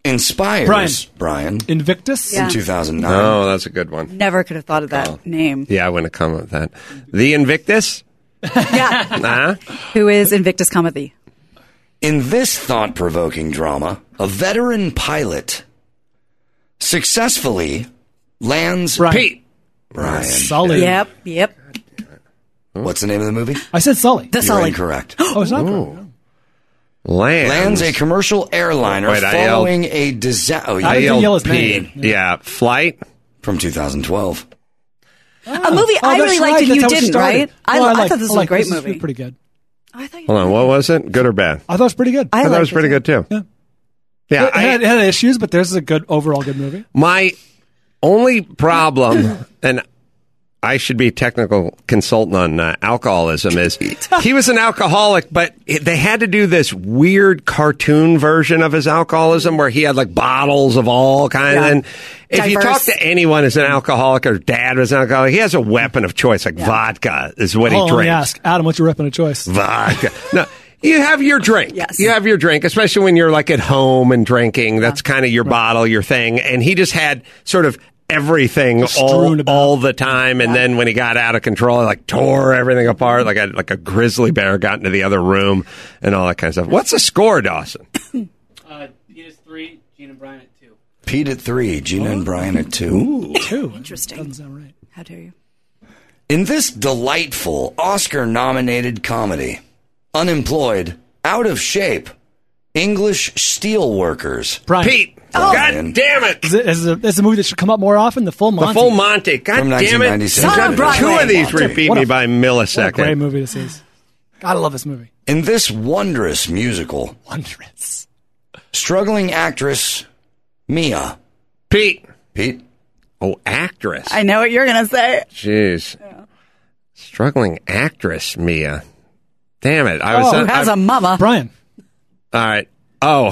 [SPEAKER 8] inspires Brian
[SPEAKER 7] Invictus?
[SPEAKER 6] Yeah.
[SPEAKER 8] in 2009.
[SPEAKER 4] Oh, that's a good one.
[SPEAKER 6] Never could have thought of that name.
[SPEAKER 4] Yeah, I wouldn't have come up with that. The Invictus?
[SPEAKER 6] Yeah. Who is Invictus Comedy?
[SPEAKER 8] In this thought-provoking drama, a veteran pilot successfully lands
[SPEAKER 7] Brian.
[SPEAKER 8] Brian.
[SPEAKER 7] Sully.
[SPEAKER 6] Yep.
[SPEAKER 8] What's the name of the movie?
[SPEAKER 7] I said Sully.
[SPEAKER 6] The
[SPEAKER 8] You're
[SPEAKER 6] Sully.
[SPEAKER 8] incorrect.
[SPEAKER 7] Oh, it's not correct.
[SPEAKER 8] Lands a commercial airliner
[SPEAKER 4] Wait,
[SPEAKER 8] following a disaster.
[SPEAKER 7] I didn't yell his name.
[SPEAKER 4] Yeah, Flight.
[SPEAKER 8] From 2012.
[SPEAKER 6] A movie I
[SPEAKER 7] that's
[SPEAKER 6] really liked
[SPEAKER 7] right.
[SPEAKER 6] and you
[SPEAKER 7] That's how it
[SPEAKER 6] didn't,
[SPEAKER 7] started.
[SPEAKER 6] right?
[SPEAKER 7] Well,
[SPEAKER 6] I
[SPEAKER 7] liked-
[SPEAKER 6] thought this was a
[SPEAKER 7] liked
[SPEAKER 6] great
[SPEAKER 7] this.
[SPEAKER 6] movie.
[SPEAKER 7] Pretty good.
[SPEAKER 4] Hold on, what was it? Good or bad?
[SPEAKER 7] I thought it was pretty good.
[SPEAKER 6] I
[SPEAKER 4] thought it
[SPEAKER 6] liked
[SPEAKER 4] was pretty good too.
[SPEAKER 7] Yeah.
[SPEAKER 4] Yeah,
[SPEAKER 7] It had issues, but there's a good overall good movie.
[SPEAKER 4] my only problem, and I should be a technical consultant on alcoholism, is he was an alcoholic, but they had to do this weird cartoon version of his alcoholism where he had like bottles of all kinds.
[SPEAKER 6] Yeah.
[SPEAKER 4] And if you talk
[SPEAKER 6] Diverse.
[SPEAKER 4] to anyone who's an alcoholic or dad was an alcoholic, he has a weapon of choice, like vodka is what he
[SPEAKER 7] Let me
[SPEAKER 4] drinks.
[SPEAKER 7] ask Adam, what's your weapon of choice?
[SPEAKER 4] Vodka. No, you have your drink.
[SPEAKER 6] Yes.
[SPEAKER 4] You have your drink, especially when you're like at home and drinking. That's kind of your bottle, your thing. And he just had sort of everything all the time. And then when he got out of control, like tore everything apart, like a grizzly bear got into the other room and all that kind of stuff. What's the score, Dawson?
[SPEAKER 2] Pete is 3, Gene and Brian at 2.
[SPEAKER 8] Pete at 3, Gina and Brian at 2.
[SPEAKER 4] Ooh.
[SPEAKER 7] 2.
[SPEAKER 6] Interesting.
[SPEAKER 7] Doesn't sound right.
[SPEAKER 6] How dare you?
[SPEAKER 8] In this delightful Oscar-nominated comedy, unemployed, out of shape, English steelworkers.
[SPEAKER 7] Brian.
[SPEAKER 4] Pete.
[SPEAKER 6] Oh.
[SPEAKER 4] God damn it.
[SPEAKER 7] Is a movie that should come up more often? The Full Monty.
[SPEAKER 4] The Full Monty. God
[SPEAKER 8] From
[SPEAKER 4] damn it.
[SPEAKER 8] 1996.
[SPEAKER 4] You've got
[SPEAKER 6] Broadway.
[SPEAKER 4] two of these repeat
[SPEAKER 7] What
[SPEAKER 4] me
[SPEAKER 7] a-
[SPEAKER 4] by a
[SPEAKER 7] What a great
[SPEAKER 4] millisecond.
[SPEAKER 7] movie this is. Gotta love this movie.
[SPEAKER 8] In this wondrous musical,
[SPEAKER 7] Wondrous.
[SPEAKER 8] struggling actress Mia.
[SPEAKER 4] Pete.
[SPEAKER 8] Pete?
[SPEAKER 4] Oh, actress.
[SPEAKER 6] I know what you're going to say.
[SPEAKER 4] Jeez. Struggling actress, Mia. Damn it.
[SPEAKER 6] Who has a mama?
[SPEAKER 7] Brian.
[SPEAKER 4] All right. Oh.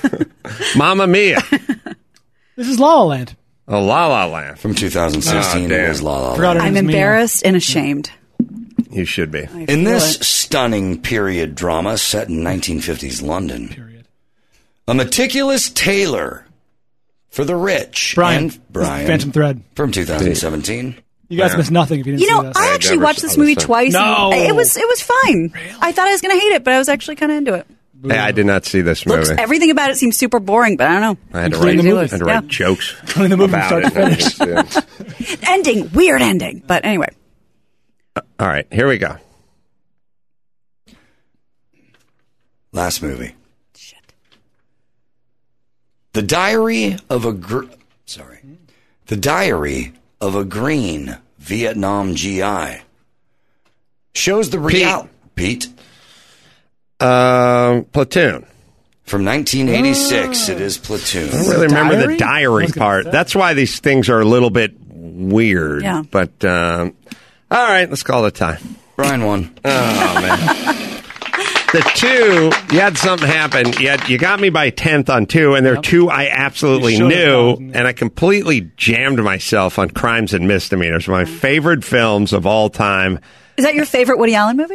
[SPEAKER 4] Mamma Mia.
[SPEAKER 7] This is La La Land.
[SPEAKER 4] Oh, La La Land.
[SPEAKER 8] From 2016,
[SPEAKER 4] Oh,
[SPEAKER 8] it
[SPEAKER 4] damn.
[SPEAKER 8] was La La
[SPEAKER 7] Forgot
[SPEAKER 8] Land.
[SPEAKER 7] her
[SPEAKER 6] I'm
[SPEAKER 7] name's Mia.
[SPEAKER 6] embarrassed and ashamed.
[SPEAKER 4] You should be.
[SPEAKER 8] In this stunning period drama set in 1950s London, a meticulous tailor for the rich
[SPEAKER 7] Brian.
[SPEAKER 8] and Brian
[SPEAKER 7] Phantom Thread.
[SPEAKER 8] from 2017.
[SPEAKER 7] You guys missed nothing if you didn't
[SPEAKER 6] You
[SPEAKER 7] see
[SPEAKER 6] know,
[SPEAKER 7] this.
[SPEAKER 6] I actually watched this movie twice.
[SPEAKER 7] No.
[SPEAKER 6] And it was fine. I thought I was going to hate it, but I was actually kind of into it.
[SPEAKER 4] Hey, I did not see this movie.
[SPEAKER 6] Everything about it seems super boring, but I don't know.
[SPEAKER 4] I had to
[SPEAKER 7] Including
[SPEAKER 4] write,
[SPEAKER 7] the movies.
[SPEAKER 4] had to write jokes
[SPEAKER 7] Including the movie from
[SPEAKER 4] about
[SPEAKER 7] start to
[SPEAKER 4] it.
[SPEAKER 7] finish.
[SPEAKER 4] Yeah.
[SPEAKER 6] Ending, weird ending. But anyway,
[SPEAKER 4] All right, here we go.
[SPEAKER 8] Last movie. The Diary of a Green Vietnam GI shows the reality. Pete.
[SPEAKER 4] Platoon.
[SPEAKER 8] From 1986, it is Platoon.
[SPEAKER 4] I don't really remember the diary part. That's why these things are a little bit weird.
[SPEAKER 6] Yeah.
[SPEAKER 4] But, all right, let's call it time.
[SPEAKER 8] Brian won.
[SPEAKER 4] Oh, man. The two, you had something happen. You got me by 10th on 2, and there are 2 I absolutely
[SPEAKER 7] You should have
[SPEAKER 4] knew,
[SPEAKER 7] gotten it.
[SPEAKER 4] and I completely jammed myself on Crimes and Misdemeanors, my favorite films of all time.
[SPEAKER 6] is that your favorite Woody Allen movie?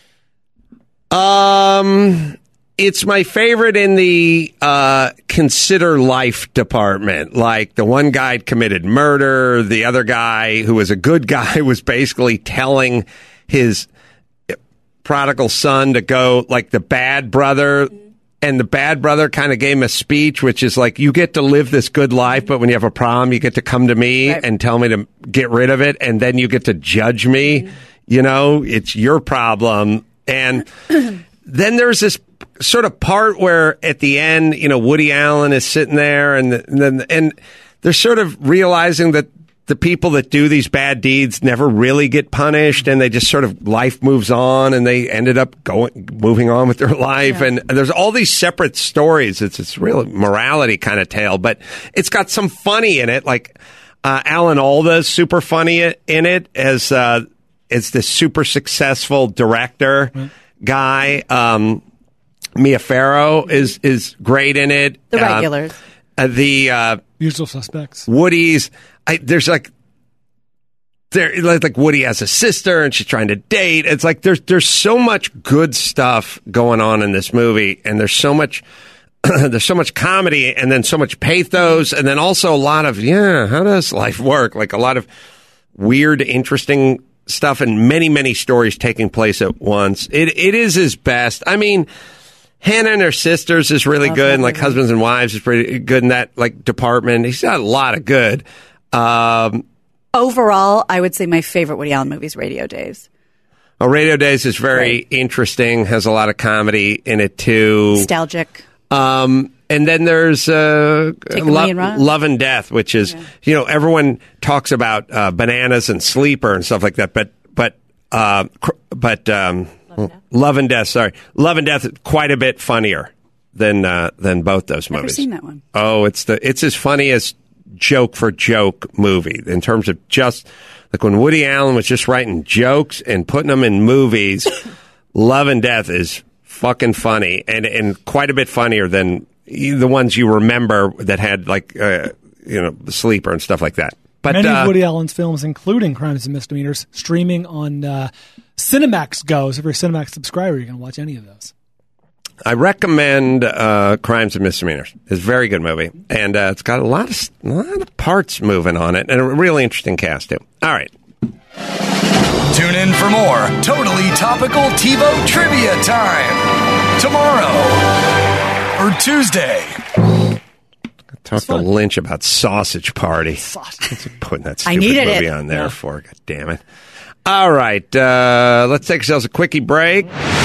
[SPEAKER 4] It's my favorite in the consider life department. Like the one guy committed murder, the other guy who was a good guy was basically telling his prodigal son to go like the bad brother. And the bad brother kind of gave him a speech, which is like, you get to live this good life, but when you have a problem, you get to come to me and tell me to get rid of it. And then you get to judge me. You know, it's your problem. And then there's this sort of part where at the end, you know, Woody Allen is sitting there and they're sort of realizing that the people that do these bad deeds never really get punished, and they just sort of life moves on, and they ended up moving on with their life. And there's all these separate stories. It's really morality kind of tale, but it's got some funny in it. Like Alan Alda's super funny in it as this super successful director guy. Mia Farrow is great in it.
[SPEAKER 6] The regulars.
[SPEAKER 4] The
[SPEAKER 7] Usual Suspects.
[SPEAKER 4] Woody's. There's like Woody has a sister and she's trying to date. It's like there's so much good stuff going on in this movie, and there's so much there's so much comedy and then so much pathos and then also a lot of, how does life work? Like a lot of weird, interesting stuff and many, many stories taking place at once. It is his best. I mean, Hannah and Her Sisters is really good, and like Husbands and Wives is pretty good in that like department. He's got a lot of good.
[SPEAKER 6] Overall, I would say my favorite Woody Allen movie is Radio Days.
[SPEAKER 4] Radio Days is very interesting, has a lot of comedy in it too.
[SPEAKER 6] Nostalgic.
[SPEAKER 4] And then there's Love and Death, which is, everyone talks about Bananas and Sleeper and stuff like that, but Love and Death, Love and Death is quite a bit funnier than both those movies.
[SPEAKER 6] Never seen that one.
[SPEAKER 4] Oh, it's as funny as joke for joke movie in terms of just like when Woody Allen was just writing jokes and putting them in movies. Love and Death is fucking funny and quite a bit funnier than the ones you remember that had like Sleeper and stuff like that. But
[SPEAKER 7] many of Woody Allen's films, including Crimes and Misdemeanors, streaming on Cinemax Go. So if you're a Cinemax subscriber, you can watch any of those.
[SPEAKER 4] I recommend Crimes and Misdemeanors. It's a very good movie, and it's got a lot of parts moving on it, and a really interesting cast too. All right.
[SPEAKER 1] Tune in for more totally topical TiVo trivia time tomorrow or Tuesday.
[SPEAKER 4] Talk to Lynch about Sausage Party. Putting that stupid movie on there for. God damn it. All right. Let's take ourselves a quickie break.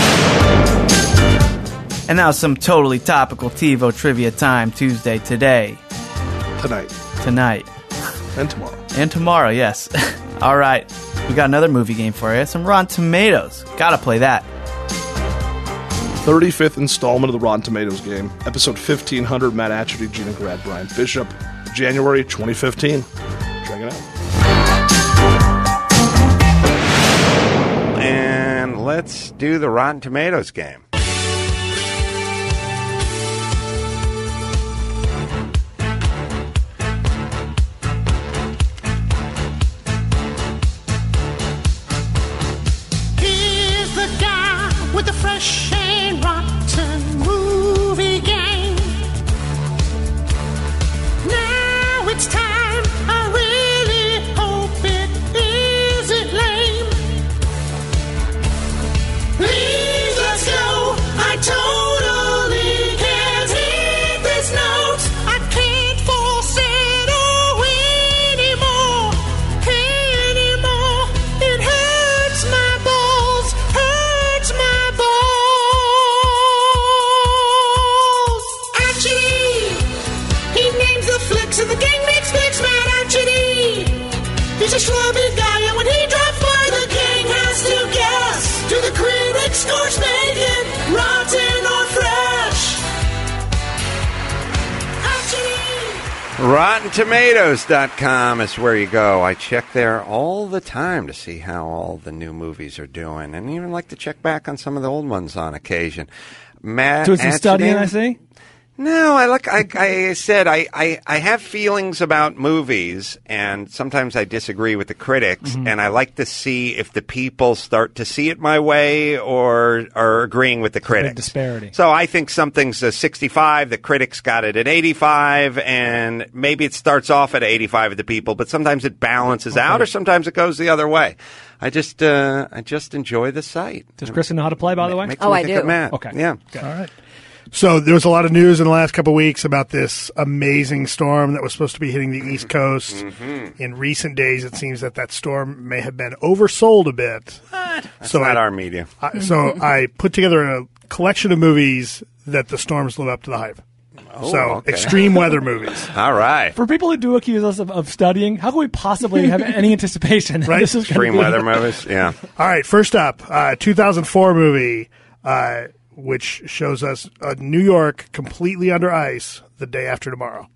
[SPEAKER 2] And now some totally topical TiVo trivia time today. Tonight. And tomorrow, yes. All right. We got another movie game for you. Some Rotten Tomatoes. Gotta play that.
[SPEAKER 3] 35th installment of the Rotten Tomatoes game. Episode 1500, Matt Atchity, Gina Grad, Brian Bishop. January 2015. Check it out.
[SPEAKER 4] And let's do the Rotten Tomatoes game.
[SPEAKER 19] With the fresh and rotten movie game. Now it's time. I really hope it isn't lame. Please let's go. I totally can't hit this note. I can't force it anymore. It hurts my balls. Hurts my balls. Archie, he names the flicks and the gang makes flicks. Mad Archie, he's a schlubby guy, and when he drops by, the gang has to guess. Do the critics scores make it rotten or fresh?
[SPEAKER 4] RottenTomatoes.com is where you go. I check there all the time to see how all the new movies are doing, and even like to check back on some of the old ones on occasion. Matt,
[SPEAKER 7] Doing some studying, I see.
[SPEAKER 4] No, I said I have feelings about movies, and sometimes I disagree with the critics, and I like to see if the people start to see it my way or are agreeing with the critics.
[SPEAKER 7] Big disparity.
[SPEAKER 4] So I think something's a 65, the critics got it at 85, and maybe it starts off at 85 of the people, but sometimes it balances out, or sometimes it goes the other way. I just enjoy the site.
[SPEAKER 7] Does Kristen know how to play, by the way?
[SPEAKER 4] Makes me think of Matt.
[SPEAKER 7] Okay.
[SPEAKER 4] Yeah.
[SPEAKER 7] Good.
[SPEAKER 22] All right. So there was a lot of news in the last couple of weeks about this amazing storm that was supposed to be hitting the East Coast. In recent days, it seems that storm may have been oversold a bit.
[SPEAKER 4] What? That's not our media.
[SPEAKER 22] So I put together a collection of movies that the storms live up to the hype.
[SPEAKER 4] Okay.
[SPEAKER 22] Extreme weather movies.
[SPEAKER 4] All right.
[SPEAKER 7] For people who do accuse us of studying, how can we possibly have any anticipation?
[SPEAKER 22] Right?
[SPEAKER 7] This is
[SPEAKER 4] Extreme weather movies, yeah.
[SPEAKER 22] All right, first up, 2004 movie, which shows us New York completely under ice the day after tomorrow.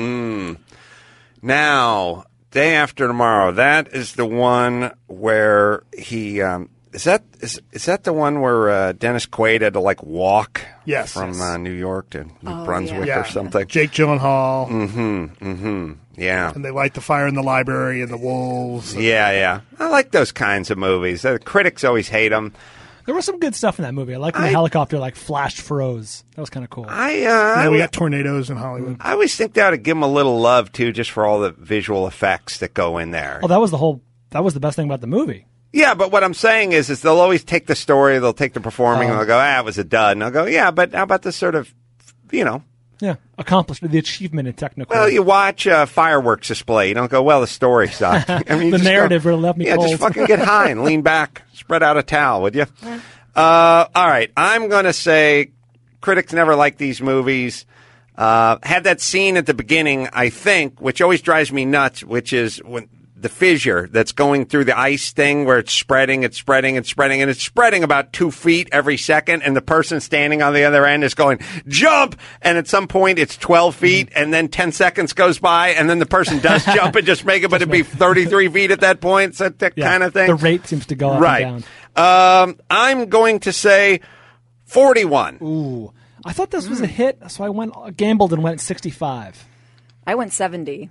[SPEAKER 4] Now, Day After Tomorrow, that is the one where he... Is that the one where Dennis Quaid had to walk from New York to New Brunswick or something?
[SPEAKER 22] Jake Gyllenhaal.
[SPEAKER 4] Yeah.
[SPEAKER 22] And they light the fire in the library and the wolves.
[SPEAKER 4] Yeah. I like those kinds of movies. The critics always hate them.
[SPEAKER 7] There was some good stuff in that movie. I like when the helicopter flashed froze. That was kind of cool.
[SPEAKER 22] Yeah, we got tornadoes in Hollywood.
[SPEAKER 4] I always think they ought to give them a little love too, just for all the visual effects that go in there.
[SPEAKER 7] Oh, that was the best thing about the movie.
[SPEAKER 4] Yeah, but what I'm saying is they'll always take the story, they'll take the performing, and they'll go, it was a dud. And I'll go, yeah, but how about the sort of,
[SPEAKER 7] Yeah, accomplished the achievement in technical.
[SPEAKER 4] Well, you watch a fireworks display. You don't go, well, the story sucked. I mean,
[SPEAKER 7] the narrative really left me cold.
[SPEAKER 4] Just fucking get high and lean back, spread out a towel, would you? All right, I'm going to say critics never like these movies. Had that scene at the beginning, I think, which always drives me nuts, which is when the fissure that's going through the ice thing where it's spreading, and it's spreading about 2 feet every second, and the person standing on the other end is going, jump! And at some point it's 12 feet, and then 10 seconds goes by, and then the person does jump and just make it, but it'd be 33 feet at that point, so that kind of thing.
[SPEAKER 7] The rate seems to go up and
[SPEAKER 4] down. I'm going to say 41.
[SPEAKER 7] Ooh. I thought this was a hit, so I gambled and went 65.
[SPEAKER 6] I went 70.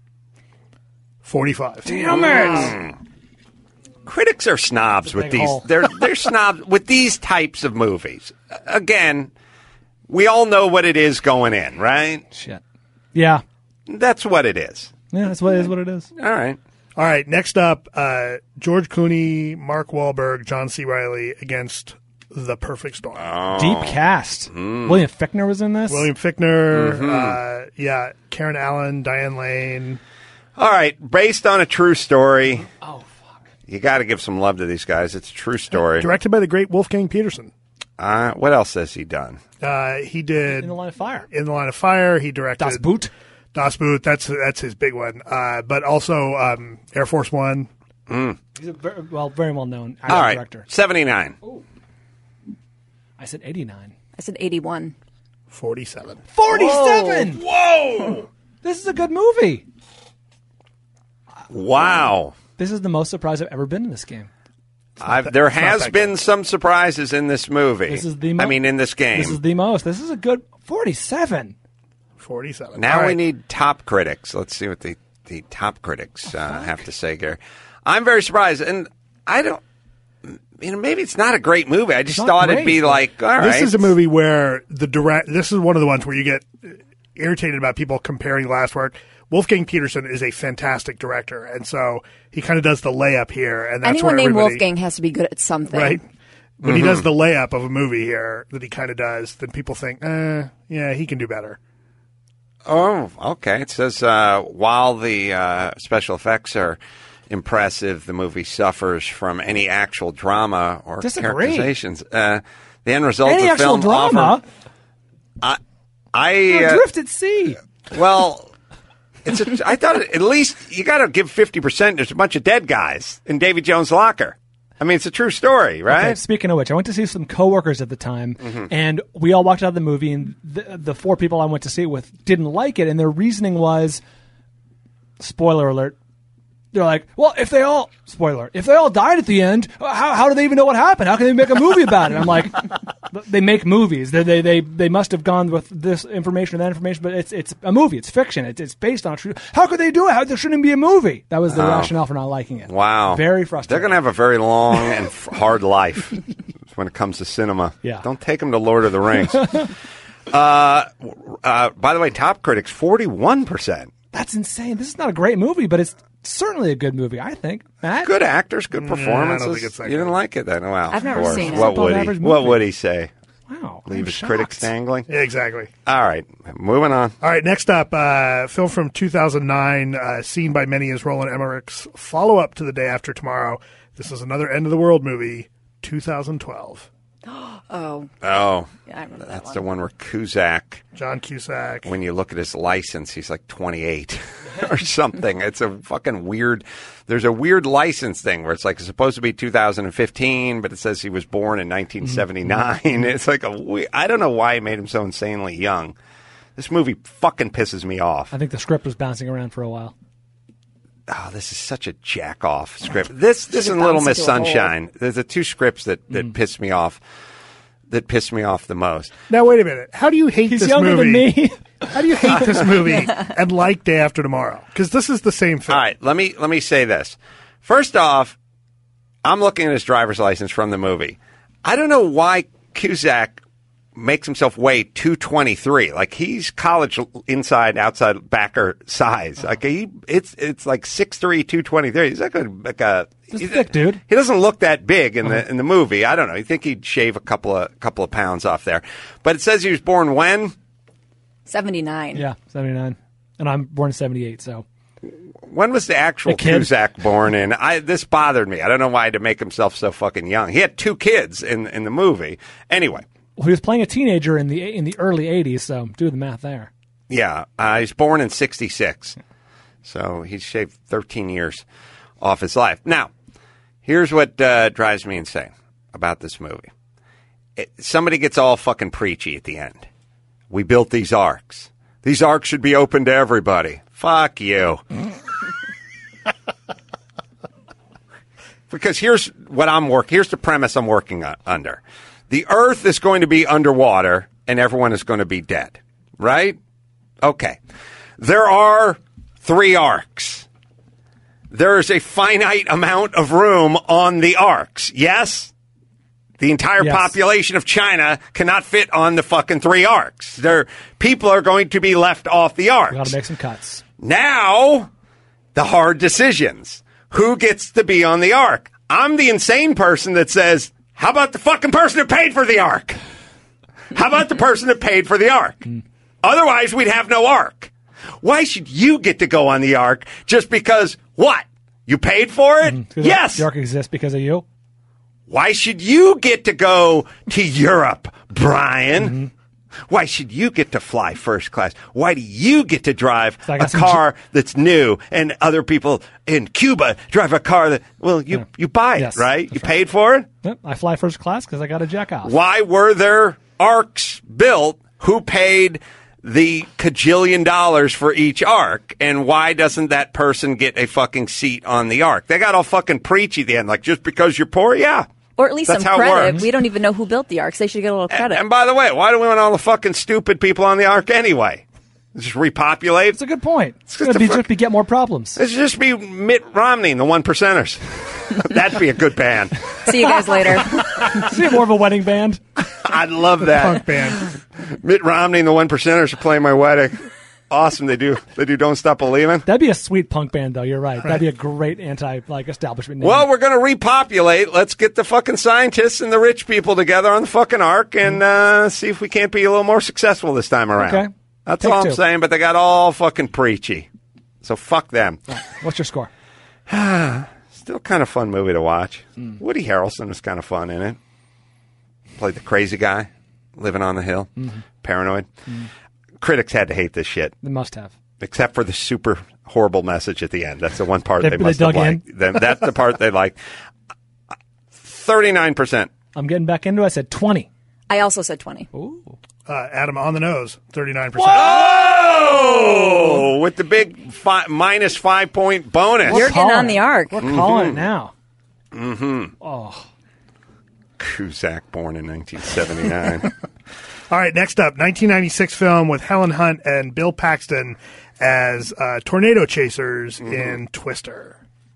[SPEAKER 22] 45.
[SPEAKER 7] Damn it!
[SPEAKER 4] Critics are snobs with these.
[SPEAKER 7] hole.
[SPEAKER 4] They're snobs with these types of movies. Again, we all know what it is going in, right?
[SPEAKER 7] Shit. Yeah.
[SPEAKER 4] That's what it is.
[SPEAKER 7] Yeah, that's what it is.
[SPEAKER 4] All right.
[SPEAKER 22] All right, next up, George Clooney, Mark Wahlberg, John C. Reilly against The Perfect Storm.
[SPEAKER 7] Deep cast. William Fichtner was in this.
[SPEAKER 22] William Fichtner, Karen Allen, Diane Lane.
[SPEAKER 4] All right, based on a true story. Oh, fuck. You got to give some love to these guys. It's a true story.
[SPEAKER 22] Directed by the great Wolfgang Peterson.
[SPEAKER 4] What else has he done?
[SPEAKER 22] He did
[SPEAKER 7] In the Line of Fire.
[SPEAKER 22] In the Line of Fire. He directed
[SPEAKER 7] Das Boot.
[SPEAKER 22] Das Boot. That's his big one. But also Air Force One.
[SPEAKER 7] He's a very well known actor
[SPEAKER 4] All right,
[SPEAKER 7] director.
[SPEAKER 4] 79.
[SPEAKER 7] Ooh. I said 89.
[SPEAKER 6] I said 81.
[SPEAKER 22] 47.
[SPEAKER 7] 47.
[SPEAKER 4] Whoa!
[SPEAKER 7] This is a good movie.
[SPEAKER 4] Wow.
[SPEAKER 7] This is the most surprised I've ever been in this game.
[SPEAKER 4] There has been some surprises in this movie.
[SPEAKER 7] This is the
[SPEAKER 4] in this game.
[SPEAKER 7] This is the most. This is a good 47.
[SPEAKER 22] 47.
[SPEAKER 4] Now
[SPEAKER 22] All
[SPEAKER 4] we
[SPEAKER 22] right.
[SPEAKER 4] need top critics. Let's see what the top critics have to say, Gary. I'm very surprised, and I don't. Maybe it's not a great movie. I just thought it'd be like, all right.
[SPEAKER 22] This is a movie where this is one of the ones where you get irritated about people comparing last work. Wolfgang Peterson is a fantastic director, and so he kind of does the layup here. And that's
[SPEAKER 6] Anyone
[SPEAKER 22] where
[SPEAKER 6] named
[SPEAKER 22] everybody-
[SPEAKER 6] Wolfgang has to be good at something.
[SPEAKER 22] Right? When he does the layup of a movie here that he kind of does, then people think, yeah, he can do better.
[SPEAKER 4] Oh, okay. It says while the special effects are impressive, the movie suffers from any actual drama or
[SPEAKER 7] Disagree.
[SPEAKER 4] characterizations. The end result
[SPEAKER 7] Any
[SPEAKER 4] of the
[SPEAKER 7] actual
[SPEAKER 4] film
[SPEAKER 7] drama? Adrift at sea.
[SPEAKER 4] Well, I thought at least you got to give 50%. There's a bunch of dead guys in Davy Jones' locker. I mean, it's a true story, right?
[SPEAKER 7] Okay, speaking of which, I went to see some coworkers at the time, and we all walked out of the movie, and the four people I went to see it with didn't like it, and their reasoning was, spoiler alert, they're like, well, if they all died at the end, how do they even know what happened? How can they make a movie about it? I'm like, they make movies. They must have gone with this information or that information, but it's a movie. It's fiction. It's based on true. How could they do it? There shouldn't be a movie. That was the rationale for not liking it.
[SPEAKER 4] Wow.
[SPEAKER 7] Very frustrating.
[SPEAKER 4] They're going to have a very long and hard life when it comes to cinema.
[SPEAKER 7] Yeah.
[SPEAKER 4] Don't take them to Lord of the Rings. By the way, top critics, 41%.
[SPEAKER 7] That's insane. This is not a great movie, but it's certainly a good movie, I think. Matt?
[SPEAKER 4] Good actors, good performances.
[SPEAKER 22] I don't think it's that
[SPEAKER 4] you didn't like it then? Well,
[SPEAKER 6] I've never
[SPEAKER 4] of course.
[SPEAKER 6] seen it.
[SPEAKER 4] What
[SPEAKER 7] Above
[SPEAKER 4] would he?
[SPEAKER 7] average
[SPEAKER 4] What
[SPEAKER 7] movie.
[SPEAKER 4] would he say?
[SPEAKER 7] Wow.
[SPEAKER 4] Leave
[SPEAKER 7] I'm
[SPEAKER 4] his
[SPEAKER 7] shocked.
[SPEAKER 4] critics dangling?
[SPEAKER 22] Yeah, exactly.
[SPEAKER 4] All right, moving on.
[SPEAKER 22] All right, next up, film from 2009, seen by many as Roland Emmerich's follow-up to The Day After Tomorrow. This is another end-of-the-world movie, 2012.
[SPEAKER 6] Oh.
[SPEAKER 4] Oh,
[SPEAKER 6] Yeah, I remember that
[SPEAKER 4] that's
[SPEAKER 6] one.
[SPEAKER 4] the one where Cusack.
[SPEAKER 22] John Cusack.
[SPEAKER 4] When you look at his license, he's like 28 or something. It's a fucking weird. There's a weird license thing where it's like it's supposed to be 2015, but it says he was born in 1979. It's like I don't know why he made him so insanely young. This movie fucking pisses me off.
[SPEAKER 7] I think the script was bouncing around for a while.
[SPEAKER 4] Oh, this is such a jack off script. This and Little Miss Sunshine. There's the two scripts that piss me off. That pissed me off the most.
[SPEAKER 22] Now, wait a minute. How do you hate
[SPEAKER 7] He's
[SPEAKER 22] this
[SPEAKER 7] younger
[SPEAKER 22] movie?
[SPEAKER 7] than me.
[SPEAKER 22] How do you hate this movie and like Day After Tomorrow? Because this is the same film.
[SPEAKER 4] All right, let me say this. First off, I'm looking at his driver's license from the movie. I don't know why Cusack makes himself weigh 223. Like he's college inside, outside backer size. Like it's like 6'3", 223. He's like a
[SPEAKER 7] He's a thick dude.
[SPEAKER 4] He doesn't look that big in the movie. I don't know. You think he'd shave a couple of pounds off there? But it says he was born when?
[SPEAKER 6] 79.
[SPEAKER 7] Yeah, 79. And I'm born in 78, so.
[SPEAKER 4] When was the actual Cusack born in? This bothered me. I don't know why to make himself so fucking young. He had 2 kids in the movie. Anyway.
[SPEAKER 7] Well, he was playing a teenager in the early 80s, so do the math there.
[SPEAKER 4] Yeah, he's born in 66. So he's shaved 13 years off his life. Now, here's what drives me insane about this movie. Somebody gets all fucking preachy at the end. We built these arcs. These arcs should be open to everybody. Fuck you. Because here's the premise I'm working under. The Earth is going to be underwater and everyone is going to be dead. Right? Okay. There are 3 arcs. There is a finite amount of room on the arcs. Yes? The entire population of China cannot fit on the fucking 3 arcs. People are going to be left off the arcs.
[SPEAKER 7] We got to make some cuts.
[SPEAKER 4] Now, the hard decisions. Who gets to be on the arc? I'm the insane person that says, how about the fucking person that paid for the arc? How about the person that paid for the arc? Otherwise, we'd have no arc. Why should you get to go on the arc just because, what? You paid for it? Yes.
[SPEAKER 7] The arc exists because of you?
[SPEAKER 4] Why should you get to go to Europe, Brian? Why should you get to fly first class? Why do you get to drive a car that's new and other people in Cuba drive a car that, well, you buy it, right? You paid for it?
[SPEAKER 7] Yep, I fly first class because I got a jack off.
[SPEAKER 4] Why were there arcs built? Who paid the cajillion dollars for each arc? And why doesn't that person get a fucking seat on the arc? They got all fucking preachy at the end, like just because you're poor? Yeah.
[SPEAKER 6] Or at least
[SPEAKER 4] That's
[SPEAKER 6] some
[SPEAKER 4] how it
[SPEAKER 6] credit.
[SPEAKER 4] works.
[SPEAKER 6] We don't even know who built the arcs. They should get a little credit.
[SPEAKER 4] And by the way, why do we want all the fucking stupid people on the arc anyway? Just repopulate?
[SPEAKER 7] It's a good point. It's going to just get more problems.
[SPEAKER 4] It should just be Mitt Romney and the One Percenters. That'd be a good band.
[SPEAKER 6] See you guys later.
[SPEAKER 7] See more of a wedding band.
[SPEAKER 4] I'd love that.
[SPEAKER 22] Punk band.
[SPEAKER 4] Mitt Romney and the One Percenters are playing my wedding. Awesome. They do Don't Stop Believing.
[SPEAKER 7] That'd be a sweet punk band, though. You're right. That'd be a great establishment name.
[SPEAKER 4] Well, we're going to repopulate. Let's get the fucking scientists and the rich people together on the fucking ark and see if we can't be a little more successful this time around.
[SPEAKER 7] Okay.
[SPEAKER 4] That's all I'm saying, but they got all fucking preachy. So fuck them.
[SPEAKER 7] Right. What's your score?
[SPEAKER 4] Still kind of fun movie to watch. Woody Harrelson was kind of fun in it. Played the crazy guy living on the hill. Paranoid. Critics had to hate this shit.
[SPEAKER 7] They must have.
[SPEAKER 4] Except for the super horrible message at the end. That's the one part they must have
[SPEAKER 7] dug
[SPEAKER 4] liked. That's the part they liked. 39%.
[SPEAKER 7] I'm getting back into it. I said 20.
[SPEAKER 6] I also said 20.
[SPEAKER 7] Ooh.
[SPEAKER 22] Adam, on the nose, 39%.
[SPEAKER 4] Whoa! With the big minus 5-point bonus.
[SPEAKER 6] You're getting on the arc.
[SPEAKER 7] We're calling it now.
[SPEAKER 22] Oh.
[SPEAKER 4] Cusack, born in 1979.
[SPEAKER 22] All right, next up, 1996 film with Helen Hunt and Bill Paxton as tornado chasers in Twister.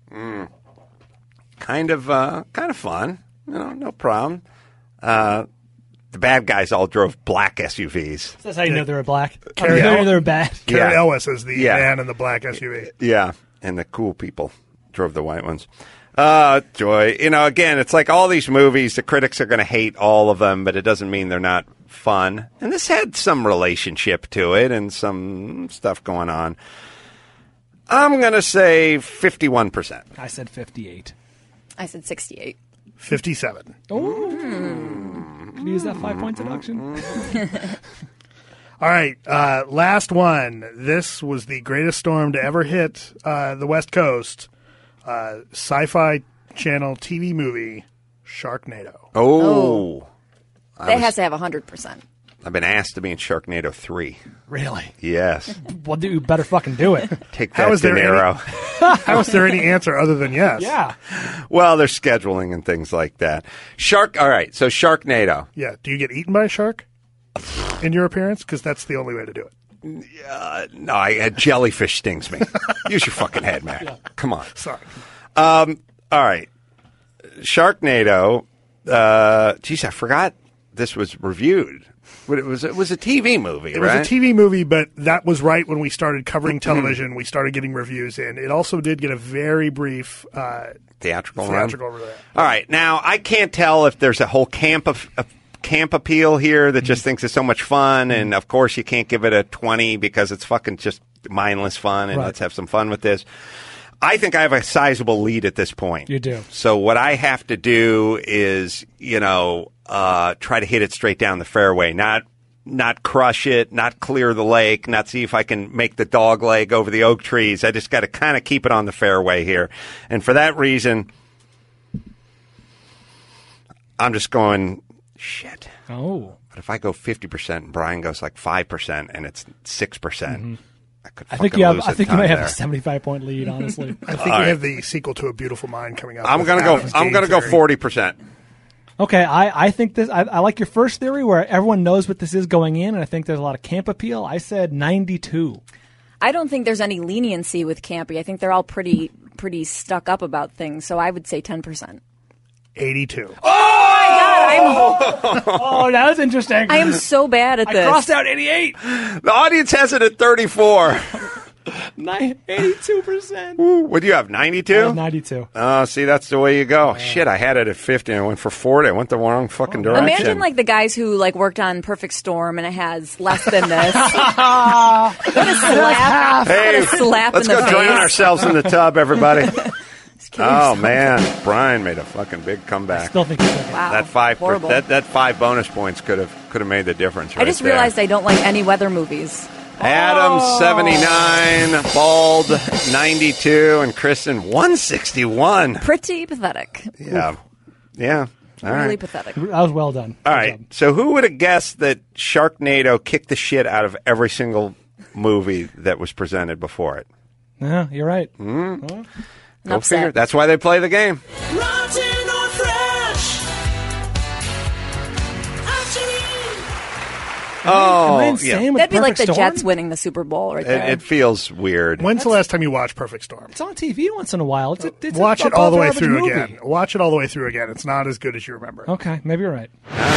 [SPEAKER 4] Kind of fun. No problem. The bad guys all drove black SUVs.
[SPEAKER 7] That's how you know they were black.
[SPEAKER 22] Carrie
[SPEAKER 7] you know they were bad.
[SPEAKER 22] Carrie Elwes is the man in the black SUV.
[SPEAKER 4] Yeah, and the cool people drove the white ones. Joy. Again, it's like all these movies, the critics are going to hate all of them, but it doesn't mean they're not fun. And this had some relationship to it and some stuff going on. I'm going to say 51%.
[SPEAKER 7] I said 58.
[SPEAKER 6] I said 68.
[SPEAKER 22] 57.
[SPEAKER 7] Oh. Can you use that 5-point deduction?
[SPEAKER 22] All right, last one. This was the greatest storm to ever hit the West Coast. Sci-Fi Channel TV movie, Sharknado.
[SPEAKER 4] Oh.
[SPEAKER 6] That has to have 100%.
[SPEAKER 4] I've been asked to be in Sharknado 3.
[SPEAKER 7] Really?
[SPEAKER 4] Yes.
[SPEAKER 7] Well, you better fucking do it.
[SPEAKER 4] Take that, De Niro.
[SPEAKER 22] How is there any answer other than yes?
[SPEAKER 7] Yeah.
[SPEAKER 4] Well, there's scheduling and things like that. All right, so Sharknado.
[SPEAKER 22] Yeah. Do you get eaten by a shark in your appearance? Because that's the only way to do it.
[SPEAKER 4] No, a jellyfish stings me. Use your fucking head, man. Yeah. Come on.
[SPEAKER 22] Sorry.
[SPEAKER 4] All right. Sharknado Geez, I forgot this was reviewed. But it was a TV movie,
[SPEAKER 22] It
[SPEAKER 4] right?
[SPEAKER 22] was a TV movie, but that was right when we started covering television. We started getting reviews in. It also did get a very brief
[SPEAKER 4] theatrical
[SPEAKER 22] run.
[SPEAKER 4] All right, now I can't tell if there's a whole camp appeal here that just thinks it's so much fun, and of course you can't give it a 20 because it's fucking just mindless fun, and let's have some fun with this. I think I have a sizable lead at this point.
[SPEAKER 7] You do.
[SPEAKER 4] So what I have to do is, try to hit it straight down the fairway, not crush it, not clear the lake, not see if I can make the dog leg over the oak trees. I just got to kind of keep it on the fairway here. And for that reason, I'm just going, shit.
[SPEAKER 7] Oh.
[SPEAKER 4] But if I go 50% and Brian goes like 5% and it's 6%,
[SPEAKER 7] I think you might have a 75-point lead. Honestly,
[SPEAKER 22] I think we have the sequel to A Beautiful Mind coming up.
[SPEAKER 4] I'm gonna go 40%.
[SPEAKER 7] Okay, I think this. I like your first theory where everyone knows what this is going in, and I think there's a lot of camp appeal. I said 92.
[SPEAKER 9] I don't think there's any leniency with campy. I think they're all pretty stuck up about things. So I would say 10%.
[SPEAKER 22] 82.
[SPEAKER 7] Oh, that was interesting.
[SPEAKER 9] I am so bad at this.
[SPEAKER 7] I crossed out 88.
[SPEAKER 4] The audience has it at 34.
[SPEAKER 7] 82%.
[SPEAKER 4] What do you have, 92?
[SPEAKER 7] I have 92.
[SPEAKER 4] Oh, see, that's the way you go. Shit, I had it at 50 and I went for 40. I went the wrong fucking direction.
[SPEAKER 9] Imagine like the guys who like worked on Perfect Storm and it has less than this. What a slap!
[SPEAKER 4] Hey,
[SPEAKER 9] what a slap
[SPEAKER 4] let's
[SPEAKER 9] in the
[SPEAKER 4] go
[SPEAKER 9] face.
[SPEAKER 4] drown ourselves in the tub, everybody. Oh man, Brian made a fucking big comeback.
[SPEAKER 7] I still think it's
[SPEAKER 9] Wow,
[SPEAKER 4] that five
[SPEAKER 9] horrible.
[SPEAKER 4] that 5 bonus points could have made the difference.
[SPEAKER 9] I just realized I don't like any weather movies.
[SPEAKER 4] Adam 79, Bald 92, and Kristen 161.
[SPEAKER 9] Pretty pathetic.
[SPEAKER 4] Yeah, yeah. All
[SPEAKER 9] Really
[SPEAKER 4] right.
[SPEAKER 9] pathetic.
[SPEAKER 7] That was well done.
[SPEAKER 4] All right. So who would have guessed that Sharknado kicked the shit out of every single movie that was presented before it?
[SPEAKER 7] Yeah, you're right.
[SPEAKER 4] Go figure. That's why they play the game.
[SPEAKER 19] Rotten or fresh?
[SPEAKER 4] Oh,
[SPEAKER 9] That'd be like the Jets winning the Super Bowl right there.
[SPEAKER 4] It feels weird.
[SPEAKER 22] When's the last time you watched Perfect Storm?
[SPEAKER 7] It's on TV once in a while. It's
[SPEAKER 22] Watch
[SPEAKER 7] a
[SPEAKER 22] it all the way
[SPEAKER 7] above-average
[SPEAKER 22] through
[SPEAKER 7] movie.
[SPEAKER 22] again. Watch it all the way through again. It's not as good as you remember.
[SPEAKER 7] Okay, maybe you're right.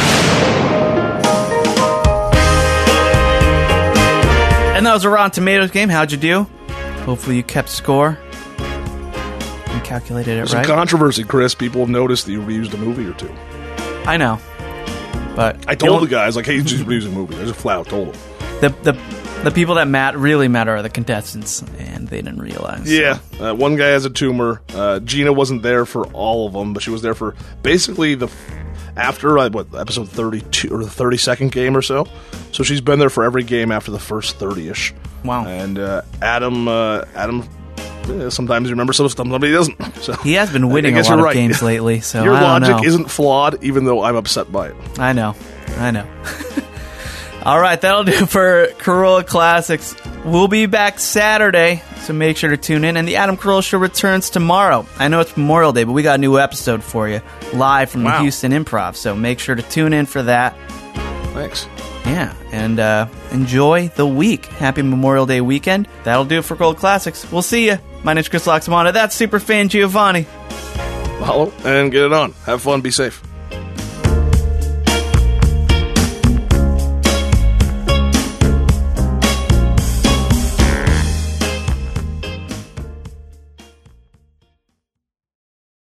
[SPEAKER 2] And that was a Rotten Tomatoes game. How'd you do? Hopefully you kept score and calculated it
[SPEAKER 3] There's
[SPEAKER 2] right.
[SPEAKER 3] some controversy, Chris. People have noticed that you reused a movie or two.
[SPEAKER 2] I know, but
[SPEAKER 3] I told the guys, like, hey, you just reused a movie. I just flat out told them.
[SPEAKER 2] the people that really matter are the contestants, and they didn't realize.
[SPEAKER 3] Yeah, one guy has a tumor. Gina wasn't there for all of them, but she was there for basically after episode 32 or the 32nd game or so. So she's been there for every game after the first 30ish.
[SPEAKER 2] Wow.
[SPEAKER 3] And Adam. Sometimes you remember some stuff, somebody doesn't. So
[SPEAKER 2] He has been winning
[SPEAKER 3] I
[SPEAKER 2] a
[SPEAKER 3] guess
[SPEAKER 2] lot
[SPEAKER 3] you're
[SPEAKER 2] of
[SPEAKER 3] right.
[SPEAKER 2] games lately, so
[SPEAKER 3] your
[SPEAKER 2] I don't
[SPEAKER 3] logic
[SPEAKER 2] know.
[SPEAKER 3] isn't flawed, even though I'm upset by it.
[SPEAKER 2] I know. All right, that'll do for Corolla Classics. We'll be back Saturday, so make sure to tune in. And the Adam Carolla Show returns tomorrow. I know it's Memorial Day, but we got a new episode for you, live from the Houston Improv. So make sure to tune in for that.
[SPEAKER 3] Thanks.
[SPEAKER 2] Yeah, and enjoy the week. Happy Memorial Day weekend. That'll do it for Corolla Classics. We'll see you. My name's Chris Loxamana. That's Superfan Giovanni.
[SPEAKER 3] Follow and get it on. Have fun. Be safe.